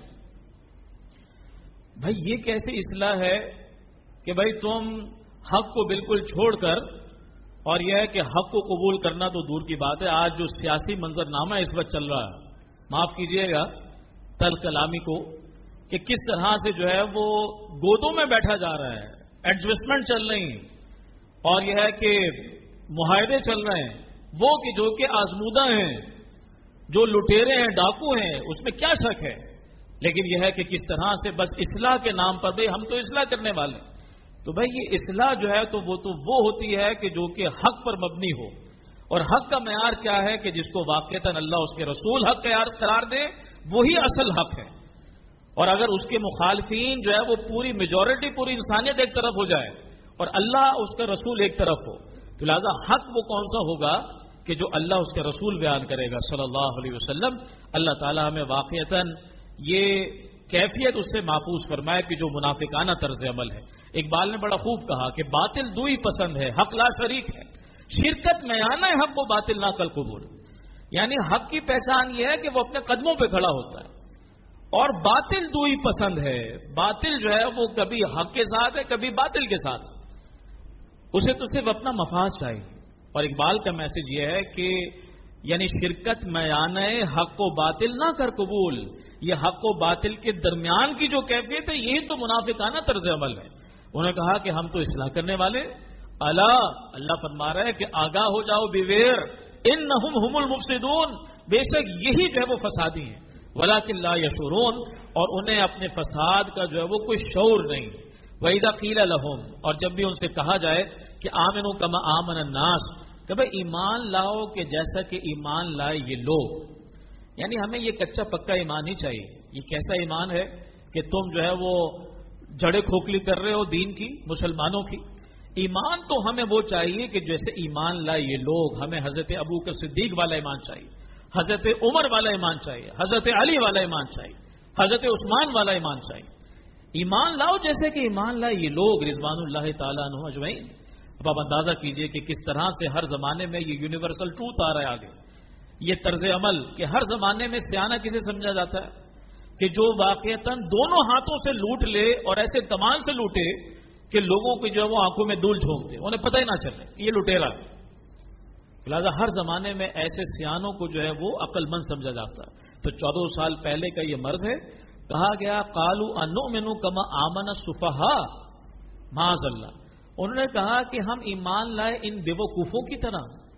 Speaker 1: بھئی یہ کیسے اصلاح ہے کہ بھئی تم حق کو بالکل چھوڑ کر، اور یہ ہے کہ حق کو قبول کرنا تو دور کی بات ہے، آج جو سیاسی منظرنامہ اس وقت چل رہا ہے، معاف کیجئے گا تلخ کلامی کو، کہ کس طرح سے جو ہے وہ گودوں میں بیٹھا جا رہا ہے، ایڈجسٹمنٹ چل رہی ہیں، اور یہ ہے کہ معاہدے چل رہے ہیں، وہ کہ جو کہ آزمودہ ہیں، جو لٹیرے ہیں، ڈاکو ہیں، اس میں کیا شک ہے. لیکن یہ ہے کہ کس طرح سے بس اصلاح کے نام پر بھئی ہم تو اصلاح کرنے والے. تو بھئی یہ اصلاح جو ہے تو وہ ہوتی ہے کہ جو کہ حق پر مبنی ہو. اور حق کا معیار کیا ہے کہ جس کو واقعتاً اللہ اس کے رسول حق قرار دے، وہی اصل حق ہے. اور اگر اس کے مخالفین جو ہے وہ پوری میجورٹی، پوری انسانیت ایک طرف ہو جائے اور اللہ اس کا رسول ایک طرف ہو، تو لہذا حق وہ کون سا ہوگا کہ جو اللہ اس کے رسول بیان کرے گا صلی اللہ علیہ وسلم. اللہ تعالیٰ ہمیں واقعتاً یہ کیفیت اس سے محفوظ فرمائے کہ جو منافقانہ طرز عمل ہے. اقبال نے بڑا خوب کہا کہ باطل دو ہی پسند ہے، حق لا شریک ہے، شرکت میں آنا ہے حق کو باطل نہ کل قبول. یعنی حق کی پہچان یہ ہے کہ وہ اپنے قدموں پہ کھڑا ہوتا ہے، اور باطل دو ہی پسند ہے. باطل جو ہے وہ کبھی حق کے ساتھ ہے، کبھی باطل کے ساتھ، اسے تو صرف اپنا مفاد چاہیے. اور اقبال کا میسج یہ ہے کہ یعنی شرکت میانہ حق و باطل نہ کر قبول، یہ حق و باطل کے درمیان کی جو کیفیت ہے یہی تو منافقانہ طرز عمل ہے. انہوں نے کہا کہ ہم تو اصلاح کرنے والے. اللہ فرما رہا ہے کہ آگاہ ہو جاؤ، بیویر، انہم ہم المفسدون، بے شک یہی جو ہے وہ فسادی ہیں. ولکن لا یشعرون، اور انہیں اپنے فساد کا جو ہے وہ کوئی شعور نہیں. وَإِذَا قِيلَ لَهُمْ، اور جب بھی ان سے کہا جائے کہ آمنوا کما آمن الناس، کہ بھئی ایمان لاؤ کہ جیسا کہ ایمان لائے یہ لوگ. یعنی ہمیں یہ کچا پکا ایمان ہی چاہیے. یہ کیسا ایمان ہے کہ تم جو ہے وہ جڑے کھوکھلی کر رہے ہو دین کی، مسلمانوں کی. ایمان تو ہمیں وہ چاہیے کہ جیسے ایمان لائے یہ لوگ. ہمیں حضرت ابوبکر صدیق والا ایمان چاہیے، حضرت عمر والا ایمان چاہیے، حضرت علی والا ایمان چاہیے، حضرت عثمان والا ایمان چاہیے. ایمان لاؤ جیسے کہ ایمان لائے یہ لوگ رضوان اللہ تعالیٰ عنہ اجمعین. اب آپ اندازہ کیجئے کہ کس طرح سے ہر زمانے میں یہ یونیورسل ٹروتھ آ رہا ہے آگے. یہ طرز عمل کہ ہر زمانے میں سیانہ کسے سمجھا جاتا ہے کہ جو واقعتاً دونوں ہاتھوں سے لوٹ لے اور ایسے کمان سے لوٹے کہ لوگوں کی جو ہے وہ آنکھوں میں دھول جھونک دے، انہیں پتہ ہی نہ چلے کہ یہ لٹیرا. لہٰذا ہر زمانے میں ایسے سیانوں کو جو ہے وہ عقل مند سمجھا جاتا ہے. تو 14 سال پہلے کا یہ مرض ہے. کہا گیا قالوا انؤمن کما آمن السفہاء، معاذ اللہ. انہوں نے کہا کہ ہم ایمان لائے ان بیوقوفوں کی طرح.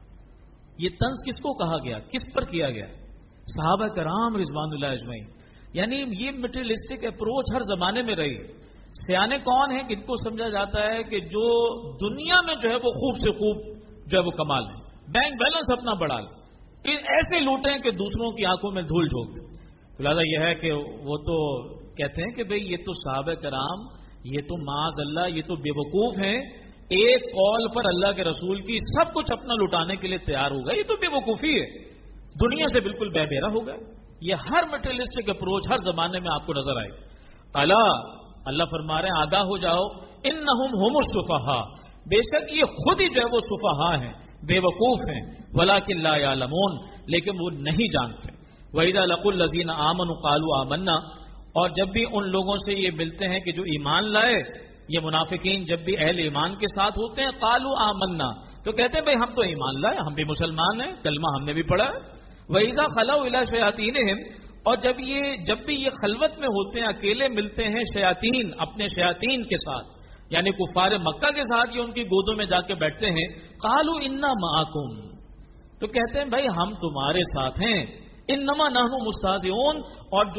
Speaker 1: یہ طنز کس کو کہا گیا، کس پر کیا گیا؟ صحابہ کرام رضوان اللہ اجمعین. یعنی یہ مٹیریلسٹک اپروچ ہر زمانے میں رہی. سیانے کون ہیں کن کو سمجھا جاتا ہے کہ جو دنیا میں جو ہے وہ خوب سے خوب جو ہے وہ کمال ہے، بینک بیلنس اپنا بڑھا لے، ایسے لوٹیں کہ دوسروں کی آنکھوں میں دھول جھونک دیں. تو لہٰذا یہ ہے کہ وہ تو کہتے ہیں کہ بھئی یہ تو صحابہ کرام، یہ تو معاذ اللہ یہ تو بے وقوف ہیں، ایک قول پر اللہ کے رسول کی سب کچھ اپنا لٹانے کے لیے تیار ہوگا. یہ تو بے وقوفی ہے، دنیا سے بالکل بے بہرا ہوگا. یہ ہر مٹیریلسٹک اپروچ ہر زمانے میں آپ کو نظر آئے. اللہ فرما رہے ہیں آگاہ ہو جاؤ، انہم هم السفہاء، بے شک یہ خود ہی جو ہے وہ سفہاء ہیں، بے وقوف ہیں، ولکن لا یعلمون، لیکن وہ نہیں جانتے۔ وَإِذَا لَقُوا الَّذِينَ آمَنُوا قَالُوا آمَنَّا، اور جب بھی ان لوگوں سے یہ ملتے ہیں کہ جو ایمان لائے، یہ منافقین جب بھی اہل ایمان کے ساتھ ہوتے ہیں قالوا آمنا، تو کہتے ہیں بھئی ہم تو ایمان لائے، ہم بھی مسلمان ہیں، کلمہ ہم نے بھی پڑھا ہے۔ وَإِذَا خَلَوْا إِلَىٰ شَيَاطِينِهِمْ، اور جب بھی یہ خلوت میں ہوتے ہیں، اکیلے ملتے ہیں شیاطین، اپنے شیاطین کے ساتھ، یعنی کفار مکہ کے ساتھ یہ ان کی گودوں میں جا کے بیٹھتے ہیں، قالوا انا معکم، تو کہتے ہیں بھائی ہم تمہارے ساتھ ہیں، انما نحن مستہزئون، اور جو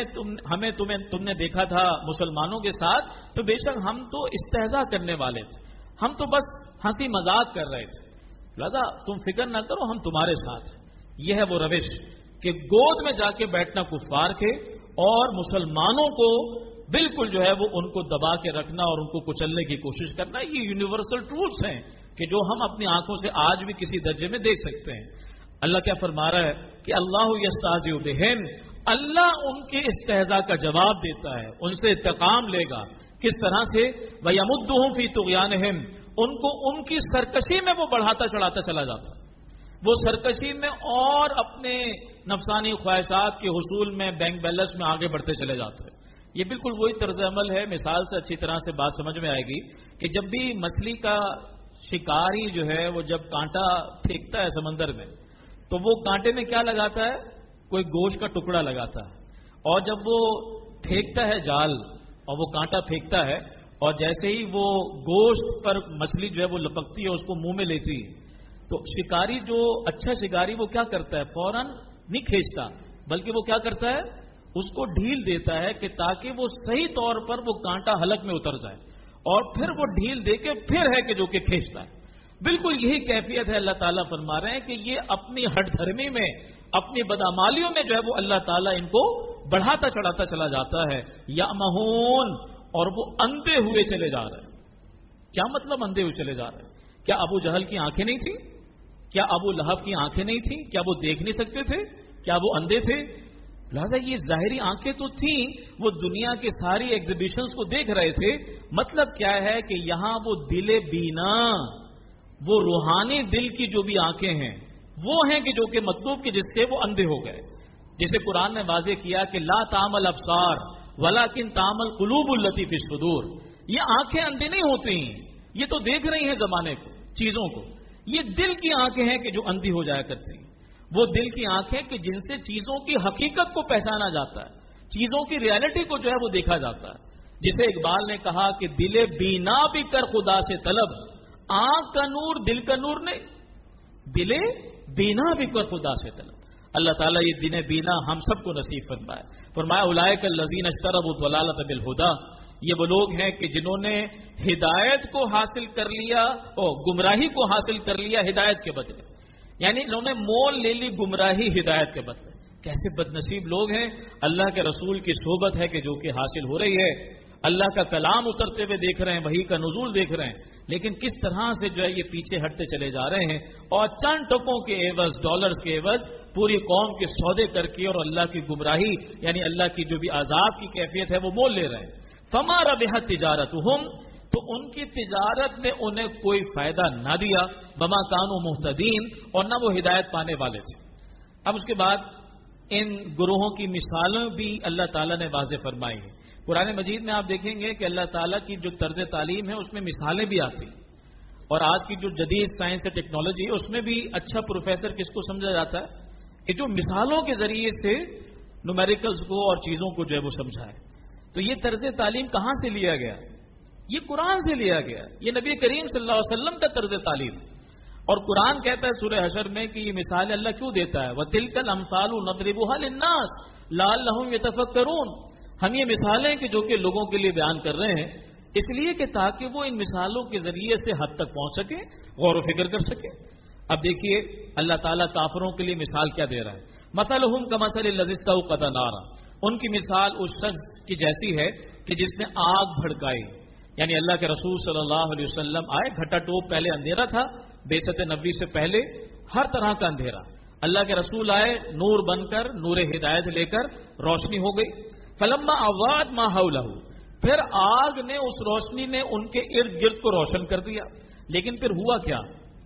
Speaker 1: تم نے دیکھا تھا مسلمانوں کے ساتھ، تو بے شک ہم تو استہزاء کرنے والے تھے، ہم تو بس ہنسی مذاق کر رہے تھے، لہذا تم فکر نہ کرو، ہم تمہارے ساتھ ہیں۔ یہ ہے وہ روش کہ گود میں جا کے بیٹھنا کفار کے، اور مسلمانوں کو بالکل جو ہے وہ ان کو دبا کے رکھنا اور ان کو کچلنے کی کوشش کرنا، یہ یونیورسل ٹروتس ہیں کہ جو ہم اپنی آنکھوں سے آج بھی کسی درجے میں دیکھ سکتے ہیں۔ اللہ کیا فرما رہا ہے کہ اللہ یستہزئ بہم، اللہ ان کے استہزاء کا جواب دیتا ہے، ان سے انتقام لے گا، کس طرح سے؟ وَيَمُدُّهُمْ فِي طُغْيَانِهِمْ، ان کو ان کی سرکشی میں وہ بڑھاتا چڑھاتا چلا جاتا ہے، وہ سرکشی میں اور اپنے نفسانی خواہشات کے حصول میں، بینک بیلنس میں آگے بڑھتے چلے جاتے ہیں۔ یہ بالکل وہی طرز عمل ہے، مثال سے اچھی طرح سے بات سمجھ میں آئے گی کہ جب بھی مچھلی کا شکاری جو ہے وہ جب کانٹا پھینکتا ہے سمندر میں، تو وہ کانٹے میں کیا لگاتا ہے؟ کوئی گوشت کا ٹکڑا لگاتا ہے، اور جب وہ پھینکتا ہے جال اور وہ کانٹا پھینکتا ہے، اور جیسے ہی وہ گوشت پر مچھلی جو ہے وہ لپکتی ہے، اس کو منہ میں لیتی ہے، تو شکاری جو اچھا شکاری وہ کیا کرتا ہے؟ فوراً نہیں کھینچتا، بلکہ وہ کیا کرتا ہے؟ اس کو ڈھیل دیتا ہے کہ تاکہ وہ صحیح طور پر وہ کانٹا حلق میں اتر جائے، اور پھر وہ ڈھیل دے کے پھر ہے کہ جو کہ کھینچتا ہے۔ بالکل یہی کیفیت ہے، اللہ تعالیٰ فرما رہے ہیں کہ یہ اپنی ہٹ دھرمی میں، اپنی بدعمالیوں میں جو ہے وہ اللہ تعالیٰ ان کو بڑھاتا چڑھاتا چلا جاتا ہے۔ یأمہون، اور وہ اندھے ہوئے چلے جا رہے ہیں۔ کیا مطلب اندھے ہوئے چلے جا رہے ہیں؟ کیا ابو جہل کی آنکھیں نہیں تھیں؟ کیا ابو لہب کی آنکھیں نہیں تھیں؟ کیا وہ دیکھ نہیں سکتے تھے؟ کیا وہ اندھے تھے؟ لہذا یہ ظاہری آنکھیں تو تھیں، وہ دنیا کے ساری ایگزیبیشنز کو دیکھ رہے تھے۔ مطلب کیا ہے کہ یہاں وہ دل بینا، وہ روحانی دل کی جو بھی آنکھیں ہیں وہ ہیں کہ جو کہ مطلوب کہ جس سے وہ اندھے ہو گئے، جسے قرآن نے واضح کیا کہ لا تعمل ابصار ولکن تعمل قلوب التی فی الصدور، یہ آنکھیں اندھی نہیں ہوتی ہیں، یہ تو دیکھ رہی ہیں زمانے کو، چیزوں کو، یہ دل کی آنکھیں ہیں کہ جو اندھی ہو جایا کرتی ہیں، وہ دل کی آنکھیں کہ جن سے چیزوں کی حقیقت کو پہچانا جاتا ہے، چیزوں کی ریالٹی کو جو ہے وہ دیکھا جاتا ہے۔ جسے اقبال نے کہا کہ دل بینا بھی کر خدا سے طلب، آنکھ کا نور دل کا نور نہیں، دل بینا بھی کر خدا سے طلب۔ اللہ تعالیٰ یہ دل بینا ہم سب کو نصیب فرمائے۔ فرمایا اولئک الذین اشتروا الضلالۃ بالہدی، یہ وہ لوگ ہیں کہ جنہوں نے ہدایت کو حاصل کر لیا اور گمراہی کو حاصل کر لیا ہدایت کے بدلے، یعنی انہوں نے مول لے لی گمراہی ہدایت کے بدلے۔ کیسے بد نصیب لوگ ہیں، اللہ کے رسول کی صحبت ہے کہ جو کہ حاصل ہو رہی ہے، اللہ کا کلام اترتے ہوئے دیکھ رہے ہیں، وحی کا نزول دیکھ رہے ہیں، لیکن کس طرح سے جو ہے یہ پیچھے ہٹتے چلے جا رہے ہیں، اور چند ٹکوں کے عوض، ڈالرز کے عوض پوری قوم کے سودے کر کے اور اللہ کی گمراہی یعنی اللہ کی جو بھی عذاب کی کیفیت ہے وہ مول لے رہے ہیں۔ فما ربحت تجارتہم، تو ان کی تجارت نے انہیں کوئی فائدہ نہ دیا، وما کانوا مہتدین، اور نہ وہ ہدایت پانے والے تھے۔ اب اس کے بعد ان گروہوں کی مثالیں بھی اللہ تعالیٰ نے واضح فرمائی ہیں۔ قرآن مجید میں آپ دیکھیں گے کہ اللہ تعالیٰ کی جو طرز تعلیم ہے اس میں مثالیں بھی آتی ہیں، اور آج کی جو جدید سائنس اور ٹیکنالوجی ہے اس میں بھی اچھا پروفیسر کس کو سمجھا جاتا ہے کہ جو مثالوں کے ذریعے سے نومیریکلز کو اور چیزوں کو جو ہے وہ سمجھائے۔ تو یہ طرز تعلیم کہاں سے لیا گیا؟ یہ قرآن سے لیا گیا، یہ نبی کریم صلی اللہ علیہ وسلم کا طرز تعلیم، اور قرآن کہتا ہے سورہ حشر میں کہ یہ مثال اللہ کیوں دیتا ہے؟ وَتِلْكَ الْأَمْثَالُ نَضْرِبُهَا لِلنَّاسِ لَعَلَّهُمْ يَتَفَكَّرُونَ، ہم یہ مثالیں کہ جو کہ لوگوں کے لیے بیان کر رہے ہیں اس لیے کہ تاکہ وہ ان مثالوں کے ذریعے سے حد تک پہنچ سکے، غور و فکر کر سکے۔ اب دیکھیے اللہ تعالیٰ کافروں کے لیے مثال کیا دے رہا ہے۔ مَثَلُهُمْ كَمَثَلِ الَّذِي اسْتَوْقَدَ نَارًا، ان کی مثال اس شخص کی جیسی ہے کہ جس نے آگ بھڑکائی، یعنی اللہ کے رسول صلی اللہ علیہ وسلم آئے، گھٹا ٹوپ پہلے اندھیرا تھا، بعثت نبوی سے پہلے ہر طرح کا اندھیرا، اللہ کے رسول آئے نور بن کر، نور ہدایت لے کر، روشنی ہو گئی۔
Speaker 2: فلما اضاءت ما حوله، پھر آگ نے، اس روشنی نے ان کے ارد گرد کو روشن کر دیا. لیکن پھر ہوا کیا؟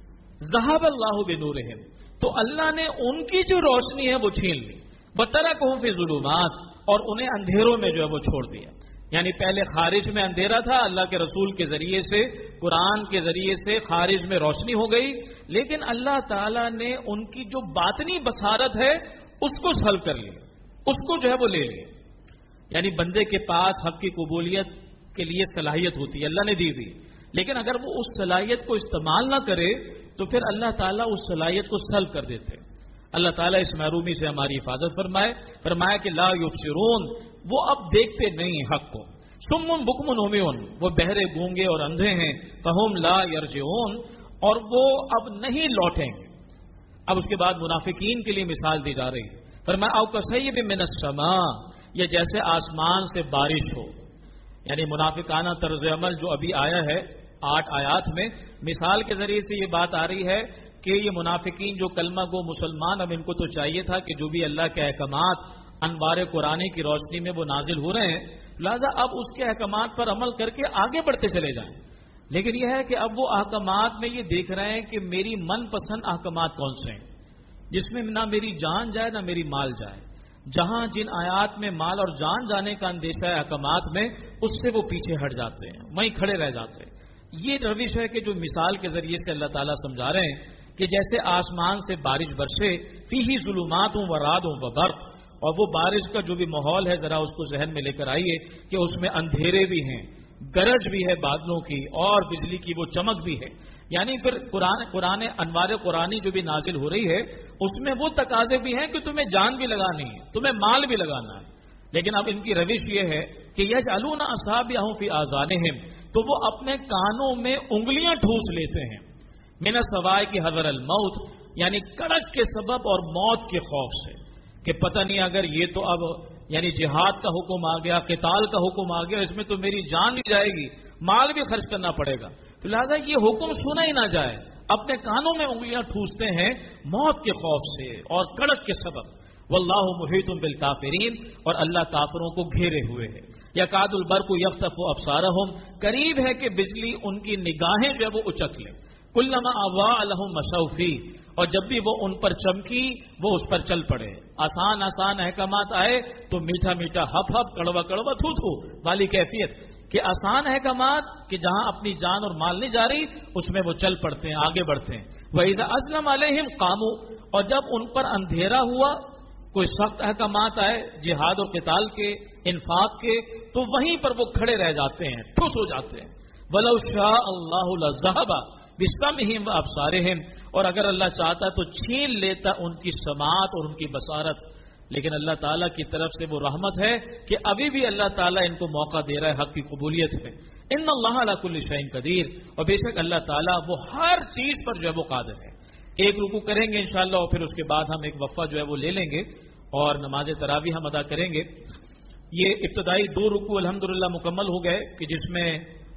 Speaker 2: ذهب اللہ بنورہم، تو اللہ نے ان کی جو روشنی ہے وہ چھین لی. وترکہم فی الظلمات، اور انہیں اندھیروں میں جو ہے وہ چھوڑ دیا. یعنی پہلے خارج میں اندھیرا تھا، اللہ کے رسول کے ذریعے سے، قرآن کے ذریعے سے خارج میں روشنی ہو گئی، لیکن اللہ تعالیٰ نے ان کی جو باطنی بصارت ہے اس کو سلب کر لیا، اس کو جو ہے وہ لے لیا. یعنی بندے کے پاس حق کی قبولیت کے لیے صلاحیت ہوتی ہے، اللہ نے دی ہوئی، لیکن اگر وہ اس صلاحیت کو استعمال نہ کرے تو پھر اللہ تعالیٰ اس صلاحیت کو سلب کر دیتے. اللہ تعالیٰ اس محرومی سے ہماری حفاظت فرمائے. فرمایا کہ لا یبصرون، وہ اب دیکھتے نہیں حق کو. صم بکم عمیون، وہ بہرے گونگے اور اندھے ہیں. فہم لا یرجعون، اور وہ اب نہیں لوٹیں گے. اب اس کے بعد منافقین کے لیے مثال دی جا رہی ہے. فرمایا او کصیب من السماء، یہ جیسے آسمان سے بارش ہو. یعنی منافقانہ طرز عمل جو ابھی آیا ہے 8 آیات میں، مثال کے ذریعے سے یہ بات آ رہی ہے کہ یہ منافقین جو کلمہ گو مسلمان، اب ان کو تو چاہیے تھا کہ جو بھی اللہ کے احکامات انوار قرآن کی روشنی میں وہ نازل ہو رہے ہیں، لہذا اب اس کے احکامات پر عمل کر کے آگے بڑھتے چلے جائیں. لیکن یہ ہے کہ اب وہ احکامات میں یہ دیکھ رہے ہیں کہ میری من پسند احکامات کون سے ہیں، جس میں نہ میری جان جائے نہ میری مال جائے. جہاں جن آیات میں مال اور جان جانے کا اندیشہ ہے احکامات میں، اس سے وہ پیچھے ہٹ جاتے ہیں، وہیں کھڑے رہ جاتے ہیں. یہ روش ہے کہ جو مثال کے ذریعے سے اللہ تعالیٰ سمجھا رہے ہیں کہ جیسے آسمان سے بارش برسے، فیہ ظلمات و رعد و برق، اور وہ بارش کا جو بھی ماحول ہے ذرا اس کو ذہن میں لے کر آئیے کہ اس میں اندھیرے بھی ہیں، گرج بھی ہے بادلوں کی، اور بجلی کی وہ چمک بھی ہے. یعنی پھر قرآن انوار قرآنی جو بھی نازل ہو رہی ہے اس میں وہ تقاضے بھی ہیں کہ تمہیں جان بھی لگانی ہے، تمہیں مال بھی لگانا ہے. لیکن اب ان کی روش یہ ہے کہ یجعلون اصابعهم فی آذانہم، تو وہ اپنے کانوں میں انگلیاں ٹھوس لیتے ہیں. من السواء کی حذر الموت، یعنی کڑک کے سبب اور موت کے خوف سے کہ پتہ نہیں اگر یہ تو اب یعنی جہاد کا حکم آ گیا، قتال کا حکم آ گیا، اس میں تو میری جان بھی جائے گی، مال بھی خرچ کرنا پڑے گا، تو لہذا یہ حکم سنا ہی نہ جائے. اپنے کانوں میں انگلیاں ٹھوستے ہیں موت کے خوف سے اور کڑک کے سبب. واللہ محیط بالکافرین، اور اللہ کافروں کو گھیرے ہوئے ہے. یکاد البرق یخطف ابصارہم، قریب ہے کہ بجلی ان کی نگاہیں جو ہے وہ اچک لے. کلما اضاء لهم مشوا فیہ، اور جب بھی وہ ان پر چمکی وہ اس پر چل پڑے. آسان آسان احکامات آئے تو میٹھا میٹھا ہپ ہپ کڑوا کڑوا تھو تھو والی کیفیت کہ آسان احکامات کہ جہاں اپنی جان اور مال نہیں جا رہی اس میں وہ چل پڑتے ہیں، آگے بڑھتے ہیں. وَإِذَا أَظْلَمَ عَلَيْهِمْ قَامُوا، اور جب ان پر اندھیرا ہوا، کوئی سخت احکامات آئے جہاد اور قتال کے، انفاق کے، تو وہیں پر وہ کھڑے رہ جاتے ہیں، ٹھوس ہو جاتے ہیں. وَلَوْ شَاءَ اللَّهُ لَذَهَبَ بِسَمْعِهِمْ وَأَبْصَارِهِمْ، اور اگر اللہ چاہتا تو چھین لیتا ان کی سماعت اور ان کی بصارت. لیکن اللہ تعالیٰ کی طرف سے وہ رحمت ہے کہ ابھی بھی اللہ تعالیٰ ان کو موقع دے رہا ہے حق کی قبولیت میں. ان اللہ علی کل شیء قدیر، اور بے شک اللہ تعالیٰ وہ ہر چیز پر جو ہے وہ قادر ہے. ایک رکوع کریں گے انشاءاللہ اور پھر اس کے بعد ہم ایک وقفہ جو ہے وہ لے لیں گے اور نماز تراویح ہم ادا کریں گے. یہ ابتدائی 2 رکوع الحمدللہ مکمل ہو گئے کہ جس میں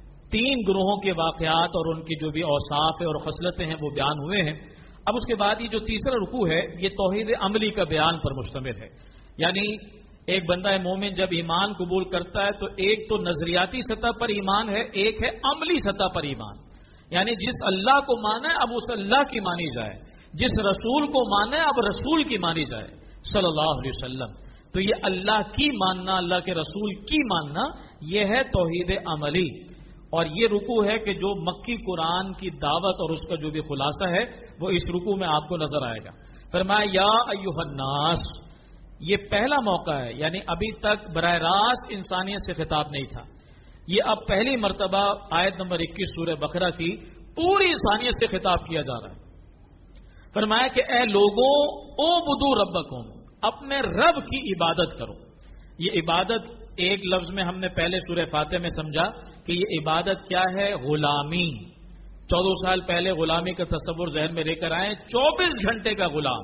Speaker 2: 3 گروہوں کے واقعات اور ان کی جو بھی اوصاف اور خصلتیں ہیں وہ بیان ہوئے ہیں. اب اس کے بعد یہ جو تیسرا رکوع ہے یہ توحید عملی کا بیان پر مشتمل ہے. یعنی ایک بندہ مومن جب ایمان قبول کرتا ہے تو ایک تو نظریاتی سطح پر ایمان ہے، ایک ہے عملی سطح پر ایمان. یعنی جس اللہ کو مانا ہے اب اس اللہ کی مانی جائے، جس رسول کو مانا ہے اب رسول کی مانی جائے صلی اللہ علیہ وسلم. تو یہ اللہ کی ماننا، اللہ کے رسول کی ماننا، یہ ہے توحید عملی. اور یہ رکوع ہے کہ جو مکی قرآن کی دعوت اور اس کا جو بھی خلاصہ ہے وہ اس رکوع میں آپ کو نظر آئے گا. فرمایا یا ایھا الناس، یہ پہلا موقع ہے، یعنی ابھی تک براہ راست انسانیت سے خطاب نہیں تھا. یہ اب پہلی مرتبہ آیت نمبر 21 سورہ بقرہ کی پوری انسانیت سے خطاب کیا جا رہا ہے. فرمایا کہ اے لوگوں اعبدوا ربکم، اپنے رب کی عبادت کرو. یہ عبادت ایک لفظ میں ہم نے پہلے سورہ فاتح میں سمجھا کہ یہ عبادت کیا ہے، غلامی. 14 سال پہلے غلامی کا تصور ذہن میں لے کر آئے. 24 گھنٹے کا غلام،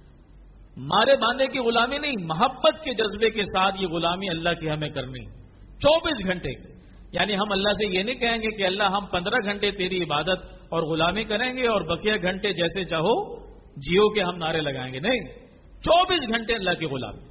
Speaker 2: مارے باندھے کی غلامی نہیں، محبت کے جذبے کے ساتھ یہ غلامی اللہ کی ہمیں کرنی. 24 گھنٹے کی. یعنی ہم اللہ سے یہ نہیں کہیں گے کہ اللہ ہم 15 گھنٹے تیری عبادت اور غلامی کریں گے اور بقیہ گھنٹے جیسے چاہو جیو کے ہم نعرے لگائیں گے. نہیں، 24 گھنٹے اللہ کی غلامی.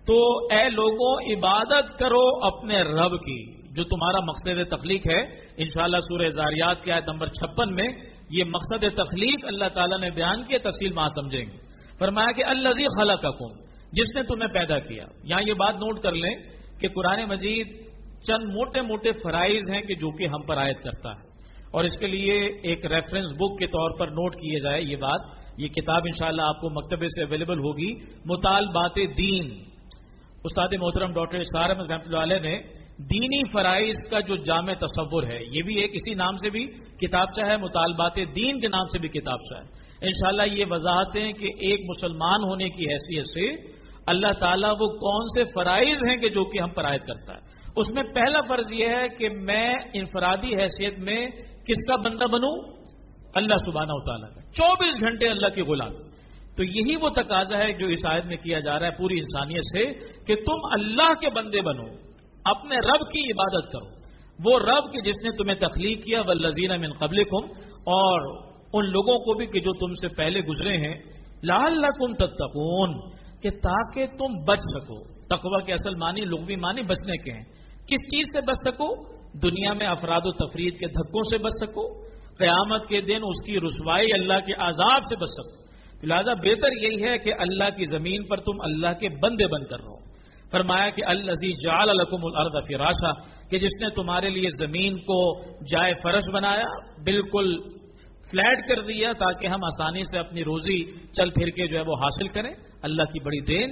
Speaker 2: تو اے لوگوں عبادت کرو اپنے رب کی جو تمہارا مقصد تخلیق ہے. انشاءاللہ سورہ زاریات کی آیت نمبر 56 میں یہ مقصد تخلیق اللہ تعالیٰ نے بیان کیا، تفصیل وہاں سمجھیں گے. فرمایا کہ الذی خلقکم، جس نے تمہیں پیدا کیا. یہاں یہ بات نوٹ کر لیں کہ قرآن مجید چند موٹے موٹے فرائض ہیں کہ جو کہ ہم پر عائد کرتا ہے، اور اس کے لیے ایک ریفرنس بک کے طور پر نوٹ کیے جائے یہ بات. یہ کتاب انشاءاللہ آپ کو مکتبے سے اویلیبل ہوگی، مطالبات دین. استاد محترم ڈاکٹر اسرار احمد رحمۃ اللہ علیہ نے دینی فرائض کا جو جامع تصور ہے، یہ بھی ایک اسی نام سے بھی کتابچہ ہے، مطالبات دین کے نام سے بھی کتابچہ ہے. انشاءاللہ یہ وضاحتیں کہ ایک مسلمان ہونے کی حیثیت سے اللہ تعالیٰ وہ کون سے فرائض ہیں کہ جو کہ ہم پر عائد کرتا ہے. اس میں پہلا فرض یہ ہے کہ میں انفرادی حیثیت میں کس کا بندہ بنوں؟ اللہ سبحانہ و تعالیٰ کا. 24 گھنٹے اللہ کے غلام. تو یہی وہ تقاضا ہے جو اس آیت میں کیا جا رہا ہے پوری انسانیت سے کہ تم اللہ کے بندے بنو، اپنے رب کی عبادت کرو، وہ رب کہ جس نے تمہیں تخلیق کیا، والذین من قبلکم، اور ان لوگوں کو بھی کہ جو تم سے پہلے گزرے ہیں، لعلکم تتقون، کہ تاکہ تم بچ سکو. تقوی کے اصل معنی لغوی معنی بچنے کے ہیں. کس چیز سے بچ سکو؟ دنیا میں افراد و تفرید کے دھکوں سے بچ سکو، قیامت کے دن اس کی رسوائی اللہ کے عذاب سے بچ سکو. لہذا بہتر یہی ہے کہ اللہ کی زمین پر تم اللہ کے بندے بن کر رہو. فرمایا کہ الذی جعل لکم الارض فراشا، کہ جس نے تمہارے لیے زمین کو جائے فرش بنایا، بالکل فلیٹ کر دیا تاکہ ہم آسانی سے اپنی روزی چل پھر کے جو ہے وہ حاصل کریں. اللہ کی بڑی دین.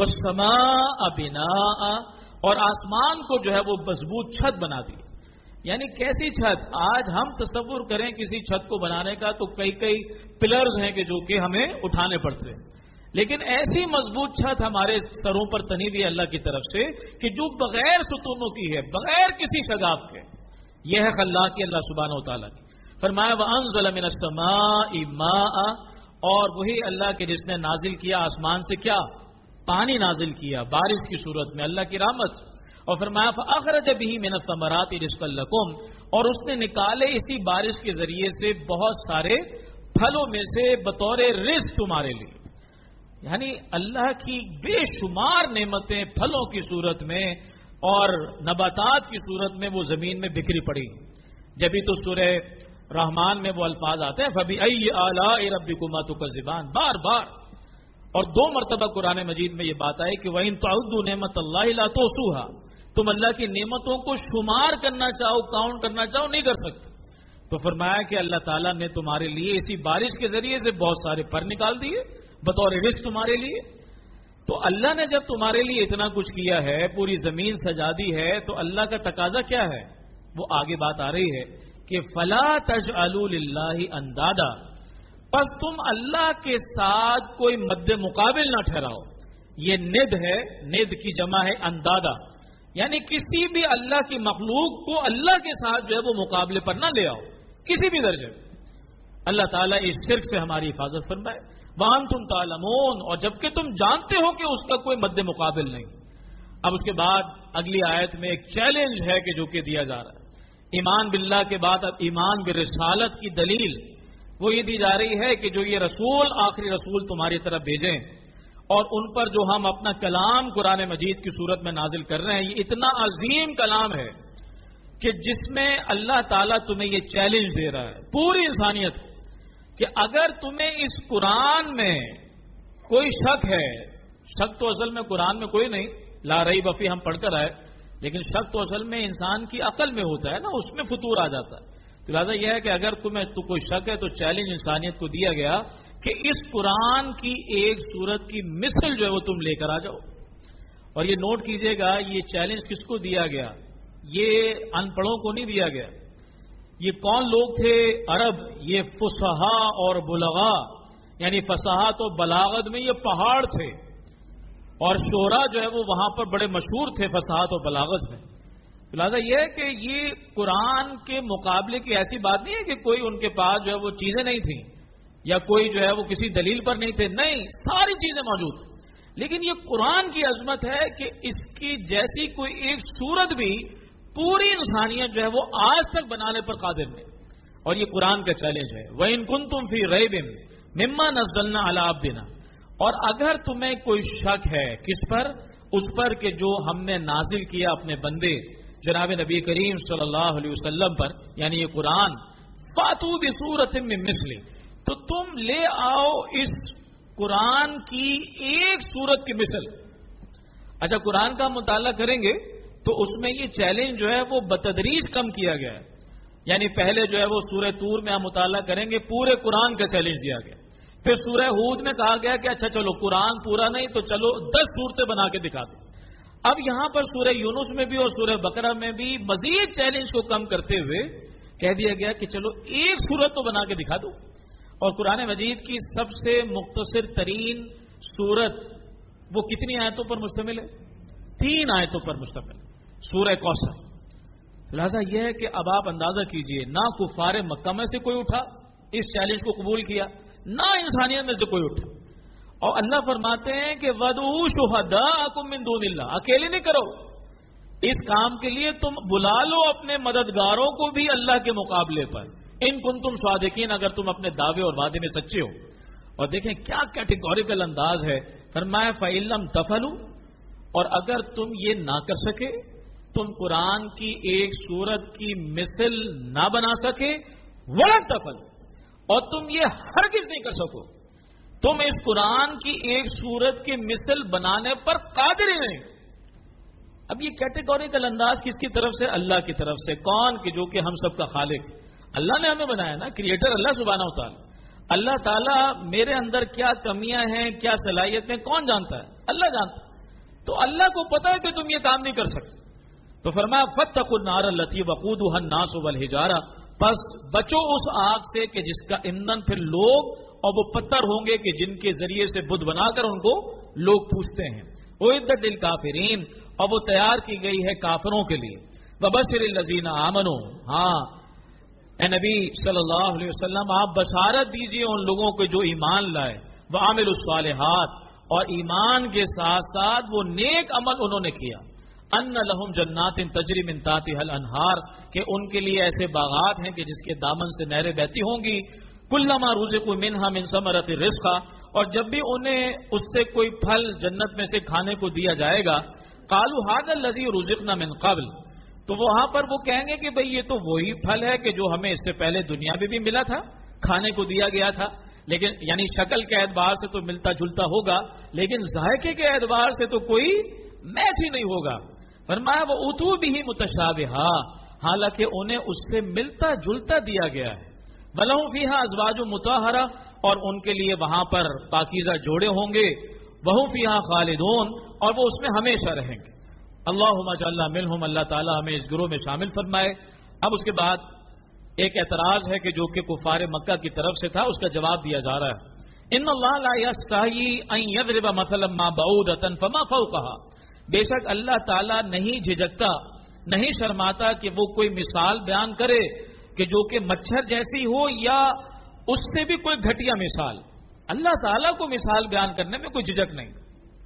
Speaker 2: والسماء بناء، اور آسمان کو جو ہے وہ مضبوط چھت بنا دی. یعنی کیسی چھت؟ آج ہم تصور کریں کسی چھت کو بنانے کا تو کئی کئی پلرز ہیں کہ جو کہ ہمیں اٹھانے پڑتے ہیں، لیکن ایسی مضبوط چھت ہمارے سروں پر تنی ہوئی اللہ کی طرف سے کہ جو بغیر ستونوں کی ہے، بغیر کسی شگاف کے. یہ ہے خلاقی اللہ سبحانہ و تعالیٰ کی. فرمایا وَأَنزَلَ مِنَ السَّمَاءِ مَاءً، اور وہی اللہ کے جس نے نازل کیا آسمان سے کیا؟ پانی نازل کیا بارش کی صورت میں، اللہ کی رحمت. اور فرمایا فَأَخْرَجَ بِهِ مِنَ الثَّمَرَاتِ رِزْقًا لَكُمْ، اور اس نے نکالے اسی بارش کے ذریعے سے بہت سارے پھلوں میں سے بطور رزق تمہارے لیے. یعنی اللہ کی بے شمار نعمتیں پھلوں کی صورت میں اور نباتات کی صورت میں وہ زمین میں بکھری پڑی. جبھی تو سورہ رحمان میں وہ الفاظ آتے ہیں فَبِأَيِّ آلَاءِ رَبِّكُمَا تُكَذِّبَانِ، بار بار. اور 2 مرتبہ قرآن مجید میں یہ بات آئی کہ وَإِن تَعُدُّوا نِعْمَتَ اللَّهِ لَا تُحْصُوهَا، تم اللہ کی نعمتوں کو شمار کرنا چاہو، کاؤنٹ کرنا چاہو، نہیں کر سکتے. تو فرمایا کہ اللہ تعالیٰ نے تمہارے لیے اسی بارش کے ذریعے سے بہت سارے پھل نکال دیے بطور رزق تمہارے لیے. تو اللہ نے جب تمہارے لیے اتنا کچھ کیا ہے، پوری زمین سجا دی ہے، تو اللہ کا تقاضا کیا ہے؟ وہ آگے بات آ رہی ہے کہ فَلَا تَجْعَلُوا لِلَّهِ أَنْدَادًا، پس تم اللہ کے ساتھ کوئی مد مقابل نہ ٹھہراؤ. یہ ند ہے، ند کی جمع ہے اندادا، یعنی کسی بھی اللہ کی مخلوق کو اللہ کے ساتھ جو ہے وہ مقابلے پر نہ لے آؤ کسی بھی درجے میں. اللہ تعالیٰ اس شرک سے ہماری حفاظت فرمائے. وَأَنْتُمْ تَعْلَمُونَ، اور جبکہ تم جانتے ہو کہ اس کا کوئی مد مقابل نہیں. اب اس کے بعد اگلی آیت میں ایک چیلنج ہے کہ جو کہ دیا جا رہا ہے. ایمان باللہ کے بعد اب ایمان برسالت کی دلیل وہ یہ دی جا رہی ہے کہ جو یہ رسول آخری رسول تمہاری طرف بھیجیں اور ان پر جو ہم اپنا کلام قرآن مجید کی صورت میں نازل کر رہے ہیں، یہ اتنا عظیم کلام ہے کہ جس میں اللہ تعالیٰ تمہیں یہ چیلنج دے رہا ہے پوری انسانیت کو کہ اگر تمہیں اس قرآن میں کوئی شک ہے، شک تو اصل میں قرآن میں کوئی نہیں، لا ریب فیہ ہم پڑھ کر آئے، لیکن شک تو اصل میں انسان کی عقل میں ہوتا ہے نا، اس میں فطور آ جاتا ہے. تو لہٰذا یہ ہے کہ اگر تمہیں تو کوئی شک ہے تو چیلنج انسانیت کو دیا گیا کہ اس قرآن کی ایک سورت کی مثل جو ہے وہ تم لے کر آ جاؤ. اور یہ نوٹ کیجئے گا، یہ چیلنج کس کو دیا گیا؟ یہ ان پڑھوں کو نہیں دیا گیا. یہ کون لوگ تھے؟ عرب، یہ فصحا اور بلغا، یعنی فصاحت و بلاغت میں یہ پہاڑ تھے، اور شعراء جو ہے وہ وہاں پر بڑے مشہور تھے فصاحت و بلاغت میں. لہٰذا یہ ہے کہ یہ قرآن کے مقابلے کی ایسی بات نہیں ہے کہ کوئی ان کے پاس جو ہے وہ چیزیں نہیں تھیں یا کوئی جو ہے وہ کسی دلیل پر نہیں تھے، نہیں، ساری چیزیں موجود تھیں. لیکن یہ قرآن کی عظمت ہے کہ اس کی جیسی کوئی ایک صورت بھی پوری انسانیت جو ہے وہ آج تک بنانے پر قادر نہیں. اور یہ قرآن کا چیلنج ہے. وَإِن كُنتُمْ فِي رَيْبٍ مِمَّا نَزَّلْنَا عَلَىٰ عَبْدِنَا، اور اگر تمہیں کوئی شک ہے کس پر؟ اس پر کہ جو ہم نے نازل کیا اپنے بندے جناب نبی کریم صلی اللہ علیہ وسلم پر، یعنی یہ قرآن، فاتو بسورۃ من مثلہ، تو تم لے آؤ اس قرآن کی ایک سورت کی مثل۔ اچھا، قرآن کا مطالعہ کریں گے تو اس میں یہ چیلنج جو ہے وہ بتدریج کم کیا گیا ہے، یعنی پہلے جو ہے وہ سورہ طور میں ہم مطالعہ کریں گے، پورے قرآن کا چیلنج دیا گیا۔ پھر سورہ ہود میں کہا گیا کہ اچھا چلو قرآن پورا نہیں تو چلو 10 صورتیں بنا کے دکھا دیں۔ اب یہاں پر سورہ یونس میں بھی اور سورہ بقرہ میں بھی مزید چیلنج کو کم کرتے ہوئے کہہ دیا گیا کہ چلو ایک سورت تو بنا کے دکھا دو۔ اور قرآن مجید کی سب سے مختصر ترین سورت وہ کتنی آیتوں پر مشتمل ہے؟ 3 آیتوں پر مشتمل، سورہ کوثر۔ لہذا یہ ہے کہ اب آپ اندازہ کیجئے، نہ کفار مکہ میں سے کوئی اٹھا اس چیلنج کو قبول کیا، نہ انسانیت میں سے کوئی اٹھا۔ اور اللہ فرماتے ہیں کہ وَدْعُوا شُهَدَاءَكُم مِّن دُونِ اللَّهِ، اکیلے نہیں کرو اس کام کے لیے، تم بلا لو اپنے مددگاروں کو بھی اللہ کے مقابلے پر، ان کنتم صادقین، اگر تم اپنے دعوے اور وعدے میں سچے ہو۔ اور دیکھیں کیا کیٹیگوریکل انداز ہے، فرمایا فَإِن لَّمْ تَفْعَلُوا، اور اگر تم یہ نہ کر سکے، تم قرآن کی ایک سورت کی مثل نہ بنا سکے، وَلَن تَفْعَلُوا، اور تم یہ ہرگز نہیں کر سکو، تم اس قرآن کی ایک سورت کی مثل بنانے پر قادر ہی نہیں۔ اب یہ کیٹیگوریکل انداز کس کی طرف سے؟ اللہ کی طرف سے۔ کون؟ کہ جو کہ ہم سب کا خالق، اللہ نے ہمیں بنایا نا، کریٹر اللہ سبحانہ و تعالی۔ اللہ تعالیٰ میرے اندر کیا کمیاں ہیں، کیا صلاحیتیں، کون جانتا ہے؟ اللہ جانتا ہے۔ تو اللہ کو پتا ہے کہ تم یہ کام نہیں کر سکتے، تو فرمایا فَاتَّقُوا النَّارَ الَّتِي وَقُودُهَا النَّاسُ وَالْحِجَارَةُ، پس بچو اس آگ سے کہ جس کا ایندھن پھر لوگ اور وہ پتھر ہوں گے کہ جن کے ذریعے سے بت بنا کر ان کو لوگ پوچھتے ہیں۔ اُعِدَّتْ لِلْکَافِرِینَ، اور وہ تیار کی گئی ہے کافروں کے لیے۔ وَبَشِّرِ الَّذِینَ آمَنُوا، ہاں اے نبی صلی اللہ علیہ وسلم آپ بشارت دیجئے ان لوگوں کو جو ایمان لائے، وَعَمِلُوا الصَّالِحَاتِ، اور ایمان کے ساتھ ساتھ وہ نیک عمل انہوں نے کیا، ان لہم جنات تجری من تحتها الانہار، کہ ان کے لیے ایسے باغات ہیں کہ جس کے دامن سے نہریں بہتی ہوں گی، کلما رزقوا منها من ثمرۃ رزقا، اور جب بھی انہیں اس سے کوئی پھل جنت میں سے کھانے کو دیا جائے گا، قالوا هذا الذی رزقنا من قبل، تو وہاں پر وہ کہیں گے کہ بھئی یہ تو وہی پھل ہے کہ جو ہمیں اس سے پہلے دنیا میں بھی ملا تھا، کھانے کو دیا گیا تھا، لیکن یعنی شکل کے اعتبار سے تو ملتا جلتا ہوگا، لیکن ذائقے کے اعتبار سے تو کوئی میچ ہی نہیں ہوگا۔ فرمایا وہ اتو بھی متشابہا، حالانکہ انہیں اس سے ملتا جلتا دیا گیا ہے، وَلَهُمْ فِيهَا أَزْوَاجٌ مُطَهَّرَةٌ، اور ان کے لیے وہاں پر پاکیزہ جوڑے ہوں گے، وَهُمْ فِيهَا خَالِدُونَ، اور وہ اس میں ہمیشہ رہیں گے۔ اللہم اجعلنا منہم، اللہ تعالیٰ ہمیں اس گروہ میں شامل فرمائے۔ اب اس کے بعد ایک اعتراض ہے کہ جو کہ کفار مکہ کی طرف سے تھا، اس کا جواب دیا جا رہا ہے۔ ان اللہ لا یستحیی ان یضرب مثلا ما بعودۃ فما فوقها، بے شک اللہ تعالیٰ نہیں جھجکتا، نہیں شرماتا کہ وہ کوئی مثال بیان کرے کہ جو کہ مچھر جیسی ہو یا اس سے بھی کوئی گھٹیا مثال۔ اللہ تعالیٰ کو مثال بیان کرنے میں کوئی جھجک نہیں۔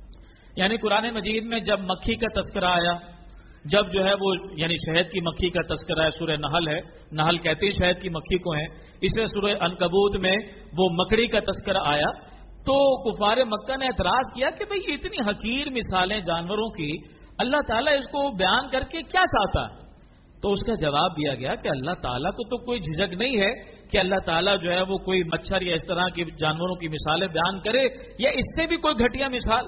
Speaker 2: یعنی قرآن مجید میں جب مکھی کا تذکرہ آیا، جب جو ہے وہ یعنی شہد کی مکھی کا تذکرہ ہے، سورہ نحل ہے، نحل کہتے ہیں شہد کی مکھی کو ہیں، اس سے سورہ عنکبوت میں وہ مکڑی کا تذکرہ آیا، تو کفار مکہ نے اعتراض کیا کہ بھئی اتنی حقیر مثالیں جانوروں کی، اللہ تعالیٰ اس کو بیان کر کے کیا چاہتا ہے؟ تو اس کا جواب دیا گیا کہ اللہ تعالیٰ کو تو کوئی جھجک نہیں ہے کہ اللہ تعالیٰ جو ہے وہ کوئی مچھر یا اس طرح کی جانوروں کی مثالیں بیان کرے یا اس سے بھی کوئی گھٹیا مثال۔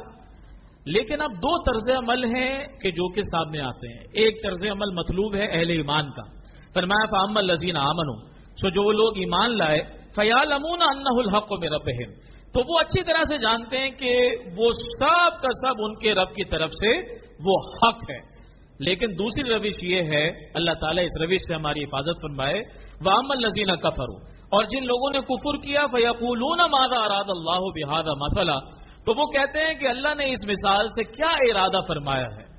Speaker 2: لیکن اب 2 طرز عمل ہیں کہ جو کہ سامنے آتے ہیں۔ ایک طرز عمل مطلوب ہے اہل ایمان کا، فرمایا فَأَمَّا الَّذِينَ آمَنُوا، سو جو لوگ ایمان لائے، فَيَعْلَمُونَ أَنَّهُ الْحَقُّ مِن رَّبِّهِمْ، تو وہ اچھی طرح سے جانتے ہیں کہ وہ سب کا سب ان کے رب کی طرف سے وہ حق ہے۔ لیکن دوسری روش یہ ہے، اللہ تعالیٰ اس روش سے ہماری حفاظت فرمائے، وَأَمَّا الَّذِينَ كَفَرُوا، اور جن لوگوں نے کفر کیا، فَيَقُولُونَ مَاذَا أَرَادَ اللَّهُ بِهَذَا مَثَلًا، تو وہ کہتے ہیں کہ اللہ نے اس مثال سے کیا ارادہ فرمایا ہے،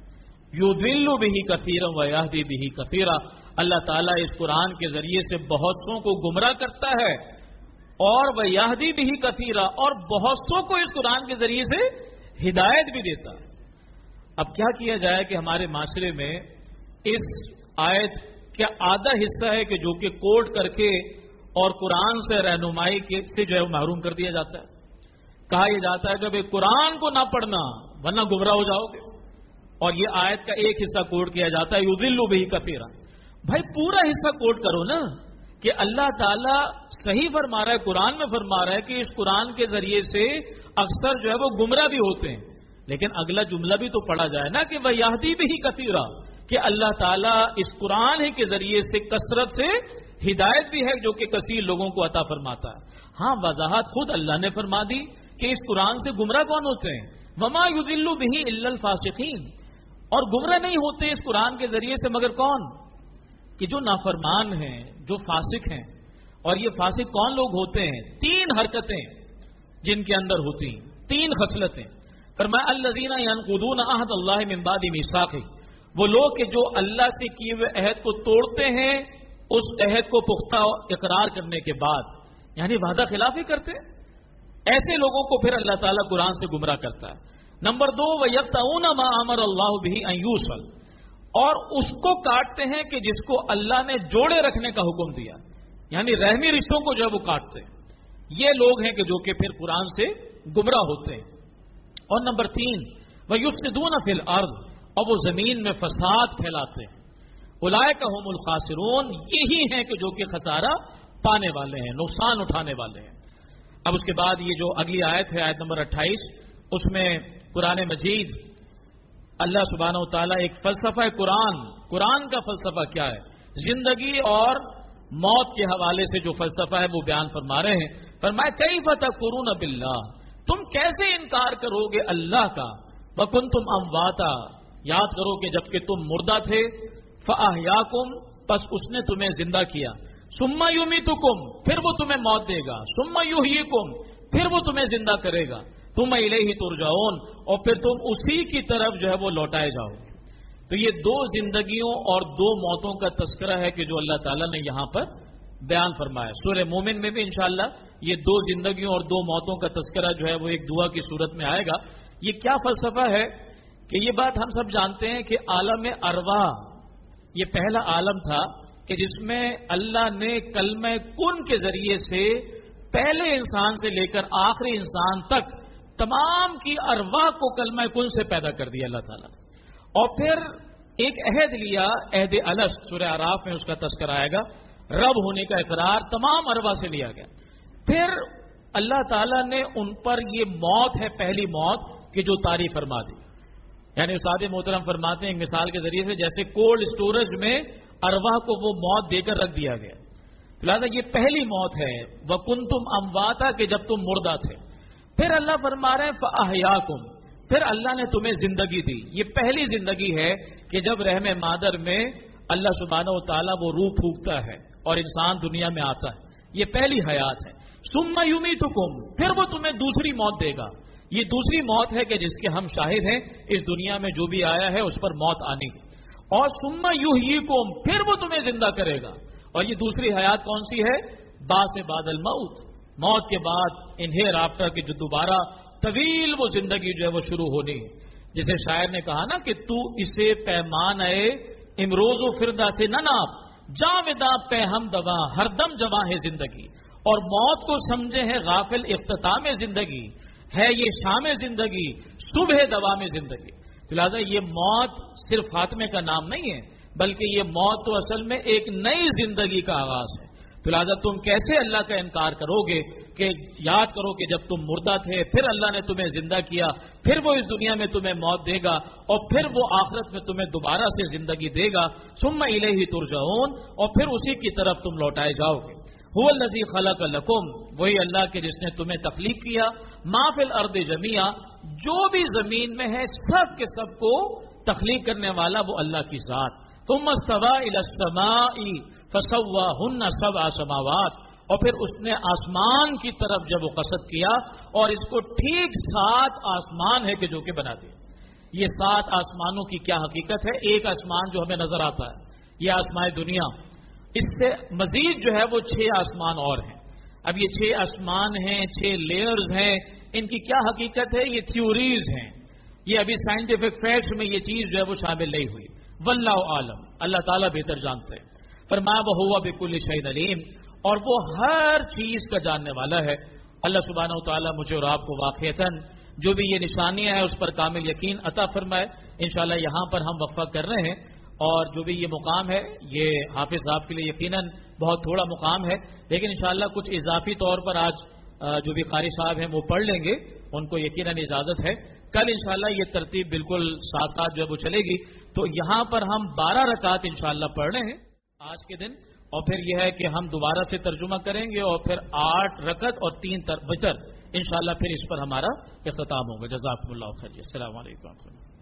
Speaker 2: یضل بہ کثیرا ویہدی بہ کثیرا، اللہ تعالیٰ اس قرآن کے ذریعے سے بہت سوں کو گمراہ کرتا ہے، اور ویہدی بہ کثیرا، اور بہت سوں کو اس قرآن کے ذریعے سے ہدایت بھی دیتا ہے۔ اب کیا کیا جائے کہ ہمارے معاشرے میں اس آیت کا آدھا حصہ ہے کہ جو کہ کوٹ کر کے اور قرآن سے رہنمائی سے جو ہے محروم کر دیا جاتا ہے۔ کہا یہ جاتا ہے کہ بھئی قرآن کو نہ پڑھنا ورنہ گمراہ ہو جاؤ گے، اور یہ آیت کا ایک حصہ کوٹ کیا جاتا ہے یضل بہ کثیرا. بھائی پورا حصہ کوٹ کرو نا کہ اللہ تعالیٰ صحیح فرما رہا ہے، قرآن میں فرما رہا ہے کہ اس قرآن کے ذریعے سے اکثر جو ہے وہ گمراہ بھی ہوتے ہیں. لیکن اگلا جملہ بھی تو پڑھا جائے نا کہ وَيَهْدِي بِهِ كَثِيرًا، کہ اللہ تعالیٰ اس قرآن ہی کے ذریعے سے کثرت سے ہدایت بھی ہے جو کہ کثیر لوگوں کو عطا فرماتا ہے. ہاں وضاحت خود اللہ نے فرما دی کہ اس قرآن سے گمراہ کون ہوتے ہیں. وَمَا يُضِلُّ بِهِ إِلَّا الْفَاسِقِينَ، اور گمراہ نہیں ہوتے اس قرآن کے ذریعے سے مگر کون؟ کہ جو نافرمان ہیں، جو فاسق ہیں. اور یہ فاسق کون لوگ ہوتے ہیں؟ 3 حرکتیں جن کے اندر ہوتی ہیں، 3 خصلتیں. فرمایا الذین ینقضون عہد اللہ من بعد میثاقہ، وہ لوگ کہ جو اللہ سے کیے ہوئے عہد کو توڑتے ہیں اس عہد کو پختہ اقرار کرنے کے بعد، یعنی وعدہ خلافی کرتے ہیں. ایسے لوگوں کو پھر اللہ تعالیٰ قرآن سے گمراہ کرتا ہے. نمبر 2 وَيَقْطَعُونَ مَا أَمَرَ اللَّهُ بِهِ أَن يُوصَلَ، اور اس کو کاٹتے ہیں کہ جس کو اللہ نے جوڑے رکھنے کا حکم دیا، یعنی رحمی رشتوں کو جو ہے وہ کاٹتے ہیں. یہ لوگ ہیں کہ جو کہ پھر قرآن سے گمراہ ہوتے ہیں. اور نمبر 3 وَيُفْسِدُونَ فِي الْأَرْضِ، اور وہ زمین میں فساد پھیلاتے ہیں. اولئک هم الخاسرون، یہی ہیں کہ جو کہ خسارہ پانے والے ہیں، نقصان اٹھانے والے ہیں. اب اس کے بعد یہ جو اگلی آیت ہے، آیت نمبر 28، اس میں قرآن مجید اللہ سبحانہ و تعالیٰ ایک فلسفہ قرآن کا فلسفہ کیا ہے، زندگی اور موت کے حوالے سے جو فلسفہ ہے وہ بیان فرما رہے ہیں. فرمایا کیف تکفرون باللہ، تم کیسے انکار کرو گے اللہ کا، وکنتم امواتا، یاد کرو کہ جبکہ تم مردہ تھے، فاحیاکم، پس اس نے تمہیں زندہ کیا، ثم یمیتکم، پھر وہ تمہیں موت دے گا، ثم یحییکم، پھر وہ تمہیں زندہ کرے گا، ثم الیہ ترجعون، اور پھر تم اسی کی طرف جو ہے وہ لوٹائے جاؤ گے. تو یہ 2 زندگیوں اور 2 موتوں کا تذکرہ ہے کہ جو اللہ تعالیٰ نے یہاں پر بیان فرمایا. سورہ مومن میں بھی انشاءاللہ یہ 2 زندگیوں اور 2 موتوں کا تذکرہ جو ہے وہ ایک دعا کی صورت میں آئے گا. یہ کیا فلسفہ ہے کہ یہ بات ہم سب جانتے ہیں کہ عالم ارواح یہ پہلا عالم تھا کہ جس میں اللہ نے کلمہ کن کے ذریعے سے پہلے انسان سے لے کر آخری انسان تک تمام کی ارواح کو کلمہ کن سے پیدا کر دیا اللہ تعالیٰ نے. اور پھر ایک عہد لیا، عہد الست، سورہ اعراف میں اس کا تذکرہ آئے گا. رب ہونے کا اقرار تمام ارواح سے لیا گیا. پھر اللہ تعالیٰ نے ان پر یہ موت ہے پہلی موت کہ جو طاری فرما دی. یعنی استاد محترم فرماتے ہیں ایک مثال کے ذریعے سے جیسے کولڈ اسٹوریج میں ارواح کو وہ موت دے کر رکھ دیا گیا. لہٰذا یہ پہلی موت ہے، وَكُنْتُمْ أَمْوَاتًا، کہ جب تم مردہ تھے. پھر اللہ فرما رہے ہیں فَأَحْيَاكُمْ، پھر اللہ نے تمہیں زندگی دی. یہ پہلی زندگی ہے کہ جب رحم مادر میں اللہ سبحانہ و تعالیٰ وہ روح پھونکتا ہے اور انسان دنیا میں آتا ہے. یہ پہلی حیات ہے. ثُمَّ يُمِيتُكُمْ، پھر وہ تمہیں دوسری موت دے گا. یہ دوسری موت ہے کہ جس کے ہم شاہد ہیں، اس دنیا میں جو بھی آیا ہے اس پر موت آنی. اور ثُمَّ يُحْيِيكُمْ، پھر وہ تمہیں زندہ کرے گا. اور یہ دوسری حیات کون سی ہے؟ بعث بعد الموت، موت کے بعد انہیر آفٹر کی جو دوبارہ طویل وہ زندگی جو ہے وہ شروع ہونی. جسے شاعر نے کہا نا کہ تو اسے پیمان اے امروز و فردا سے نہ ناپ، جا ودا پہ ہم دوا ہر دم جواں ہے زندگی. اور موت کو سمجھے ہے غافل اختتام زندگی، ہے یہ شام زندگی صبح دوام زندگی. لہٰذا یہ موت صرف خاتمے کا نام نہیں ہے، بلکہ یہ موت تو اصل میں ایک نئی زندگی کا آغاز ہے. تو لہٰذا تم کیسے اللہ کا انکار کرو گے کہ یاد کرو کہ جب تم مردہ تھے پھر اللہ نے تمہیں زندہ کیا، پھر وہ اس دنیا میں تمہیں موت دے گا اور پھر وہ آخرت میں تمہیں دوبارہ سے زندگی دے گا. ثم الیہ ترجعون، اور پھر اسی کی طرف تم لوٹائے جاؤ گے. هو الذی خلق لکم، وہی اللہ کے جس نے تمہیں تخلیق کیا، ما فی الارض جمیعا، جو بھی زمین میں ہے سب کے سب کو تخلیق کرنے والا وہ اللہ کی ذات. ثم استوى الى السماء فسواهن سبع سماوات، اور پھر اس نے آسمان کی طرف جب وہ قصد کیا اور اس کو ٹھیک 7 آسمان ہے کہ جو کہ بنا دیا. یہ 7 آسمانوں کی کیا حقیقت ہے؟ ایک آسمان جو ہمیں نظر آتا ہے یہ آسمان دنیا، اس سے مزید جو ہے وہ 6 آسمان اور ہیں. اب یہ 6 آسمان ہیں، 6 لیئرز ہیں، ان کی کیا حقیقت ہے؟ یہ تھیوریز ہیں. یہ ابھی سائنٹیفک فیکٹس میں یہ چیز جو ہے وہ شامل نہیں ہوئی. واللہ عالم، اللہ تعالیٰ بہتر جانتے ہیں. فرمایا وہو بکل شیء علیم، اور وہ ہر چیز کا جاننے والا ہے. اللہ سبحانہ و تعالیٰ مجھے اور آپ کو واقعتاً جو بھی یہ نشانیاں ہیں اس پر کامل یقین عطا فرمائے۔ انشاءاللہ یہاں پر ہم وقفہ کر رہے ہیں، اور جو بھی یہ مقام ہے یہ حافظ صاحب کے لیے یقیناً بہت تھوڑا مقام ہے، لیکن انشاءاللہ کچھ اضافی طور پر آج جو بھی قاری صاحب ہیں وہ پڑھ لیں گے، ان کو یقیناً اجازت ہے۔ کل انشاءاللہ یہ ترتیب بالکل ساتھ ساتھ جو ہے وہ چلے گی، تو یہاں پر ہم 12 رکعت انشاءاللہ پڑھ رہے ہیں آج کے دن، اور پھر یہ ہے کہ ہم دوبارہ سے ترجمہ کریں گے، اور پھر 8 رکعت اور 3 وتر انشاءاللہ پھر اس پر ہمارا اختتام ہوگا۔ جزاکم اللہ خیر۔ السلام علیکم۔